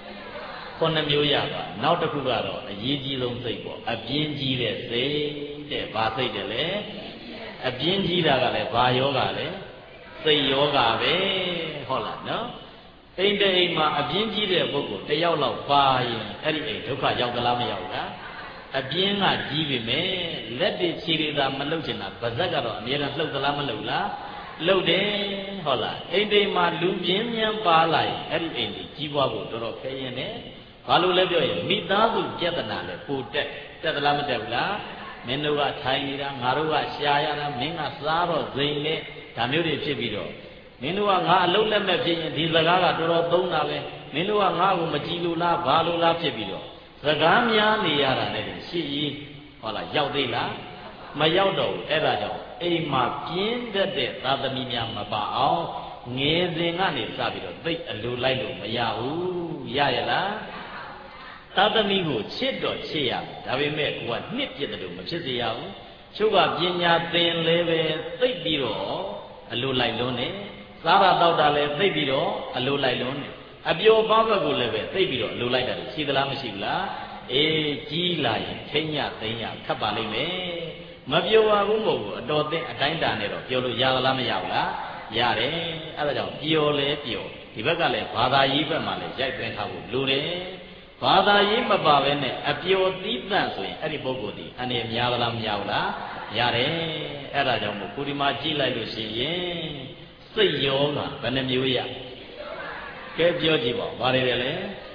9မျိုးရပါနောက်တစ်ခုကတော့အရေးကြီးဆုံးစိတ်ပေါ့အပြင်းကြီးတဲ့စိတ်တဲ့ဘာစိတ်တယ်လဲအပြင်းကြီးတာကလည်းဘာယောဂလဲစိတ်ယောဂပဲဟုတ်လားနော်အိမ်တိမ်မှာအပြင်းကြီးတဲ့ပုဂ္ဂိုလ်တယောက်လောက်ပါရင်အဲ့ဒီအိမ်ဒုက္ခရောက်သလားမရောက်လားအပြင်းကကြီးပြီမဲ့လက်တွေခြေတွေသာမလှုပ်ချင်တာပါဇက်ကတော့အမြဲတမ်းလှုပ်သလားမလှုပ်လားလှုပ်တယ်ဟုတ်လားအိမ်တိမ်မှာလူပြင်းမြန်ပါလာရင်အဲ့ဒီအိမ်ကြီးကြီးပွားဖို့တော်တော်ခဲရင်နဲ့ဘာလို့လဲပြောရင်မိသားစုပြဿနာလဲပိုတက်သလားမတက်ဘူးလားမင်းတို့ကထိုင်နေတာငါတို့ကရှာရတာမင်းကစားတော့ဇိမ်နဲ့ဒါမျိုးတွေဖြစ်ပြီးတော့မင်းတို့ကငါအလုံးလက်မဲ့ဖြစ်ရင်ဒီစကားကတော်တော်သုံးတာပဲမင်းတို့ကငါ့ကိုမကြည်လို့လားဘာလို့လားဖြစ်ပြီးတော့စကားများနေရတာနဲ့ရှေ့ကြီးဟုတ်လားရောက်သေးလားမရောက်တော့ဘူးအဲ့ဒါကြောင့်အိမ်မှာပြင်းတတ်တဲ့သာသမီများမပါအောင်ငယ်စဉ်ကနေစပြီးတော့သိအလိုလိုက်လို့မရဘူးရရလားသာသမီကိုချစ်တော့ချစ်ရမယ်ဒါပေမဲ့ကိုကနှစ်ပြစ်တယ်လို့မဖြစ်စေရဘူးချုပ်ကပညာသင်လဲပဲသိပြီးတော့အလိုလိုက်လွန်းနေစားရတော့တာလဲသိပြီးတော့အလိုလိုက်လွန်းနေအပျော်ပါးဘက်ကိုလည်းပဲသိပြီးတော့အလိုလိုက်တာရှိသလားမရှိဘူးလားအေးကြီးလာရင်ထိညသိညခတ်ပါလိမ့်မယ်မပျော်ပါဘူးမဟုတ်ဘူးအတော်သိအတိုင်းတာနဲ့တော့ပျော်လို့ရသလားမရဘူးလားရတယ်အဲ့ဒါကြောင့်ပျော်လဲပျော်ဒီဘက်ကလည်းဘာသာရေးဘက်မှာလည်းရိုက်သွင်းထားဖို့လိုတယ်ဘာသာရေးမပါဘဲနဲ့အပျော်သီးသန့်ဆိုရင်အဲ့ဒီပုဂ္ဂိုလ်ဒီအနေများသလားမများဘူးလားရတယ်အဲ့ဒါကြောင့်မို့ကိုဒီမှာကြည့်လိုက်လို့ရှိရင်စိတ်ယောဂဘယ်နှမျိုးရကဲပြောကြည့်ပါဘာတွေလဲ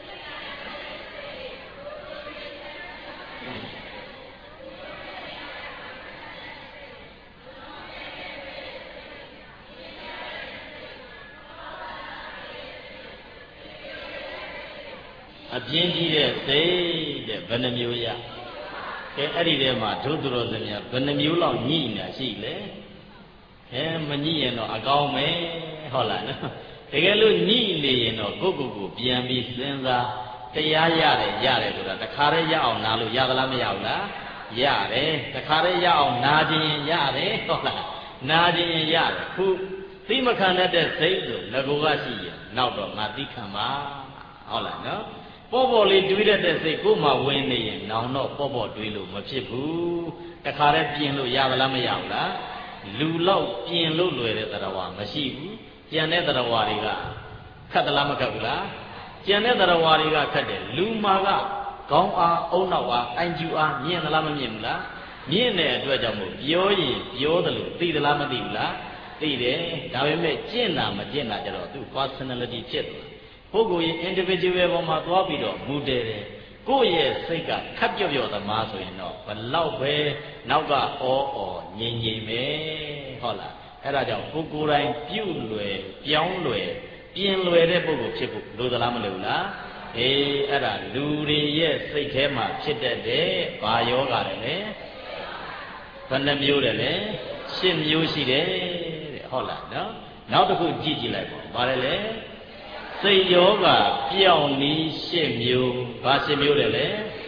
အပြင်းကြီးတဲ့စိတ်တဲ့ဘယ်နှမျိုးရကဲအဲ့ဒီထဲမှာဒုသူတော်စင်များဘယ်နှမျိုးလောက်ညှိနေတာရှိလဲမညှိရင်တော့အကောင်းပဲဟုတ်လားနော်တကယ်လို့ညှိနေရင်တော့ကိုပြန်ပြီးစဉ်းစားတရားရတယ်ဆိုတာတခါတည်းရအောင်နားလို့ရသလားမရဘူးလားရတယ်တခါတည်းရအောင်နားခြင်းရတယ်ဟုတ်လားနားခြင်းရတယ်ခုသိမခံတတ်တဲ့စိတ်ဆိုငကိုကရှိရင်နောက်တော့ငါသိခံပါဟုတ်လားနော်ပေါ့လေးတွေးတတ်တဲ့စိတ်ကိုမှဝင်နေရင်နောင်တော့ပေါ့တွေးလို့မဖြစ်ဘူးတခါတည်းပြင်လို့ရသလားမရဘူးလားလူလောက်ပြင်လို့လွယ်တဲ့တရားဝါမရှိဘူးကျန်တဲ့တရားဝါတွေကခတ်သလားမခတ်ဘူးလားကျန်တဲ့တရားဝါတွေကခတ်တယ်လူမာကခေါင်းအားအုံနောက်အားအိုင်ကျူအားမြင်သလားမမြင်ဘူးလားမြင်တဲ့အတွက်ကြောင့်မို့ပြောရင်ပြောတယ်လို့သိသလားမသိဘူးလားသိတယ်ဒါပေမဲ့ကျင့်တာမကျင့်တာကြတော့သူ personality ဖြစ်တယ်ပုဂ္ဂိုလ်ရဲ့ individual ပေါ်မှာသွားပြီးတော့မူတည်တယ်ကိုယ့်ရဲ့စိတ်ကခပ်ပြော့သမားဆိုရင်တော့ဘလောက်ပဲနောက်ကငြိမ်ငြိမ်ပဲဟုတ်လားအဲ့ဒါကြောင့်ကိုယ်ကိုယ်တိုင်ပြုတ်လွယ်ပြောင်းလွယ်ပြင်လွယ်တဲ့ပုဂ္ဂိုလ်ဖြစ်ဖို့လိုသလားမလိုဘူးလားအေးအဲ့ဒါလူတွေရဲ့စိတ်ထဲမှာဖြစ်တတ်တဲ့ဘာယောဂတယ်လဲဘယ်နှမျိုးတယ်လဲ10မျိုးရှိတယ်တဲ့ဟုတ်လားနော်နောက်တစ်ခုကြည့်ကြည့်လိုက်ပါဘာလဲလဲစိတ်ယောဂပြောင်းနည်း10မျိုးဘာ10မျိုးတယ်လဲ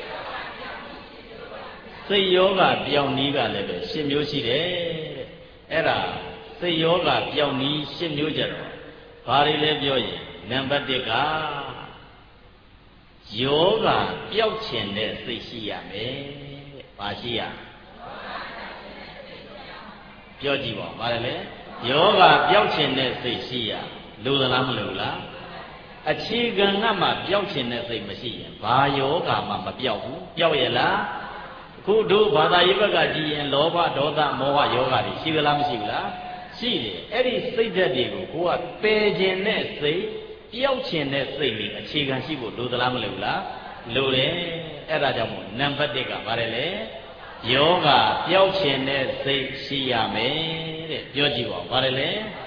စိတ်ယောဂပြောင်းနည်းကလည်းပဲ10မျိုးရှိတယ်တဲ့အဲ့ဒါစိတ်ယောဂပြောင်းနည်း10မျိုးကြတော့ဘာတွေလဲပြောရင်နံပါတ်1ကယောဂပျောက်ချင်တဲ့စိတ်ရှိရမယ်တဲ့ဘာရှိရပြောကြည့်ပါဘာလဲယောဂပျောက်ချင်တဲ့စိတ်ရှိရလိုသလားမလိုလားအခြေခံကမှပျောက်ချင်တဲ့စိတ်မရှိရင်ဘာယောဂမှမပျောက်ဘူးပျောက်ရလားအခုတို့ဘာသာရေးဘက်ကကြည့်ရင်လောဘဒေါသမောဟယောဂတွေရှိသလားမရှိဘူးလားရှိတယ်အဲ့ဒီစိတ်ဓာတ်တွေကိုကိုကပယ်ခြင်းနဲ့စိတ်ပျောက်ခြင်းနဲ့စိတ်တွေအခြေခံရှိဖို့လိုသလားမလိုဘူးလားလိုတယ်အဲ့ဒါကြောင့်မို့နံပါတ်1ကဘာလဲလဲယောဂပျောက်ခြင်းနဲ့စိတ်ရှိရမယ်တဲ့ပြောကြည့်ပါဘာလဲလဲ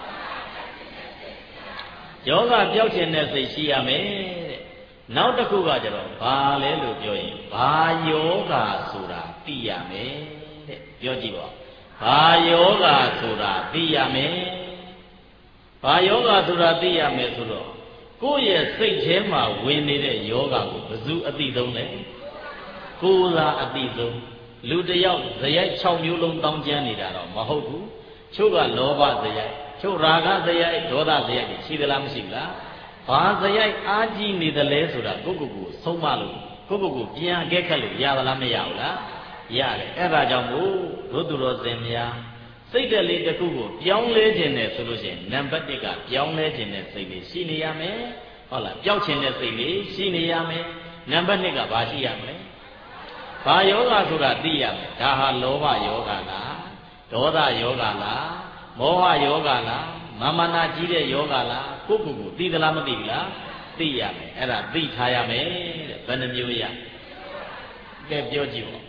ယောဂပျောက်ခြင်းနဲ့စိတ်ရှိရမယ်တဲ့နောက်တစ်ခုကကျတော့ဘာလဲလို့ပြောရင်ဘာယောဂဆိုတာသိရမယ်တဲ့ပြောကြည့်ပါဘာယောဂဆိုတာသိရမယ်ဘာယောဂဆိုတာသိရမယ်ဆိုတော့ကိုယ့်ရဲ့စိတ်ထဲမှာဝင်နေတဲ့ယောဂကိုဘယ်သူအသိဆုံးလဲကိုယ်သာအသိဆုံးလူတယောက်ဇယိုက်6မျိုးလုံးတောင်းကျမ်းနေတာတော့မဟုတ်ဘူးချို့ကလောဘဇယိုက်ချို့ရာဂဇယိုက်ဒေါသဇယိုက်ရှိသလားမရှိဘူးလားဘာဇယိုက်အားကြီးနေတယ်လဲဆိုတာကိုကိုဆုံးမလို့ကိုပြန်အကဲခတ်လို့ရသလားမရဘူးလားရတယ်အဲ့ဒါကြောင့်မို့တို့သူတော်စင်များစိတ်တက်လေးတစ်ခုကိုပြောင်းလဲခြင်းနဲ့ဆိုလို့ရှိရင်နံပါတ်1ကပြောင်းလဲခြင်းနဲ့စိတ်လေးရှိနေရမယ်ဟုတ်လားပျောက်ခြင်းနဲ့စိတ်လေးရှိနေရမယ်နံပါတ်2ကဘာရှိရမလဲဘာယောဂဆိုတာသိရမယ်ဒါဟာလောဘယောဂလားဒေါသယောဂလားမောဟယောဂလားမာမနာကြီးတဲ့ယောဂလားကိုသိသလားမသိဘူးလားသိရမယ်အဲ့ဒါသိထားရမယ်တဲ့ဘယ်နှမျိုးရကဲပြောကြည့်ပါ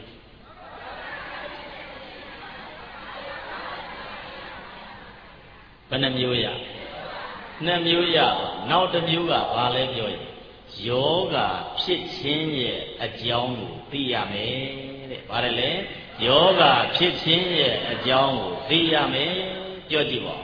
ဘယ်နှမျိုးရ2မျိုးရနောက်တစ်မျိုးကဘာလဲပြောရင်ယောဂဖြစ်ခြင်းရဲ့အကြောင်းကိုသိရမယ်တဲ့ဘာလဲလဲယောဂဖြစ်ခြင်းရဲ့အကြောင်းကိုသိရမယ်ပြောကြည့်ပါ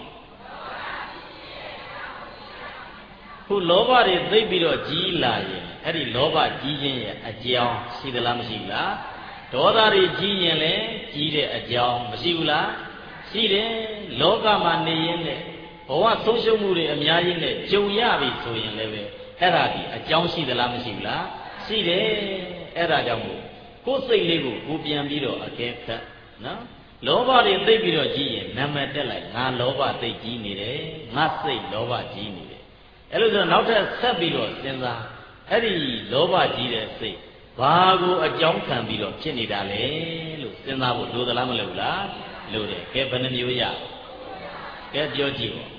ခုလောဘတွေသိပြီးတော့ကြီးလာရင်အဲ့ဒီလောဘကြီးခြင်းရဲ့အကြောင်းရှိသလားမရှိဘူးလားဒေါသတွေကြီးရင်လည်းကြီးတဲ့အကြောင်းမရှိဘူးလားရှိတယ်လောကမှာနေရင်လည်းဘဝဆုံးရှုံးမှုတွေအများကြီးနဲ့ကြုံရပြီဆိုရင်လည်းပဲအဲ့ဒါဒီအကြောင်းရှိသလားမရှိဘူးလားရှိတယ်အဲ့ဒါကြောင့်မို့ကိုယ်စိတ်လေးကိုပြန်ပြီးတော့အကဲခတ်နော်လောဘတွေသိပြီးတော့ကြီးရင်နာမည်တက်လိုက်ငါလောဘသိကြီးနေတယ်ငါစိတ်လောဘကြီးနေတယ်အဲ့လိုဆိုနောက်ထပ်ဆက်ပြီးတော့စဉ်းစားအဲ့ဒီလောဘကြီးတဲ့စိတ်ဘာကိုအကြောင်းခံပြီးတော့ဖြစ်နေတာလဲလို့စဉ်းစားဖို့လိုသလားမလိုဘူးလားလိုတယ်ကဲဘယ်နှမျိုးရကဲပြောကြည့်ပါ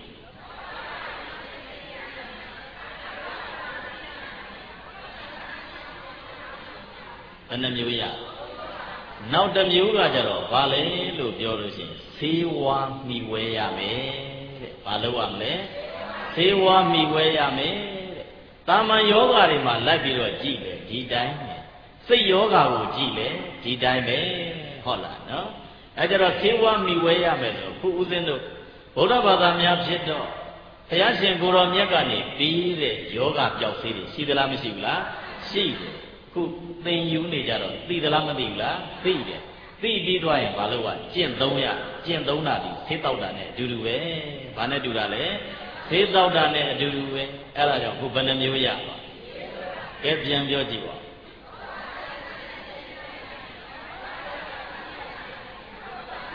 ဘယ်နှမျိုးရနောက်တစ်မျိုးကကြတော့ဘာလဲလို့ပြောလို့ရှိရင်သေဝါမိဝဲရမယ်တဲ့ဘာလို့ရမလဲသေဝါမိဝဲရမယ်တဲ့တာမန်ယောဂတွေမှာလိုက်ပြီးတော့ကြည့်လေဒီတိုင်းစိတ်ယောဂကိုကြည့်လေဒီတိုင်းပဲဟုတ်လားနော်အဲကြတော့သေဝါမိဝဲရမယ်ဆိုခုဦးဇင်းတို့ဗုဒ္ဓဘာသာများဖြစ်တော့ဘုရားရှင်ကိုယ်တော်မြတ်ကနေပြီးတဲ့ယောဂပျောက်စေးတွေရှိသလားမရှိဘူးလားရှိတယ်ခုသင်ယူနေကြတော့သိသလားမသိဘူးလားသိတယ်သိပြီးသွားရင်ဘာလို့ကကျင့်သုံးတာဒီသေတောက်တာနဲ့အတူတူပဲဘာနဲ့တူတာလဲသေတောက်တာနဲ့အတူတူပဲအဲ့ဒါကြောင့်ခုဘယ်နှမျိုးရပါကဲပြန်ပြောကြည့်ပါ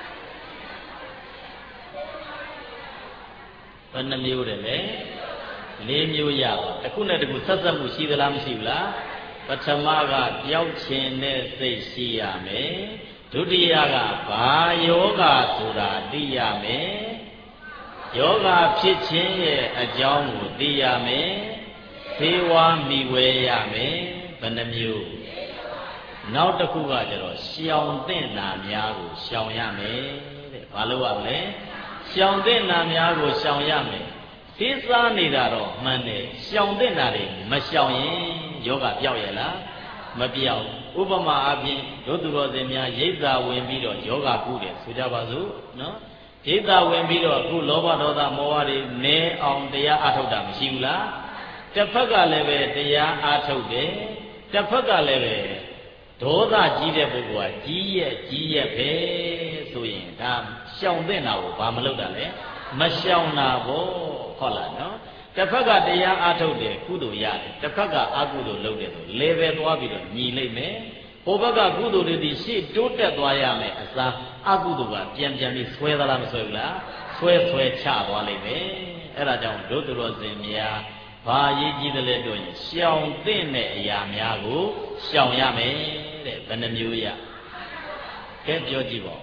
ဘယ်နှမျိုးတယ်လဲ၄မျိုးရတော့တစ်ခုနဲ့တစ်ခုဆက်ဆက်မှုရှိသလားမရှိဘူးလားပထမကပျောက်ခြင်းနဲ့စိတ်ရှိရမယ်ဒုတိယကဘာယောဂဆိုတာသိရမယ်ယောဂဖြစ်ခြင်းရဲ့အကြောင်းကိုသိရမယ်သေဝါမိဝဲရမယ်ဘယ်နှမျိုးနောက်တစ်ခုကကျတော့ရှောင်သင့်တာများကိုရှောင်ရမယ်တဲ့ဘာလို့ရမလဲရှောင်သင့်တာများကိုရှောင်ရမယ်သိစားနေတာတော့မှန်တယ်ရှောင်သင့်တာတွေမရှောင်ရင်ယောဂပြောက်ရဲ့လားမပြောက်ဥပမာအပြင်တို့သူတော်စင်များရိတ်သာဝင်ပြီးတော့ယောဂကုတယ်ဆိုကြပါစို့နော်ရိတ်သာဝင်ပြီးတော့အခုလောဘဒေါသမောဟတွေနည်းအောင်တရားအားထုတ်တာမရှိဘူးလားတစ်ဖက်ကလည်းပဲတရားအားထုတ်တယ်တစ်ဖက်ကလည်းပဲဒေါသကြီးတဲ့ပုဂ္ဂိုလ်ကကြီးရဲ့ပဲဆိုရင်ဒါရှောင်တဲ့နာကိုဘာမလုပ်တာလဲမရှောင်တာဘောဟုတ်လားနော်တစ်ဖက်ကတရားအားထုတ်တယ်ကုသိုလ်ရတယ်တစ်ဖက်ကအကုသိုလ်လုပ်တယ်ဆိုလေပဲသွားပြီးတော့ညီလိုက်မယ်ဟိုဘက်ကကုသိုလ်တွေဒီရှေ့တိုးတက်သွားရမယ်အစားအကုသိုလ်ကပြန်ပြီးဆွဲသလားမဆွဲဘူးလားဆွဲချသွားလိမ့်မယ်အဲ့ဒါကြောင့်ဒုသူတော်စင်များဘာရေးကြည့်တယ်လဲတော့ရှောင်သင့်တဲ့အရာများကိုရှောင်ရမယ်တဲ့ဘယ်နှမျိုးရကဲပြောကြည့်ပါ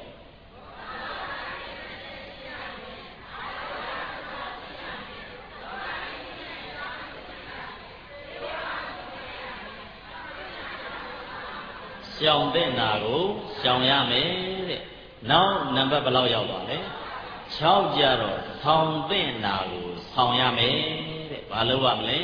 ရှောင်တဲ့နာကိုရှောင်ရမယ်တဲ့နောက်နံပါတ်ဘယ်လောက်ရောက်ပါလဲ6ကြတော့ဆောင်တဲ့နာကိုဆောင်ရမယ်တဲ့ဘာလို့ရမလဲ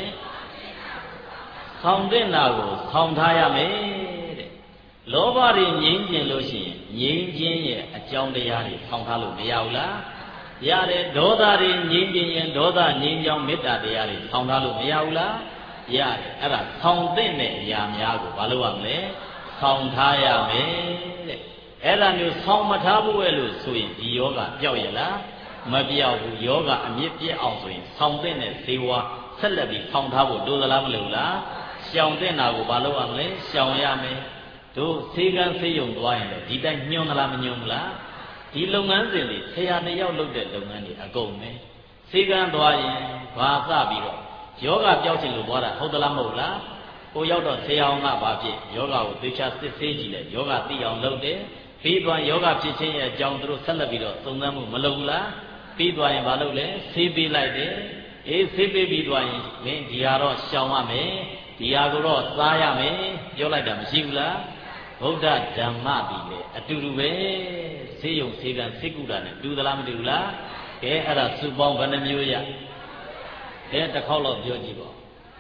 ဆောင်တဲ့နာကိုဆောင်ထားရမယ်တဲ့လောဘတွေငြိမ်းကျင်လို့ရှိရင်ငြိမ်းခြင်းရဲ့အကြောင်းတရားတွေဆောင်ထားလို့မရဘူးလားရတယ်ဒေါသတွေငြိမ်းကျင်ရင်ဒေါသငြိမ်းချောင်းမေတ္တာတရားတွေဆောင်ထားလို့မရဘူးလားရတယ်အဲ့ဒါဆောင်တဲ့အရာများကိုဘာလို့ရမလဲဆောင်ထားရမယ်တဲ့အဲ့ဒါမျိုးဆောင်မထားဘူးရဲ့လို့ဆိုရင်ဒီယောဂပျောက်ရလားမပြောက်ဘူးယောဂအမြင့်ပြည့်အောင်ဆိုရင်ဆောင်တဲ့ဇေဝဆက်လက်ပြီးဆောင်ထားဖို့လိုသလားမလိုလားရှောင်တဲ့နာကိုဘာလို့ရမလဲရှောင်ရမယ်တို့ဆေးကန်းဆေးရုံသွားရင်လည်းဒီတိုင်းညွှန်းသလားမညွှန်းဘူးလားဒီလုပ်ငန်းစဉ်တွေဆရာတစ်ယောက်လုပ်တဲ့လုပ်ငန်းတွေအကုန်ပဲဆေးကန်းသွားရင်ဘာစပြီးတော့ယောဂပျောက်ခြင်းလို့သွားတာဟုတ်သလားမဟုတ်လားကိုရောက်တော့ဆရာအောင်ကဘာဖြစ်ယောဂကိုသေချာစစ်ဆေးကြည့်လိုက်ယောဂသိအောင်လုပ်တယ်ပြီးသွားယောဂဖြစ်ခြင်းရဲ့အကြောင်းသူတို့ဆက်လက်ပြီးတော့သုံးသပ်မှုမလုပ်ဘူးလားပြီးသွားရင်ဘာလုပ်လဲဆေးပေးလိုက်တယ်အေးဆေးပေးပြီးသွားရင်မင်းဒီဟာတော့ရှောင်ရမယ်ဒီဟာကိုတော့စားရမယ်ပြောလိုက်တာမရှိဘူးလားဗုဒ္ဓဓမ္မပြီးလေအတူတူပဲဆေးရုံဆေးကံဆေးကုတာနဲ့တူသလားမတူဘူးလားကဲအဲ့ဒါစုပေါင်းဘယ်နှမျိုးရကဲတစ်ခေါက်တော့ပြောကြည့်ပါ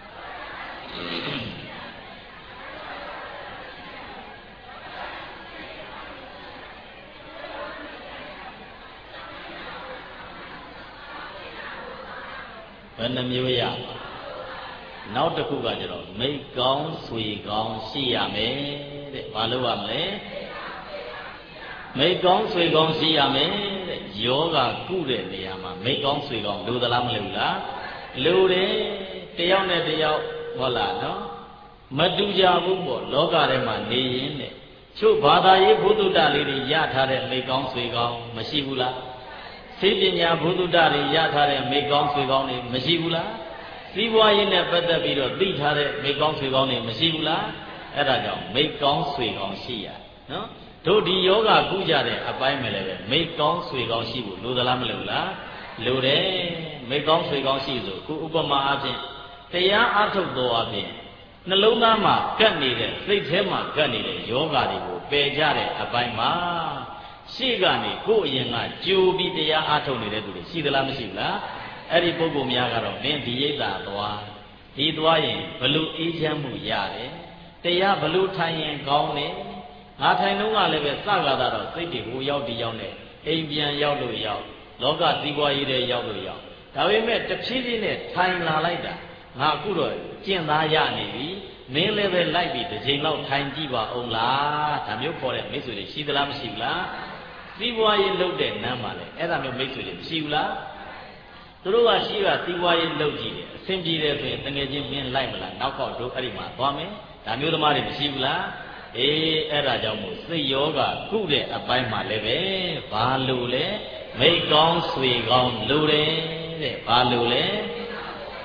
ဘယ်နှမျိုးရနောက်တစ်ခုကကျတော့မိတ်ကောင်းဆွေကောင်းရှိရမယ်တဲ့ဘာလို့ရမလဲမိတ်ကောင်းဆွေကောင်းရှိရမယ်တဲ့ယောဂကုတဲ့နေရာမှာမိတ်ကောင်းဆွေကောင်းလိုသလားမလိုဘူးလားလိုတယ်တယောက်နဲ့တယောက်ဟုတ်လားနော်မတူကြဘူးပေါ့လောကထဲမှာနေရင်တဲ့ချို့ဘာသာရေးဘုဒ္ဓတလေးတွေရထားတဲ့မိတ်ကောင်းဆွေကောင်းမရှိဘူးလားသိပညာဘုဒ္ဓတွေရထားတဲ့မိကောင်းဆွေကောင်းတွေမရှိဘူးလားစီးပွားရေးနဲ့ပတ်သက်ပြီးတော့သိထားတဲ့မိကောင်းဆွေကောင်းတွေမရှိဘူးလားအဲ့ဒါကြောင့်မိကောင်းဆွေကောင်းရှိရနော်တို့ဒီယောဂကုကြတဲ့အပိုင်းပဲလည်းပဲမိကောင်းဆွေကောင်းရှိဖို့လိုသလားမလိုလားလိုတယ်မိကောင်းဆွေကောင်းရှိဆိုခုဥပမာအဖြစ်တရားအားထုတ်တော်အဖြစ်နှလုံးသားမှာကပ်နေတဲ့စိတ်ထဲမှာကပ်နေတဲ့ယောဂတွေကိုပယ်ကြတဲ့အပိုင်းမှာရှေ့ကနေကိုယ်အရင်ကကြိုပြီးတရားအားထုတ်နေတဲ့သူတွေရှိသလားမရှိဘူးလားအဲ့ဒီပုဂ္ဂိုလ်များကတော့မင်းဒီရိတ်တာသွားဒီသွားရင်ဘလို့အေးချမ်းမှုရတယ်တရားဘလို့ထိုင်ရင်ကောင်းတယ်ငါထိုင်တော့ကလည်းပဲစကားတော့စိတ်တွေဟိုရောက်ဒီရောက်နဲ့အိမ်ပြန်ရောက်လို့ရောက်လောကစည်းပွားရေးတွေရောက်လို့ရောက်ဒါပေမဲ့တဖြည်းဖြည်းနဲ့ထိုင်လာလိုက်တာငါအခုတော့ကျင့်သားရနေပြီမင်းလည်းပဲလိုက်ပြီးတစ်ချိန်လောက်ထိုင်ကြည့်ပါအောင်လားဒါမျိုးခေါ်တဲ့မိတ်ဆွေတွေရှိသလားမရှိဘူးလားစီးပွားရေးလုပ်တဲ့နမ်းပါလေအဲ့ဒါမျိုးမိတ်ဆွေတွေမရှိဘူးလားသူတို့ကရှိကစီးပွားရေးလုပ်ကြည့်တယ်အဆင်ပြေတယ်ဆိုရင်တကယ်ချင်းမင်းလိုက်မလားနောက်ခေါက်တို့အဲ့ဒီမှာသွားမယ်ဒါမျိုးသမားတွေမရှိဘူးလားအေးအဲ့ဒါကြောင့်မို့စိတ်ယောဂကုတဲ့အပိုင်းမှာလည်းပဲဘာလို့လဲမိတ်ကောင်းဆွေကောင်းလိုတယ်တဲ့ဘာလို့လဲ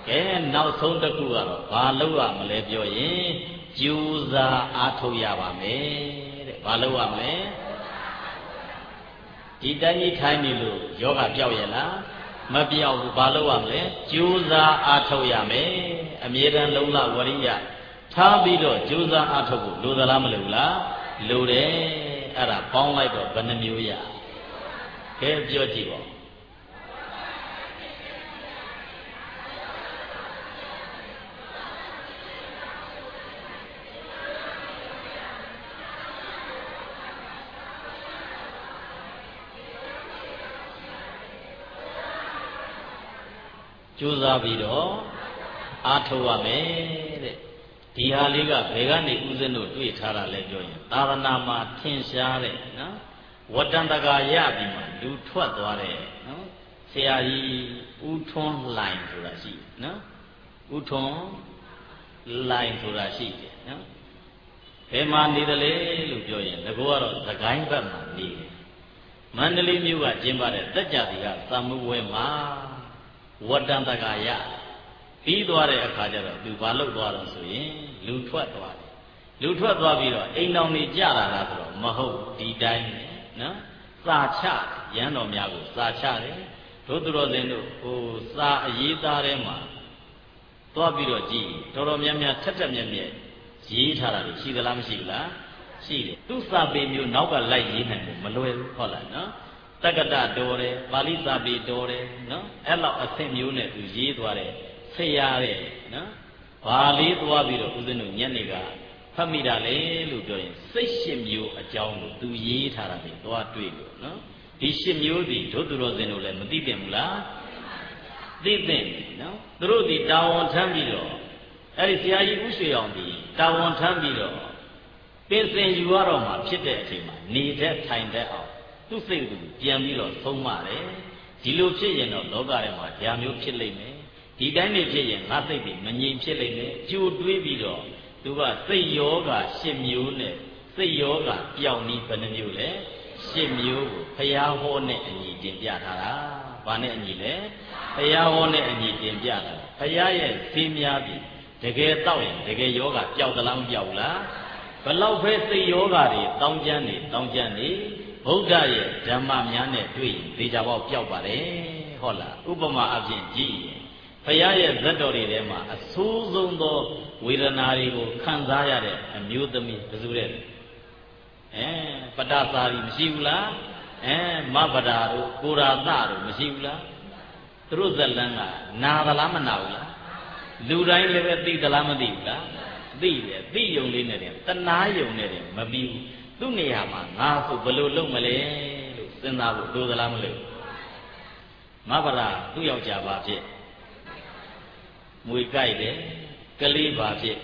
ကဲနောက်ဆုံးတစ်ခုကတော့ဘာလုပ်ရမလဲပြောရင်ကြိုးစားအားထုတ်ရပါမယ်တဲ့ဘာလုပ်ရမလဲဒီတိုင်းကြီးထိုင်နေလို့ယောဂပျောက်ရဲ့လားမပြောက်ဘူးဘာလို့ရမလဲကြိုးစားအားထုတ်ရမယ်အမြဲတမ်းလုံလဝရိယထားပြီးတော့ကြိုးစားအားထုတ်ဖို့လိုသလားမလိုလားလိုတယ်အဲ့ဒါပေါင်းလိုက်တော့ဘယ်နှမျိုးရကဲပြောကြည့်ပါကြိုးစားပြီးတော့အားထုတ်ရမယ်တဲ့ဒီဟာလေးကဘယ်ကနေဥစဉ်တို့တွေ့ထားတာလဲပြောရင်သာသနာမှာထင်ရှားတဲ့နော်ဝတ္တန်တကာရပြီးမှလူထွက်သွားတဲ့နော်ဆရာကြီးဦးထွန်းလှိုင်ဆိုတာရှိနော်ဦးထွန်းလှိုင်ဆိုတာရှိတယ်နော်ဘယ်မှာနေတယ်လဲလို့ပြောရင်ငါကတော့သခိုင်းဘက်မှာနေတယ်မန္တလေးမြို့ကကျင်းပတဲ့တက်ကြတိကသံမှုဝဲမှာဝတ္တန်တကာရပြီးသွားတဲ့အခါကျတော့သူဘာလုပ်သွားတော့ဆိုရင်လူထွက်သွားတယ်လူထွက်သွားပြီးတော့အိမ်တော်နေကြတာလားဆိုတော့မဟုတ်ဒီတိုင်းနော်စာချရန်တော်များကိုစာချတယ်တို့သူတော်စင်တို့ဟိုစာအရေးသားထဲမှာသွားပြီးတော့ကြည့်တော်တော်များများထက်ထက်မြက်မြက်ရေးထားတာရှိသလားမရှိဘူးလားရှိတယ်သူစာပေမျိုးနောက်ကလိုက်ရေးနိုင်လို့မလွယ်ဘူးဟုတ်လားနော်တက္ကတတော်တယ်ပါဠိစာပေတော်တယ်နော်အဲ့လောက်အဆင့်မျိုးနဲ့သူရေးသွားတယ်ဆရာတဲ့နော်ဘာလေးသွားပြီးတော့ဦးဇင်းတို့ညနေကဖတ်မိတာလေလို့ပြောရင်စိတ်ရှစ်မျိုးအကြောင်းကိုသူရေးထားတာလေသွားတွေ့လို့နော်ဒီရှစ်မျိုးဒီတို့သူတော်စင်တို့လည်းမသိသင့်ဘူးလားသိသင့်နော်သူတို့ဒီတာဝန်ထမ်းပြီးတော့အဲ့ဒီဆရာကြီးဦးရွှေအောင်ဒီတာဝန်ထမ်းပြီးတော့ပင်စင်ယူရတော့မှဖြစ်တဲ့အချိန်မှာနေတဲ့ထိုင်တဲ့အောင်သူ့စိတ်ကိုပြန်ပြီးတော့သုံးပါတယ်ဒီလိုဖြစ်ရင်တော့လောကထဲမှာဓာမျိုးဖြစ်လိမ့်မယ်ဒီတိုင်းနေဖြစ်ရင်ငါစိတ်တွေမငြိမ်ဖြစ်လိမ့်မယ်ကြိုတွေးပြီးတော့သူကစိတ်ယောဂ10မျိုးနဲ့စိတ်ယောဂပြောင်းပြီးဘယ်နှမျိုးလဲ10မျိုးကိုဘုရားဟောနဲ့အညီတင်ပြထားတာဘာနဲ့အညီလဲဘုရားဟောနဲ့အညီတင်ပြတာဘုရားရဲ့ဈေးများပြီတကယ်တောက်ရင်တကယ်ယောဂပျောက်သလားမပျောက်လားဘလောက်ပဲစိတ်ယောဂတွေတောင်းကျမ်းနေဗုဒ္ဓရဲ့ဓမ္မများနဲ့တွေ့ရင်သေချာပေါက်ပျောက်ပါတယ်ဟုတ်လားဥပမာအပြင်ကြည့်ရင်ဘုရားရဲ့ဇတ်တော်တွေထဲမှာအဆိုးဆုံးသောဝေဒနာတွေကိုခံစားရတဲ့အမျိုးသမီးဘယ်သူလဲပတ္တသာရီမရှိဘူးလားမဗဒာတို့ကိုရာသတို့မရှိဘူးလားသူတို့ဇလန်းကနာသလားမနာဘူးလားလူတိုင်းလည်းပဲသိသလားမသိဘူးလားသိတယ်သိယုံလေးနဲ့တနာယုံနဲ့မပြီးဘူးသူ့နေရာမှာငါဆိုဘယ်လိုလုပ်မလဲလို့စဉ်းစားဖို့လိုသလားမလို့မဗဒာသူ့ယောက်ျားပါဖြစ်မွေကြိုက်တယ်ကလေးပါဖြစ်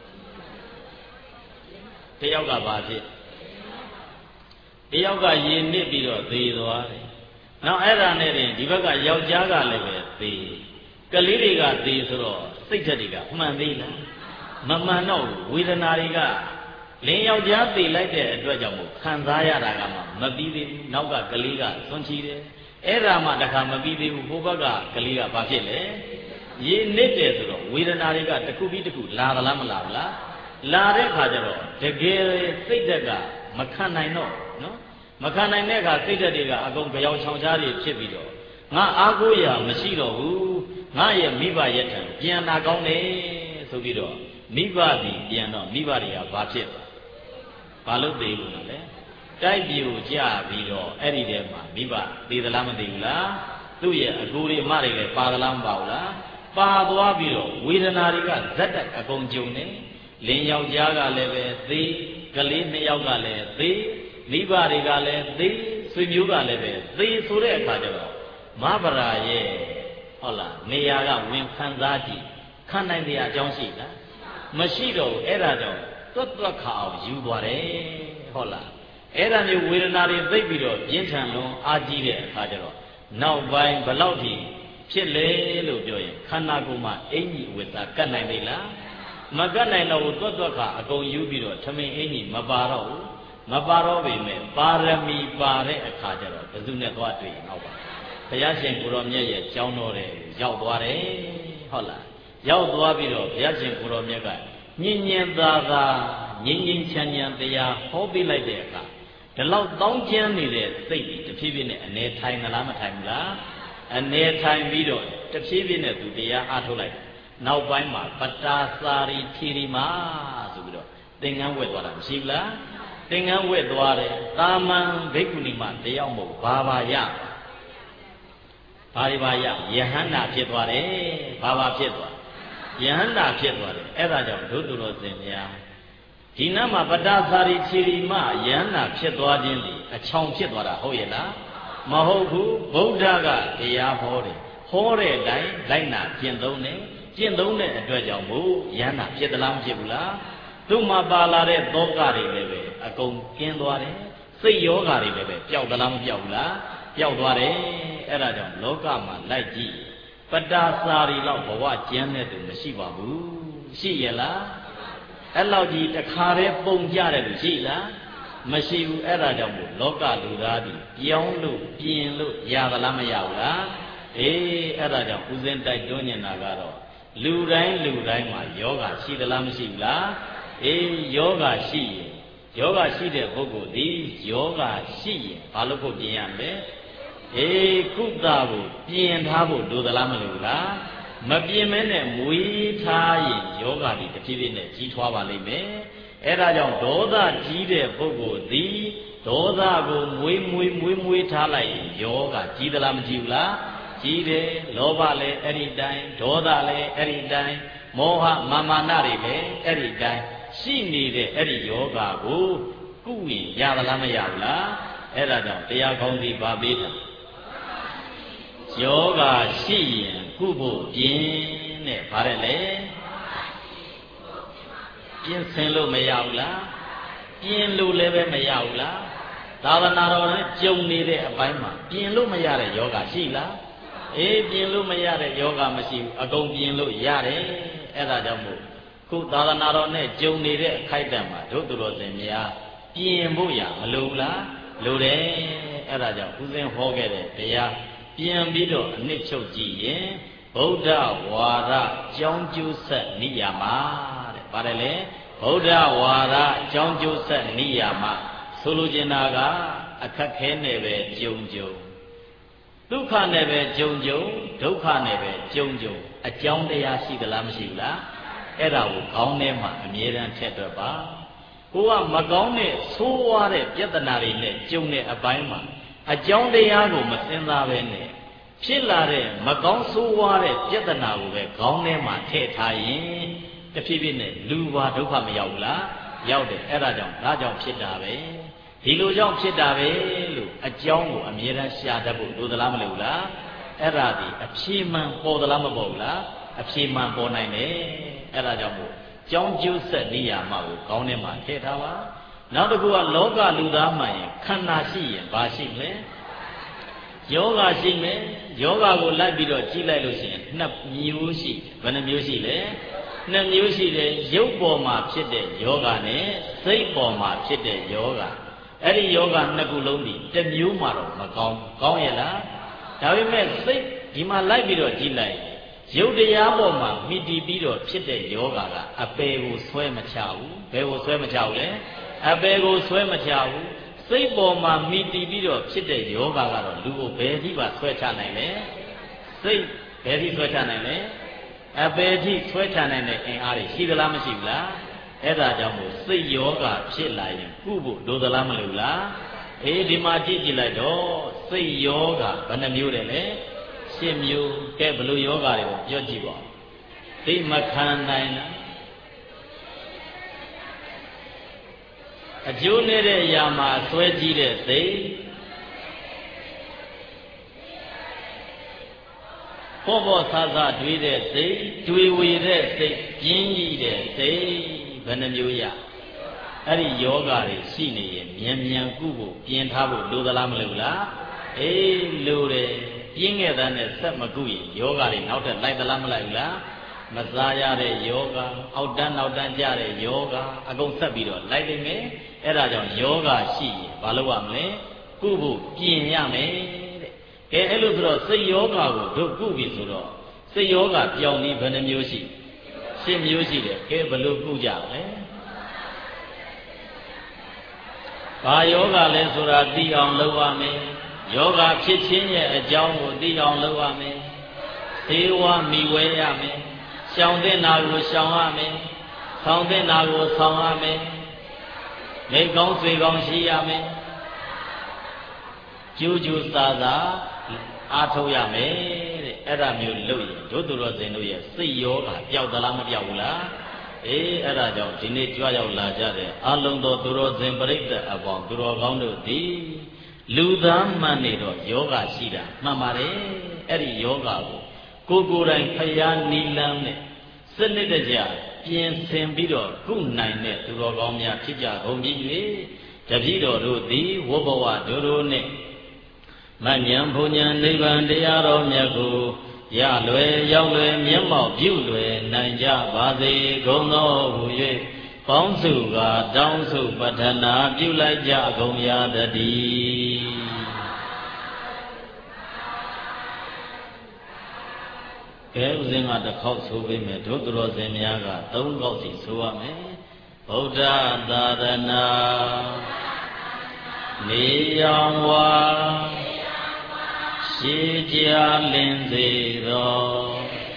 တယောက်ကပါဖြစ်တယောက်ကရေနစ်ပြီးတော့သေသွားတယ်နောက်အဲ့ဒါနဲ့တင်ဒီဘက်ကယောက်ျားကလည်းပဲသေကလေးတွေကသေဆိုတော့စိတ်ဓာတ်တွေကမှန်သေးလားမမှန်တော့ဝေဒနာတွေကလင်းယောက်ျားသေလိုက်တဲ့အတွက်ကြောင့်မို့ခံစားရတာကမှမပြီးသေးဘူးနောက်ကကလေးကသွန်ချီတယ်အဲ့ဒါမှတခါမပြီးသေးဘူးဘိုးဘက်ကကလေးကဘာဖြစ်လဲရေနစ်တယ်ဆိုတော့ဝေဒနာတွေကတစ်ခုပြီးတစ်ခုလာသလားမလာဘူးလားလာတဲ့ခါကျတော့တကယ်စိတ်ဓာတ်ကမခံနိုင်တော့နော်မခံနိုင်တဲ့အခါစိတ်ဓာတ်တွေကအကုန်ကြောင်ချောင်ချားတွေဖြစ်ပြီးတော့ငါအားကိုးရမရှိတော့ဘူးငါရဲ့မိဘရဲ့ထံပြန်လာကောင်းတယ်ဆိုပြီးတော့မိဘဒီပြန်တော့မိဘတွေကဘာဖြစ်ဘာလို့သေးဘူးလဲတိုက်ပြူကြပြီးတော့အဲ့ဒီထဲမှာမိဘသေးသလားမသေးဘူးလားသူ့ရဲ့အကူတွေအမတွေလည်းပါသလားမပါဘူးလားပါသွားပြီးတော့ဝေဒနာတွေကဇက်တက်အကုန်ကြုံနေလင်းယောက်ျားကလည်းပဲသေကလေး2ယောက်ကလည်းသေမိဘတွေကလည်းသေဆွေမျိုးကလည်းပဲသေဆိုတဲ့အခါကျတော့မဗရာရဲ့ဟုတ်လားနေရာကဝင်ခံစားကြည့်ခံနိုင်တဲ့အကြောင်းရှိလားမရှိတော့ဘူးအဲ့ဒါကြောင့်တွတ်ခါအောင်ယူသွားတယ်ဟုတ်လားအဲ့ဒါမျိုးဝေဒနာတွေသိပြီးတော့ပြင်းထန်လွန်အားကြီးတဲ့အခါကျတော့နောက်ပိုင်းဘလောက်ထိဖြစ်လေလို့ပြောရင်ခန္ဓာကိုယ်မှာအင်ကြီးဝိသကတ်နိုင်သေးလားမကတ်နိုင်တော့ဘူးတွတ်ခါအကုန်ယူပြီးတော့ထမင်းအင်ကြီးမပါတော့ဘူးမပါတော့ပေမဲ့ပါရမီပါတဲ့အခါကျတော့ဘယ်သူနဲ့သွားတွေ့ရင်ဟုတ်ပါဘုရားရှင်ကိုရောမြတ်ရဲ့ကျောင်းတော်တဲ့ရောက်သွားတယ်ဟုတ်လားရောက်သွားပြီးတော့ဘုရားရှင်ကိုတော်မြတ်ကညင်ညင်သာသာငြိမ်ငြိမ်ချမ်းချမ်းတရားဟောပေးလိုက်တဲ့အခါဒီလောက်တောင်းကျမ်းနေတဲ့စိတ်တဖြည်းဖြည်းနဲ့အနေထိုင်သလားမထိုင်ဘူးလားအနေထိုင်ပြီးတော့တဖြည်းဖြည်းနဲ့သူတရားအားထုတ်လိုက်နောက်ပိုင်းမှာပတာစာရီထီရီမာဆိုပြီးတော့သင်္ကန်းဝက်သွားတာမရှိဘူးလားသင်္ကန်းဝက်သွားတယ်တာမန်ဘိက္ခုနီမတယောက်မဟုတ်ဘာဘာရယဟန္တာဖြစ်သွားတယ်ဘာဖြစ်သွားယဟန္တာဖြစ်သွားတယ်အဲ့ဒါကြောင့်ဒုသူတော်စင်များဒီနာမှာပတာစာရီချီရီမယဟန္တာဖြစ်သွားခြင်းဒီအချောင်ဖြစ်သွားတာဟုတ်ရဲ့လားမဟုတ်ဘူးဗုဒ္ဓကတရားဟောတယ်ဟောတဲ့အတိုင်းလိုက်နာကျင့်သုံးတယ်ကျင့်သုံးတဲ့အတွက်ကြောင့်မို့ယဟန္တာဖြစ်သလားမဖြစ်ဘူးလားသူ့မှာပါလာတဲ့သောကတွေလည်းပဲအကုန်ကျင်းသွားတယ်စိတ်ယောဂါတွေလည်းပဲပျောက်သလားမပျောက်ဘူးလားပျောက်သွားတယ်အဲ့ဒါကြောင့်လောကမှာလိုက်ကြည့်ပတာစာရီလောက်ဘဝကျမ်းတဲ့သူမရှိပါဘူးရှိရဲ့လားအဲ့လောက်ကြီးတခါတည်းပုံကြတဲ့လူရှိလားမရှိဘူးအဲ့ဒါကြောင့်မို့လောကလူသားဒီပြောင်းလို့ပြင်လို့ရသလားမရဘူးလားအေးအဲ့ဒါကြောင့်ဦးဇင်းတိုက်တွန်းနေတာကတော့လူတိုင်းမှာယောဂရှိသလားမရှိဘူးလားအေးယောဂရှိရင်ယောဂရှိတဲ့ပုဂ္ဂိုလ်ဒီယောဂရှိရင်ဘာလို့ဖို့ပြင်ရမလဲအေးကုသဖို့ပြင်ထားဖို့လိုသလားမလိုဘူးလားမပြင်မဲနဲ့မွေးထားရင်ယောဂဒီတဖြည်းဖြည်းနဲ့ကြီးထွားပါလိမ့်မယ်အဲ့ဒါကြောင့်ဒေါသကြီးတဲ့ပုဂ္ဂိုလ်ဒီဒေါသကိုမွေးထားလိုက်ရင်ယောဂကြီးသလားမကြီးဘူးလားကြီးတယ်လောဘလည်းအဲ့ဒီတိုင်းဒေါသလည်းအဲ့ဒီတိုင်းမောဟမာနတွေလည်းအဲ့ဒီတိုင်းရှိနေတဲ့အဲ့ဒီယောဂကိုကုရင်ရသလားမရဘူးလားအဲ့ဒါကြောင့်တရားကောင်းစီပါပေးတာယောဂရှိရင်ကုဖို့ပြင်တဲ့ဗါတယ်လေပြင်ဆင်လို့မရဘူးလားပြင်လို့လည်းပဲမရဘူးလားသာသနာတော်နဲ့ကြုံနေတဲ့အပိုင်းမှာပြင်လို့မရတဲ့ယောဂရှိလားအေးပြင်လို့မရတဲ့ယောဂမရှိဘူးအကုန်ပြင်လို့ရတယ်အဲ့ဒါကြောင့်မို့ခုသာသနာတော်နဲ့ကြုံနေတဲ့အခိုက်အတန့်မှာတို့သူတော်စင်များပြင်ဖို့ရမလိုဘူးလားလိုတယ်အဲ့ဒါကြောင့်ဦးဇင်းဟောခဲ့တဲ့တရားပြန်ပြီးတော့အနှစ်ချုပ်ကြည့်ရင်ဗုဒ္ဓဝါဒကြောင်းကျိုးဆက်နိယာမတဲ့ပါတယ်လေဗုဒ္ဓဝါဒကြောင်းကျိုးဆက်နိယာမဆိုလိုချင်တာကအခက်ခဲနဲ့ပဲကြုံဒုက္ခနဲ့ပဲကြုံဒုက္ခနဲ့ပဲကြုံအကြောင်းတရားရှိသလားမရှိဘူးလားအဲ့ဒါကိုခေါင်းထဲမှာအမြဲတမ်းထည့်တွက်ပါကိုကမကောင်းတဲ့ဆိုးဝါးတဲ့ပြဿနာတွေနဲ့ကြုံတဲ့အပိုင်းမှာအကြောင်းတရားကိုမစဉ်းစားပဲနဲ့ဖြစ်လာတဲ့မကောင်းဆိုးဝါးတဲ့ပြဿနာကိုပဲခေါင်းထဲမှာထည့်ထားရင်တဖြည်းဖြည်းနဲ့လူပါဒုက္ခမရောက်ဘူးလားရောက်တယ်အဲ့ဒါကြောင့်ဖြစ်တာပဲဒီလိုကြောင့်ဖြစ်တာပဲလို့အကြောင်းကိုအမြဲတမ်းရှာတတ်ဖို့လိုသလားမလိုဘူးလားအဲ့ဒါဒီအဖြေမှန်ပေါ်သလားမပေါ်ဘူးလားအဖြေမှန်ပေါ်နိုင်တယ်အဲ့ဒါကြောင့်မို့ကြောင်းကျိုးဆက်နေရမှာကိုခေါင်းထဲမှာထည့်ထားပါနောက်တစ်ခုကလောကလူသားမှရင်ခန္ဓာရှိရင်ဘာရှိမလဲယောဂရှိမယ်ယောဂကိုလိုက်ပြီးတော့ကြည့်လိုက်လို့ရှိရင်နှစ်မျိုးရှိဘယ်နှမျိုးရှိလဲနှစ်မျိုးရှိတယ်ရုပ်ပေါ်မှာဖြစ်တဲ့ယောဂနဲ့စိတ်ပေါ်မှာဖြစ်တဲ့ယောဂအဲ့ဒီယောဂနှစ်ခုလုံးဒီတစ်မျိုးမှတော့မကောင်းကောင်းရဲ့လားဒါပေမဲ့စိတ်ဒီမှာလိုက်ပြီးတော့ကြည့်လိုက်ရုပ်တရားပေါ်မှာမိတည်ပြီးတော့ဖြစ်တဲ့ယောဂကအပေကိုဆွဲမချဘူးဘယ်ကိုဆွဲမချဘူးလဲအပေကိုဆွဲမချဘူးစိတ်ပေါ်မှာမိတည်ပြီးတော့ဖြစ်တဲ့ယောဂကတော့လူကိုဘယ်ထိပါဆွဲချနိုင်လဲစိတ်ဘယ်ထိဆွဲချနိုင်လဲအပေထိဆွဲချနိုင်တဲ့အင်အားတွေရှိသလားမရှိဘူးလားအဲ့ဒါကြောင့်မို့စိတ်ယောဂဖြစ်လာရင်ကုဖို့လိုသလားမလိုလားအေးဒီမှာကြည့်လိုက်တော့စိတ်ယောဂဘယ်နှမျိုးလဲရှင်းမျိုးကဲဘယ်လိုယောဂတွေကိုပြောကြည့်ပါသိမခံနိုင်လားအကျိုးနဲ့တဲ့အရာမှာဆွဲကြည့်တဲ့စိတ်ပေါ်ဆာတွေးတဲ့စိတ်တွေးဝေတဲ့စိတ်ပြင်းကြီးတဲ့စိတ်ဘယ်နှမျိုးရအဲ့ဒီယောဂတွေရှိနေရင်မြန်ကုဖို့ပြင်ထားဖို့လိုသလားမလိုဘူးလားအေးလိုတယ်ပြင်းခဲ့တဲ့နဲ့ဆက်မကုရင်ယောဂတွေနောက်ထပ်လိုက်သလားမလိုက်ဘူးလားမစားရတဲ့ယောဂအောက်တန်းနောက်တန်းကြတဲ့ယောဂအကုန်ဆက်ပြီးတော့လိုက်နေမယ်အဲ့ဒါကြောင့်ယောဂရှိရင်ဘာလုပ်ရမလဲကုဖို့ပြင်ရမယ်တဲ့ကဲအဲ့လိုဆိုတော့စိတ်ယောဂကိုတို့ကုပြီဆိုတော့စိတ်ယောဂပြောင်းပြီးဘယ်နှမျိုးရှိ10မျိုးရှိတယ်ကဲဘယ်လိုကုကြလဲဘာယောဂလဲဆိုတာသိအောင်လုပ်ရမယ်ယောဂဖြစ်ခြင်းရဲ့အကြောင်းကိုသိအောင်လုပ်ရမယ်သေဝမိဝဲရမယ်ရှောင်တဲ့နာကိုရှောင်ရမယ်ဆောင်တဲ့နာကိုဆောင်ရမယ်မိကောင်းဆွေကောင်းရှိရမယ်ကျူးကျူးစာစာအားထုတ်ရမယ်တဲ့အဲ့ဒါမျိုးလုပ်ရင်တို့သူတော်စင်တို့ရဲ့စိတ်ယောဂပျောက်သလားမပျောက်ဘူးလားအေးအဲ့ဒါကြောင့်ဒီနေ့ကြွရောက်လာကြတဲ့အလုံးတော်သူတော်စင်ပြိတ္တအပေါင်းသူတော်ကောင်းတို့သည်လူသားမှန်နေတော့ယောဂရှိတာမှန်ပါတယ်အဲ့ဒီယောဂကိုကိုယ်တိုင်ဖျားနီလန်းနဲ့စနစ်တကျပြင်ဆင်ပြီးတော့ကုနိုင်တဲ့သူတော်ကောင်းများဖြစ်ကြကုန်ပြီ၍တပည့်တော်တို့သည်ဝဘဝတို့နဲ့မဉ္ဇဉ်ဘုံဉ္ဇဉ်နိဗ္ဗာန်တရားတော်မြတ်ကိုရလွယ်ရောက်လွယ်မျက်မှောက်ပြုလွယ်နိုင်ကြပါစေကုန်သောဟူ၍ပေါင်းစုကတောင်းစုပတ္ထနာပြုလိုက်ကြကုန်ရာတည်းကဲဥစဉ်ကတစ်ခေါက်ဆိုပေးမယ်တို့သူတော်စင်များက3ခေါက်စီဆိုရမယ်ဗုဒ္ဓသာသနာနေရောင်ဝါရှိကြလင်းစေတော်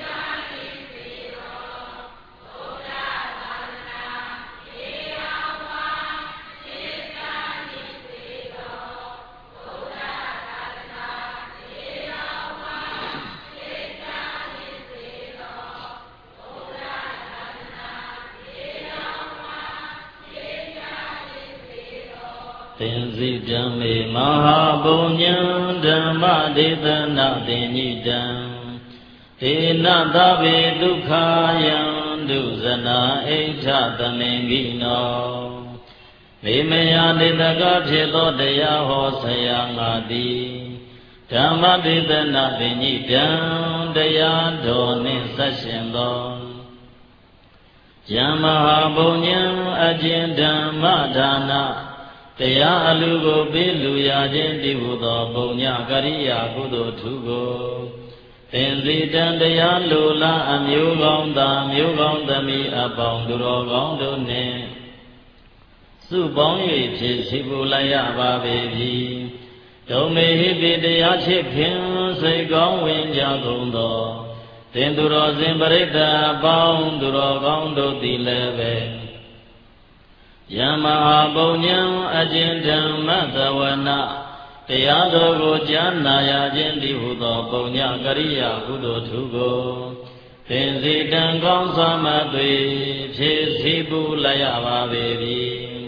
သင်္စီဓမ္မေမဟာပုညံဓမ္မဒေသနာသင်္ညိတံဒေနသဗ္ဗေဒုက္ခယံဒုဇနာအိဋ္ဌသမင်္ဂိနောမေမယဒေသကဖြစ်သောတရားဟောဆရာငါသည်ဓမ္မဒေသနာသင်္ညိတံတရားတော်နှင့်ဆက်ရှင်သောယံမဟာပုညံအကျဉ်ဓမ္မဒါနတရားအလူကိုပေးလူရခြင်းတည်ဟူသောပုံညကရိယာကုသိုလ်ထူကိုသင်္စီတံတရားလူလားအမျိုးကောင်းသာမျိုးကောင်းသမီးအပေါင်းသူတော်ကောင်းတို့နှင့်စုပေါင်း၍ဖြစ်စီပူလိုက်ရပါပေပြီဒုံမေဟိပိတရားချစ်ခင်စိတ်ကောင်းဝင်ကြကုန်သောသင်သူတော်စင်ပရိသတ်အပေါင်းသူတော်ကောင်းတို့သည်လည်းပဲယမဟာပုညံအကျဉ်ဓမ္မသဝနာတရားတော်ကိုကြားနာရခြင်းတည်းဟူသောပုညကရိယာကုသိုလ်ထူကိုသင်္စီတံကောင်းစွာမသွေဖြစ်စီပူလိုက်ရပါပေပြီ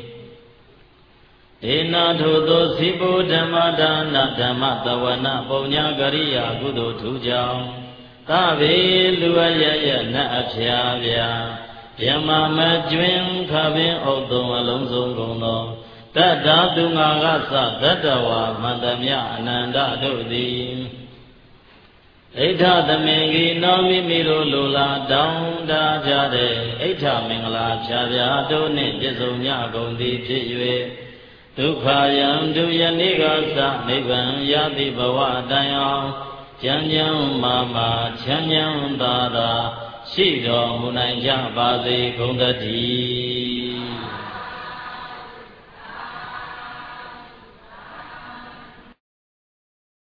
ဒေနာထုသောစီပူဓမ္မဒါနဓမ္မသဝနာပုညကရိယာကုသိုလ်ထူကြောင့်သဗေလူအယယနတ်အဖျားဗျာယမမကျွင်ခပင်ဥဒ္ဒုံအလုံးစုံကုန်သောတတ္တသူငါကသတတ္တဝါမန္တမြအနန္တတို့သည်ဣဋ္ဌသမင်္ဂိနောမိမိတို့လိုလားတောင်းတကြတဲ့ဣဋ္ဌမင်္ဂလာဖြာဖြာတို့နှင့်ပြည့်စုံကြကုန်သည်ဖြစ်၍ဒုက္ခယံဒုယနေ့ကသနိဗ္ဗာန်ယတိဘဝတိုင်အောင်ကျမ်းကျမ်းမာမာချမ်းချမ်းသာသာရှိတော်မူနိုင်ကြပါစေကုန်သတည်း